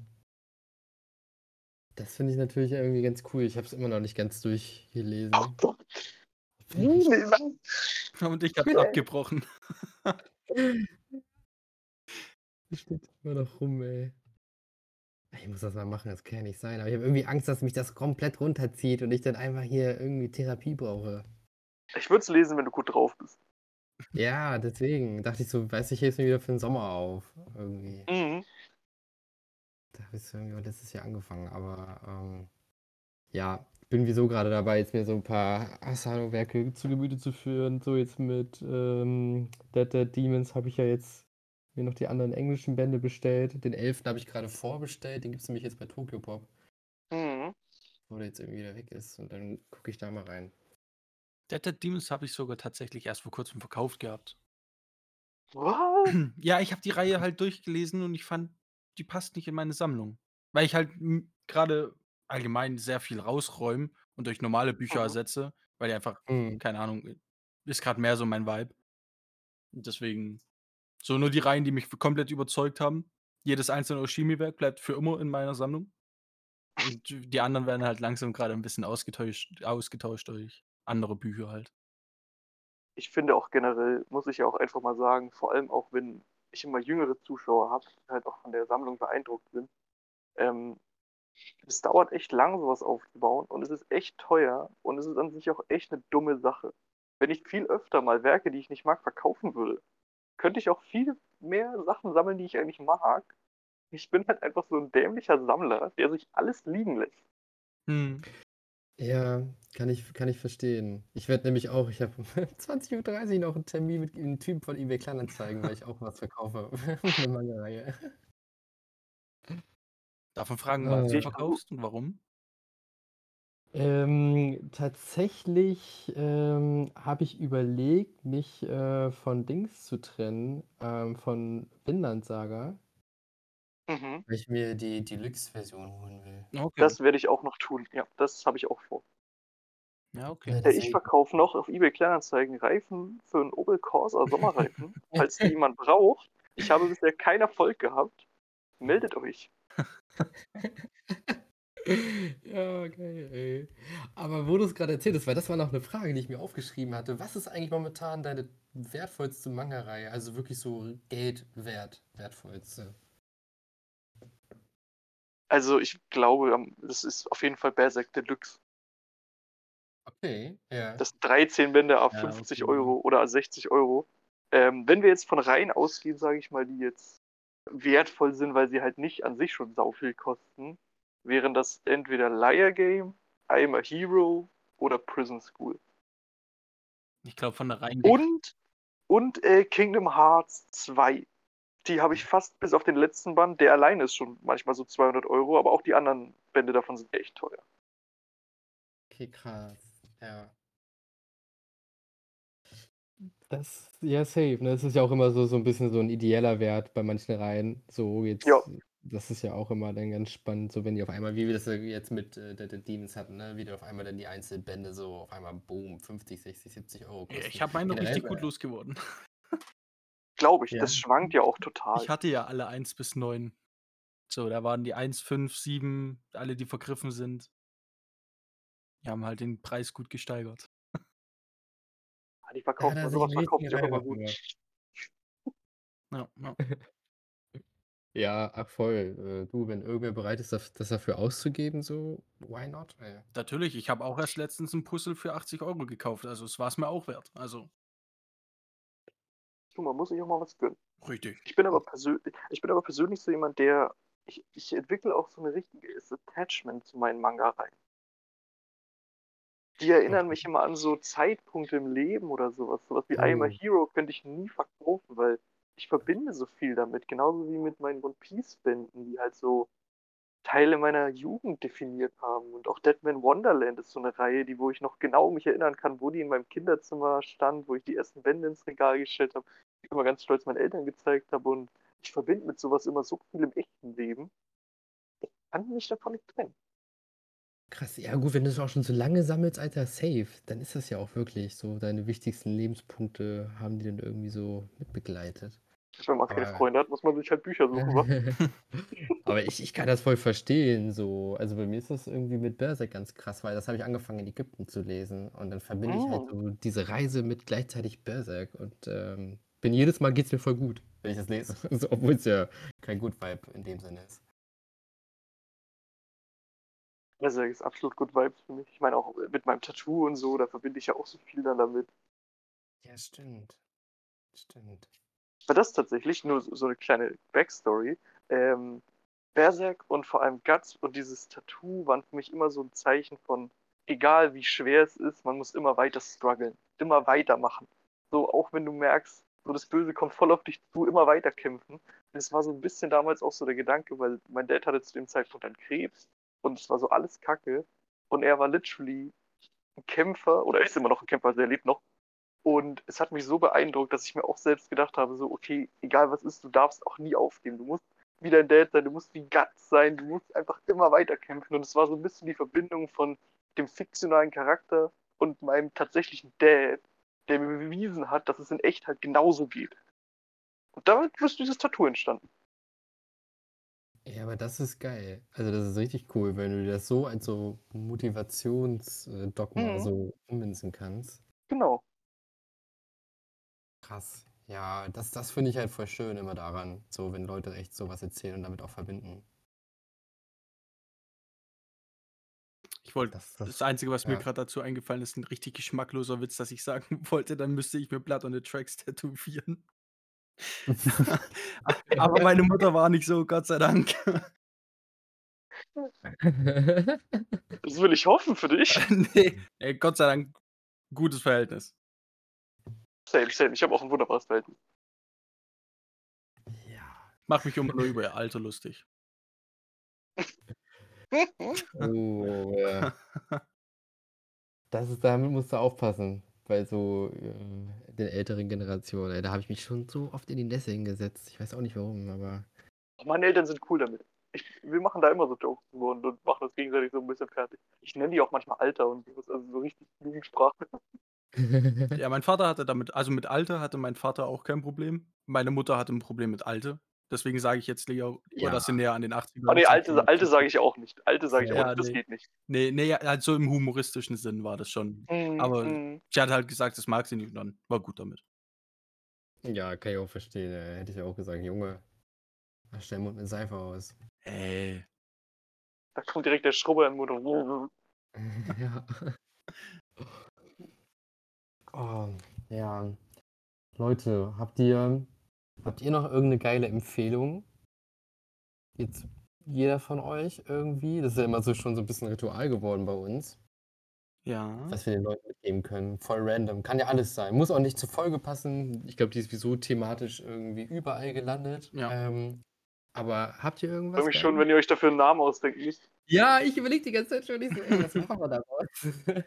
[SPEAKER 1] Das finde ich natürlich irgendwie ganz cool. Ich habe es immer noch nicht ganz
[SPEAKER 3] Oh
[SPEAKER 1] durchgelesen.
[SPEAKER 3] Gott. Wie, ne, was?
[SPEAKER 2] Und ich habe es abgebrochen.
[SPEAKER 1] Das steht immer noch rum, ey. Ich muss das mal machen, das kann ja nicht sein. Aber ich habe irgendwie Angst, dass mich das komplett runterzieht und ich dann einfach hier irgendwie Therapie brauche.
[SPEAKER 3] Ich würde es lesen, wenn du gut drauf bist.
[SPEAKER 1] Ja, deswegen dachte ich so, weiß ich, hebe es mir wieder für den Sommer auf. Irgendwie.
[SPEAKER 3] Mhm.
[SPEAKER 1] Da habe ich irgendwie letztes Jahr angefangen, aber ähm, ja, ich bin wieso gerade dabei, jetzt mir so ein paar Asano-Werke zu Gemüte zu führen. So jetzt mit ähm, Dead Dead Demons habe ich ja jetzt mir noch die anderen englischen Bände bestellt. Den elften habe ich gerade vorbestellt, den gibt es nämlich jetzt bei Tokyopop,
[SPEAKER 3] Mhm.
[SPEAKER 1] wo der jetzt irgendwie wieder weg ist. Und dann gucke ich da mal rein.
[SPEAKER 2] Dead Dead Demons habe ich sogar tatsächlich erst vor kurzem verkauft gehabt.
[SPEAKER 3] Was?
[SPEAKER 2] Ja, ich habe die Reihe halt durchgelesen und ich fand, die passt nicht in meine Sammlung. Weil ich halt m- gerade allgemein sehr viel rausräume und durch normale Bücher
[SPEAKER 3] Mhm.
[SPEAKER 2] ersetze, weil die einfach,
[SPEAKER 1] Mhm.
[SPEAKER 2] keine Ahnung, ist gerade mehr so mein Vibe. Und deswegen, so nur die Reihen, die mich komplett überzeugt haben. Jedes einzelne Oshimi-Werk bleibt für immer in meiner Sammlung. Und die anderen werden halt langsam gerade ein bisschen ausgetauscht, ausgetauscht durch andere Bücher halt.
[SPEAKER 3] Ich finde auch generell, muss ich ja auch einfach mal sagen, vor allem auch wenn ich immer jüngere Zuschauer habe, die halt auch von der Sammlung beeindruckt sind, ähm, es dauert echt lang, sowas aufzubauen und es ist echt teuer und es ist an sich auch echt eine dumme Sache. Wenn ich viel öfter mal Werke, die ich nicht mag, verkaufen würde, könnte ich auch viel mehr Sachen sammeln, die ich eigentlich mag. Ich bin halt einfach so ein dämlicher Sammler, der sich alles liegen lässt.
[SPEAKER 2] Hm.
[SPEAKER 1] Ja, kann ich, kann ich verstehen. Ich werde nämlich auch, ich habe zwanzig Uhr dreißig noch einen Termin mit einem Typen von eBay Kleinanzeigen, weil ich auch was verkaufe. Eine Manga-Reihe.
[SPEAKER 2] Darf man fragen, was du
[SPEAKER 1] Äh,
[SPEAKER 3] Ich versuche,
[SPEAKER 2] verkaufst und warum?
[SPEAKER 1] ähm, tatsächlich ähm, habe ich überlegt, mich äh, von Dings zu trennen, ähm, von Vinland Saga,
[SPEAKER 3] mhm.
[SPEAKER 1] weil ich mir die Deluxe-Version holen will.
[SPEAKER 2] Okay.
[SPEAKER 3] Das werde ich auch noch tun. Ja, das habe ich auch vor.
[SPEAKER 2] Ja, okay.
[SPEAKER 1] Ja,
[SPEAKER 3] Äh, Ich
[SPEAKER 1] deswegen.
[SPEAKER 3] verkaufe noch auf eBay Kleinanzeigen Reifen für einen Opel Corsa Sommerreifen, falls die jemand braucht. Ich habe bisher keinen Erfolg gehabt. Meldet euch.
[SPEAKER 1] Ja, geil, ey. Aber wo du es gerade erzähltest, weil das war noch eine Frage, die ich mir aufgeschrieben hatte. Was ist eigentlich momentan deine wertvollste Manga-Reihe? Also wirklich so Geld wert, wertvollste.
[SPEAKER 3] Also ich glaube, am- das ist auf jeden Fall Berserk Deluxe.
[SPEAKER 1] Okay, ja.
[SPEAKER 3] Das sind dreizehn Bände a
[SPEAKER 2] Ja,
[SPEAKER 3] fünfzig
[SPEAKER 2] okay.
[SPEAKER 3] Euro oder a sechzig Euro. Ähm, wenn wir jetzt von Reihen ausgehen, sage ich mal, die jetzt wertvoll sind, weil sie halt nicht an sich schon sau viel kosten, wären das entweder Liar Game, I Am a Hero oder Prison School.
[SPEAKER 2] Ich glaube, von der Reihen.
[SPEAKER 3] Und, und äh, Kingdom Hearts zwei. Die habe ich fast bis auf den letzten Band. Der alleine ist schon manchmal so zweihundert Euro, aber auch die anderen Bände davon sind echt teuer.
[SPEAKER 1] Okay, krass. Ja. Das, ja, safe. Ne? Das ist ja auch immer so, so ein bisschen so ein ideeller Wert bei manchen Reihen. So
[SPEAKER 3] Ja,
[SPEAKER 1] jetzt, das ist ja auch immer dann ganz spannend, so wenn die auf einmal, wie wir das ja jetzt mit äh, Dead Dead Demons hatten, ne? Wie die auf einmal dann die Einzelbände so auf einmal boom, fünfzig, sechzig, siebzig Euro
[SPEAKER 2] Ja,
[SPEAKER 1] kosten.
[SPEAKER 2] ich habe meinen noch
[SPEAKER 1] Generell
[SPEAKER 2] richtig gut
[SPEAKER 1] bei,
[SPEAKER 2] losgeworden.
[SPEAKER 3] glaube ich.
[SPEAKER 1] ja.
[SPEAKER 3] Das schwankt ja auch
[SPEAKER 2] Ich
[SPEAKER 3] total.
[SPEAKER 2] hatte ja alle eins bis neun. So, da waren die eins, fünf, sieben, alle, die vergriffen sind. Die haben halt den Preis gut gesteigert.
[SPEAKER 3] Ah, Die
[SPEAKER 1] Da hat
[SPEAKER 3] verkauft
[SPEAKER 1] er
[SPEAKER 3] man,
[SPEAKER 1] sich
[SPEAKER 3] sowas
[SPEAKER 1] einen
[SPEAKER 3] verkauft
[SPEAKER 1] richtigen
[SPEAKER 3] sich auch immer
[SPEAKER 1] Reibach
[SPEAKER 3] gut.
[SPEAKER 1] gemacht.
[SPEAKER 2] Ja, ja.
[SPEAKER 1] Ja, ach voll. Äh, du, wenn irgendwer bereit ist, das, das dafür auszugeben, so, why not? Ey.
[SPEAKER 2] Natürlich, ich habe auch erst letztens ein Puzzle für achtzig Euro gekauft. Also es war es mir auch wert. Also,
[SPEAKER 3] Du, man muss sich auch mal was gönnen.
[SPEAKER 2] richtig.
[SPEAKER 3] Ich bin aber persönlich, ich bin aber persönlich so jemand, der, ich, ich entwickle auch so ein richtiges Attachment zu meinen Manga-Reihen. Die erinnern mich
[SPEAKER 1] Okay.
[SPEAKER 3] immer an so Zeitpunkte im Leben oder sowas. Sowas wie I Am a
[SPEAKER 1] Oh.
[SPEAKER 3] Hero könnte ich nie verkaufen, weil ich verbinde so viel damit. Genauso wie mit meinen One Piece-Bänden, die halt so Teile meiner Jugend definiert haben. Und auch Deadman Wonderland ist so eine Reihe, die, wo ich noch genau mich erinnern kann, wo die in meinem Kinderzimmer stand, wo ich die ersten Bände ins Regal gestellt habe, die ich immer ganz stolz meinen Eltern gezeigt habe. Und ich verbinde mit sowas immer so viel im echten Leben. Ich kann mich davon nicht trennen.
[SPEAKER 1] Krass, ja gut, wenn du es auch schon so lange sammelst, Alter, safe, dann ist das ja auch wirklich so, deine wichtigsten Lebenspunkte haben die dann irgendwie so mitbegleitet.
[SPEAKER 3] Wenn man keine
[SPEAKER 1] Aber,
[SPEAKER 3] Freunde hat, muss man sich halt Bücher suchen, wa?
[SPEAKER 1] aber ich, ich kann das voll verstehen, so. Also bei mir ist das irgendwie mit Berserk ganz krass, weil das habe ich angefangen in Ägypten zu lesen und dann verbinde ich halt
[SPEAKER 3] Mm.
[SPEAKER 1] so diese Reise mit gleichzeitig Berserk und ähm, bin jedes Mal geht's mir voll gut, wenn ich das lese, so, obwohl es ja kein Good Vibe in dem Sinne ist.
[SPEAKER 3] Berserk ist absolut Good Vibes für mich. Ich meine auch mit meinem Tattoo und so, da verbinde ich ja auch so viel dann damit.
[SPEAKER 1] Ja, stimmt. Stimmt.
[SPEAKER 3] Aber das tatsächlich, nur so so eine kleine Backstory. Ähm, Berserk und vor allem Guts und dieses Tattoo waren für mich immer so ein Zeichen von, egal wie schwer es ist, man muss immer weiter strugglen, immer weitermachen. So, auch wenn du merkst, so das Böse kommt voll auf dich zu, immer weiter kämpfen. Das war so ein bisschen damals auch so der Gedanke, weil mein Dad hatte zu dem Zeitpunkt dann Krebs und es war so alles Kacke. Und er war literally ein Kämpfer, oder ist immer noch ein Kämpfer, also er lebt noch. Und es hat mich so beeindruckt, dass ich mir auch selbst gedacht habe, so, okay, egal was ist, du darfst auch nie aufgeben. Du musst wie dein Dad sein, du musst wie Guts sein, du musst einfach immer weiter kämpfen. Und es war so ein bisschen die Verbindung von dem fiktionalen Charakter und meinem tatsächlichen Dad, der mir bewiesen hat, dass es in Echtheit genauso geht. Und damit ist dieses Tattoo entstanden.
[SPEAKER 1] Ja, aber das ist geil. Also das ist richtig cool, wenn du dir das so als so Motivationsdogma
[SPEAKER 3] Mhm,
[SPEAKER 1] so ummünzen kannst.
[SPEAKER 3] genau.
[SPEAKER 1] Krass. Ja, das, das finde ich halt voll schön immer daran, so wenn Leute echt sowas erzählen und damit auch verbinden.
[SPEAKER 2] Ich wollte
[SPEAKER 1] Das,
[SPEAKER 2] das
[SPEAKER 1] das,
[SPEAKER 2] Einzige, was mir
[SPEAKER 1] ja.
[SPEAKER 2] gerade dazu eingefallen ist, ein richtig geschmackloser Witz, dass ich sagen wollte, dann müsste ich mir Blood on the Tracks tätowieren. Aber meine Mutter war nicht so, Gott sei Dank.
[SPEAKER 3] Das will ich hoffen für dich.
[SPEAKER 2] Ne, ey, Gott sei Dank gutes Verhältnis.
[SPEAKER 3] Same, same. Ich habe auch ein wunderbares Verhältnis.
[SPEAKER 1] Ja.
[SPEAKER 2] Mache mich immer nur über ihr Alter lustig.
[SPEAKER 1] Oh, ja. Das ist, damit musst du aufpassen, bei so äh, den älteren Generationen. Ey, da habe ich mich schon so oft in die Nässe hingesetzt. Ich weiß auch nicht warum, aber.
[SPEAKER 3] Meine Eltern sind cool damit. Ich, wir machen da immer so Jokes drüber und, und machen das gegenseitig so ein bisschen fertig. Ich nenne die auch manchmal Alter und sowas, also so richtig Jugendsprache.
[SPEAKER 2] Ja, mein Vater hatte damit also mit Alte hatte mein Vater auch kein Problem. Meine Mutter hatte 'n Problem mit Alte. Deswegen sage ich jetzt lieber lieber,
[SPEAKER 1] Ja,
[SPEAKER 2] dass sie näher an den
[SPEAKER 3] Ah
[SPEAKER 2] achtzigern
[SPEAKER 3] nee,
[SPEAKER 2] ist als
[SPEAKER 3] alte,
[SPEAKER 2] den
[SPEAKER 3] alte sage
[SPEAKER 2] siebzigern.
[SPEAKER 3] ich auch nicht. Alte sage ich auch
[SPEAKER 1] safe.
[SPEAKER 2] Ja,
[SPEAKER 3] nicht. Das
[SPEAKER 2] ne.
[SPEAKER 3] geht nicht.
[SPEAKER 2] Ne, ne, halt so im humoristischen Sinn war das schon.
[SPEAKER 3] Mm,
[SPEAKER 2] Aber
[SPEAKER 3] mm.
[SPEAKER 2] sie hat halt gesagt, das mag sie nicht und dann war gut damit.
[SPEAKER 1] Ja, kann ich auch verstehen. Äh, hätte ich ja auch gesagt, Junge, wasch deinen Mund mit Seife aus.
[SPEAKER 2] Ey.
[SPEAKER 3] Da kommt direkt der Schrubber in den Mund.
[SPEAKER 1] Ja. Oh, ja. Leute, habt ihr, habt ihr noch irgendeine geile Empfehlung? Jetzt jeder von euch irgendwie? Das ist ja immer so schon so ein bisschen Ritual geworden bei uns,
[SPEAKER 2] Ja.
[SPEAKER 1] was wir den Leuten mitgeben können. Voll random. Kann ja alles sein. Muss auch nicht zur Folge passen. Ich glaube, die ist sowieso thematisch irgendwie überall gelandet.
[SPEAKER 2] Ja.
[SPEAKER 1] Ähm, aber habt ihr
[SPEAKER 3] Ich freue
[SPEAKER 1] irgendwas
[SPEAKER 3] mich schon,
[SPEAKER 1] Geiles?
[SPEAKER 3] wenn ihr euch dafür einen Namen ausdenkt. Nicht?
[SPEAKER 1] Ja, ich überlege die ganze Zeit schon, ich so, ey, was machen wir daraus?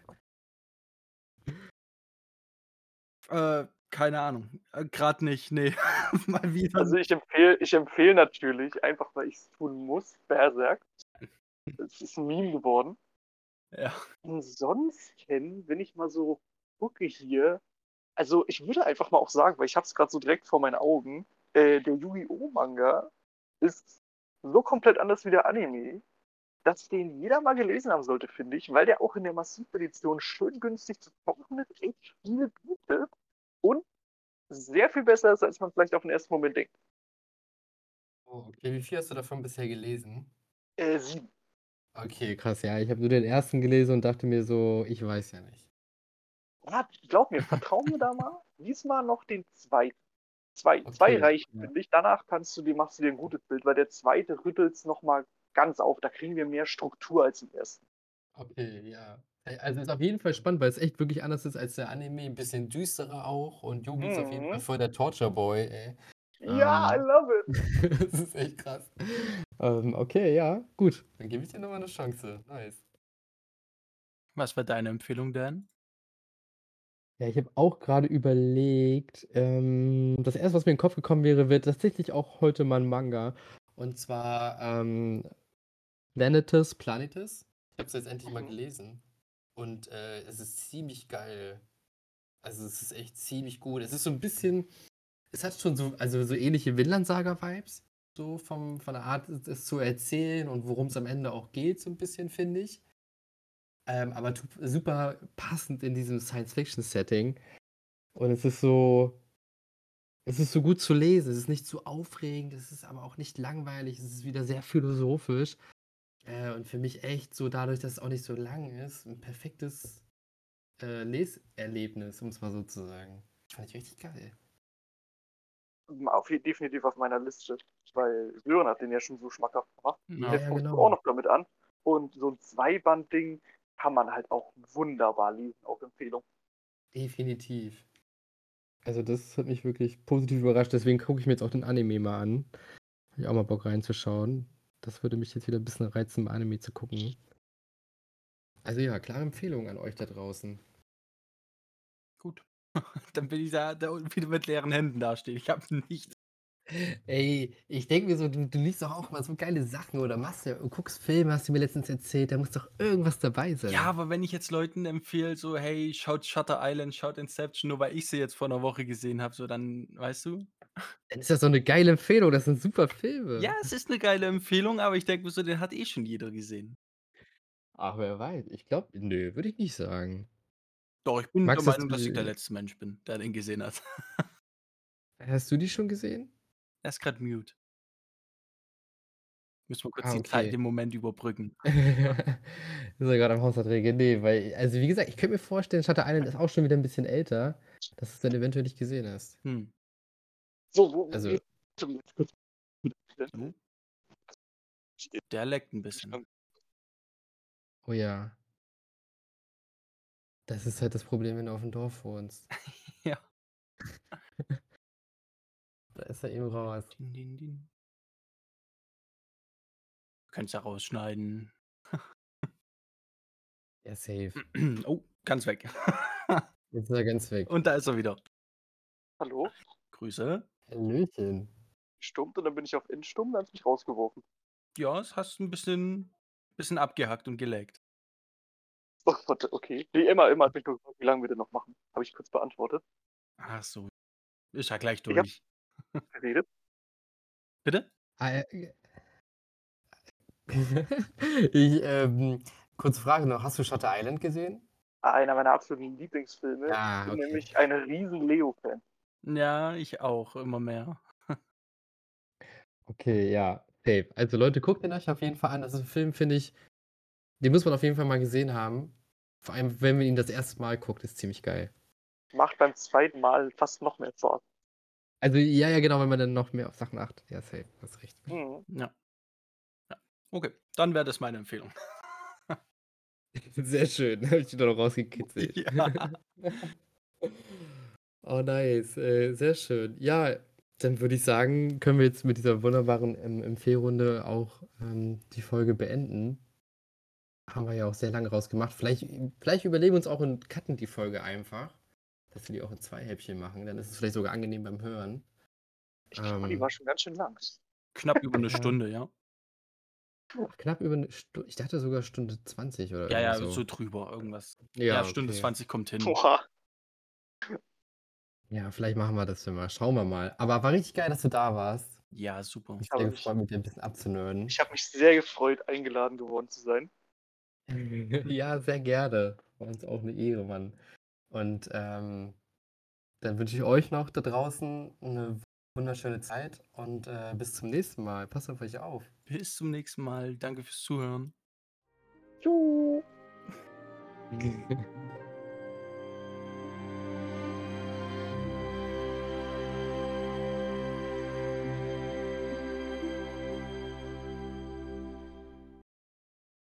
[SPEAKER 2] Äh, keine Ahnung. Äh, grad nicht, ne. Mal wieder
[SPEAKER 3] Also ich empfehle ich empfehl natürlich, einfach weil ich es tun muss, Berserk. Es ist ein Meme geworden.
[SPEAKER 2] ja.
[SPEAKER 3] Ansonsten, wenn ich mal so gucke hier, also ich würde einfach mal auch sagen, weil ich habe es gerade so direkt vor meinen Augen, äh, der Yu-Gi-Oh! Manga ist so komplett anders wie der Anime, dass den jeder mal gelesen haben sollte, finde ich, weil der auch in der Massivedition schön günstig zu kaufen ist, echt viel bietet und sehr viel besser ist, als man vielleicht auf den ersten Moment denkt.
[SPEAKER 1] Oh, okay, wie viel hast du davon bisher gelesen?
[SPEAKER 3] Äh, sieben.
[SPEAKER 1] Okay, krass, ja. Ich habe nur den ersten gelesen und dachte mir so, ich weiß ja nicht.
[SPEAKER 3] Ja, glaub mir, vertrau mir da mal. Diesmal noch den zweiten. Zwei, zwei
[SPEAKER 1] Okay,
[SPEAKER 3] reichen,
[SPEAKER 1] ja.
[SPEAKER 3] finde ich. Danach kannst du dir, machst du dir ein gutes Bild, weil der zweite rüttelt es nochmal ganz auf. Da kriegen wir mehr Struktur als im ersten.
[SPEAKER 1] Okay, ja. Ey, also ist auf jeden Fall spannend, weil es echt wirklich anders ist als der Anime. Ein bisschen düsterer auch. Und Yugi ist auf jeden Fall
[SPEAKER 3] Mhm.
[SPEAKER 1] voll der Torture Boy, ey.
[SPEAKER 3] Ja, I
[SPEAKER 1] Ähm,
[SPEAKER 3] love it.
[SPEAKER 1] das ist echt krass. Ähm, okay, ja, gut. Dann gebe ich dir nochmal eine Chance. Nice.
[SPEAKER 2] Was wäre deine Empfehlung, Dan?
[SPEAKER 1] Ja, ich habe auch gerade überlegt, ähm, das erste, was mir in den Kopf gekommen wäre, wird tatsächlich auch heute mal ein Manga. Und zwar ähm, Planetes, Planetes. Ich habe es jetzt endlich mal
[SPEAKER 3] Mhm.
[SPEAKER 1] gelesen. Und äh, es ist ziemlich geil. Also es ist echt ziemlich gut. Es ist so ein bisschen, es hat schon so, also so ähnliche Vinland-Saga-Vibes, so vom, von der Art, es zu erzählen und worum es am Ende auch geht, so ein bisschen, finde ich. Ähm, aber tu- super passend in diesem Science-Fiction-Setting. Und es ist so, es ist so gut zu lesen. Es ist nicht zu aufregend, es ist aber auch nicht langweilig. Es ist wieder sehr philosophisch. Äh, und für mich echt so dadurch, dass es auch nicht so lang ist, 'n perfektes, äh, Leserlebnis, um's mal so zu sagen. Fand ich richtig geil.
[SPEAKER 3] Hm, auf je definitiv auf meiner Liste, weil Sören hat den ja schon so schmackhaft gemacht.
[SPEAKER 1] Ja,
[SPEAKER 2] Ja.
[SPEAKER 3] Jetzt
[SPEAKER 1] ja,
[SPEAKER 3] kommst du auch
[SPEAKER 1] genau.
[SPEAKER 3] noch damit an. Und so 'n Zweibandding kann man halt auch wunderbar lesen, auch Empfehlung.
[SPEAKER 1] Definitiv. Also, das hat mich wirklich positiv überrascht, deswegen gucke ich mir jetzt auch den Anime mal an. Habe ich auch mal Bock reinzuschauen. Das würde mich jetzt wieder 'n bisschen reizen, mal Anime zu gucken. Also ja, klare Empfehlung an euch da draußen.
[SPEAKER 2] Gut. Dann bin ich da da unten wieder mit leeren Händen dastehen. Ich habe nichts.
[SPEAKER 1] Ey, ich denke mir so, du du liest doch auch mal so geile Sachen oder machst ja guckst Filme, hast du mir letztens erzählt, da muss doch irgendwas dabei
[SPEAKER 2] Ja,
[SPEAKER 1] sein.
[SPEAKER 2] aber wenn ich jetzt Leuten empfehle, so: „Hey, schaut Shutter Island, schaut Inception“, nur weil ich sie jetzt vor 'ner Woche gesehen habe, so dann weißt du?
[SPEAKER 1] Dann ist das doch 'ne geile Empfehlung, das sind super
[SPEAKER 2] Ja,
[SPEAKER 1] Filme.
[SPEAKER 2] es ist 'ne geile Empfehlung, aber ich denke mir so, den hat eh schon jeder gesehen.
[SPEAKER 1] Ach, wer weiß. Ich glaube ne, würde ich nicht sagen.
[SPEAKER 2] Doch, ich bin der
[SPEAKER 1] Magst du das
[SPEAKER 2] Meinung, dass ich der
[SPEAKER 1] die
[SPEAKER 2] letzte Mensch bin, der den gesehen hat.
[SPEAKER 1] Hast du die schon gesehen?
[SPEAKER 2] Er ist grad mute. Müssen wir kurz
[SPEAKER 1] Ah,
[SPEAKER 2] die Zeit
[SPEAKER 1] okay.
[SPEAKER 2] den Moment überbrücken.
[SPEAKER 1] Ist er grad am Hausverträge? Ne, weil also, wie gesagt, ich könnte mir vorstellen, Shutter Island ist auch schon wieder 'n bisschen älter, dass du's dann eventuell nicht gesehen hast.
[SPEAKER 2] Hm.
[SPEAKER 3] So, wo wo
[SPEAKER 1] Also
[SPEAKER 3] geht's zum
[SPEAKER 2] Oh. Der leckt 'n bisschen.
[SPEAKER 1] Oh ja. Das ist halt das Problem, wenn du auf'm Dorf wohnst.
[SPEAKER 2] Ja.
[SPEAKER 1] Da ist er eben raus.
[SPEAKER 2] Din, din, din. Kannst ja rausschneiden.
[SPEAKER 1] Ja, safe.
[SPEAKER 2] Oh, ganz weg.
[SPEAKER 1] Jetzt ist er ganz weg.
[SPEAKER 2] Und da ist er wieder.
[SPEAKER 3] Hallo?
[SPEAKER 2] Grüße.
[SPEAKER 1] Hallöchen.
[SPEAKER 3] Gestummt und dann bin ich auf Endstumm, dann hat es mich rausgeworfen.
[SPEAKER 2] Ja, es hast 'n bisschen bisschen abgehackt und gelaggt.
[SPEAKER 3] Oh Gott, okay. Ne, Emma Emma hat mich nur gefragt: „Wie lange wir denn noch machen?“ Habe ich kurz beantwortet.
[SPEAKER 2] Ach so. Ist ja gleich
[SPEAKER 3] Ich habe
[SPEAKER 2] durch.
[SPEAKER 3] geredet.
[SPEAKER 2] Bitte?
[SPEAKER 1] Ah, äh, äh Ich, ähm kurze Frage noch, hast du Shutter Island gesehen?
[SPEAKER 3] Einer meiner absoluten Lieblingsfilme. Ich
[SPEAKER 1] Ah,
[SPEAKER 3] bin
[SPEAKER 1] okay.
[SPEAKER 3] nämlich ein riesen Leo-Fan.
[SPEAKER 2] Ja, ich auch, immer mehr.
[SPEAKER 1] Okay, ja, safe. Also, Leute, guckt ihn euch auf jeden Fall an. Das ist 'n Film, finde ich, den muss man auf jeden Fall mal gesehen haben. Vor allem, wenn man ihn das erste Mal guckt, ist ziemlich geil.
[SPEAKER 3] Macht beim zweiten Mal fast noch mehr Spaß.
[SPEAKER 1] Also, ja, ja, genau, wenn man dann noch mehr auf Sachen achtet. Ja, safe, hast recht.
[SPEAKER 3] Mhm.
[SPEAKER 2] Ja. Ja. Okay, dann wäre das meine Empfehlung.
[SPEAKER 1] Sehr schön, habe ich dir doch noch rausgekitzelt.
[SPEAKER 2] Ja.
[SPEAKER 1] Oh, nice, äh, sehr schön. Ja, dann würde ich sagen, können wir jetzt mit dieser wunderbaren Em Empfehlrunde auch, ähm, die Folge beenden. Haben wir ja auch sehr lange raus gemacht. Vielleicht vielleicht überlegen wir uns auch und cutten die Folge einfach, dass wir die auch in zwei Häppchen machen. Dann ist es vielleicht sogar angenehm beim Hören.
[SPEAKER 3] Ich glaube, die
[SPEAKER 1] Ähm
[SPEAKER 3] war schon ganz schön lang.
[SPEAKER 2] Knapp über 'ne
[SPEAKER 1] Ja.
[SPEAKER 2] Stunde, ja.
[SPEAKER 1] Knapp über 'ne Stu ich dachte sogar Stunde zwanzig oder
[SPEAKER 2] Ja,
[SPEAKER 1] irgendwie
[SPEAKER 2] ja,
[SPEAKER 1] so.
[SPEAKER 2] so drüber, irgendwas. Ja,
[SPEAKER 1] Ja,
[SPEAKER 2] Stunde
[SPEAKER 1] okay.
[SPEAKER 2] zwanzig kommt hin.
[SPEAKER 3] Oha.
[SPEAKER 1] Ja, vielleicht machen wir das ja mal. Schauen wir mal. Aber war richtig geil, dass du da warst.
[SPEAKER 2] Ja, super.
[SPEAKER 1] Mich
[SPEAKER 3] Ich habe
[SPEAKER 1] sehr
[SPEAKER 3] mich
[SPEAKER 1] gefreut, mit dir 'n bisschen abzunörden.
[SPEAKER 3] ich habe mich sehr gefreut, eingeladen geworden zu sein.
[SPEAKER 1] Ja, sehr gerne. War uns auch 'ne Ehre, Mann. Und, ähm, dann wünsche ich euch noch da draußen 'ne wunderschöne Zeit und, äh, bis zum nächsten Mal. Passt auf euch auf.
[SPEAKER 2] Bis zum nächsten Mal. Danke fürs Zuhören.
[SPEAKER 3] Tschau.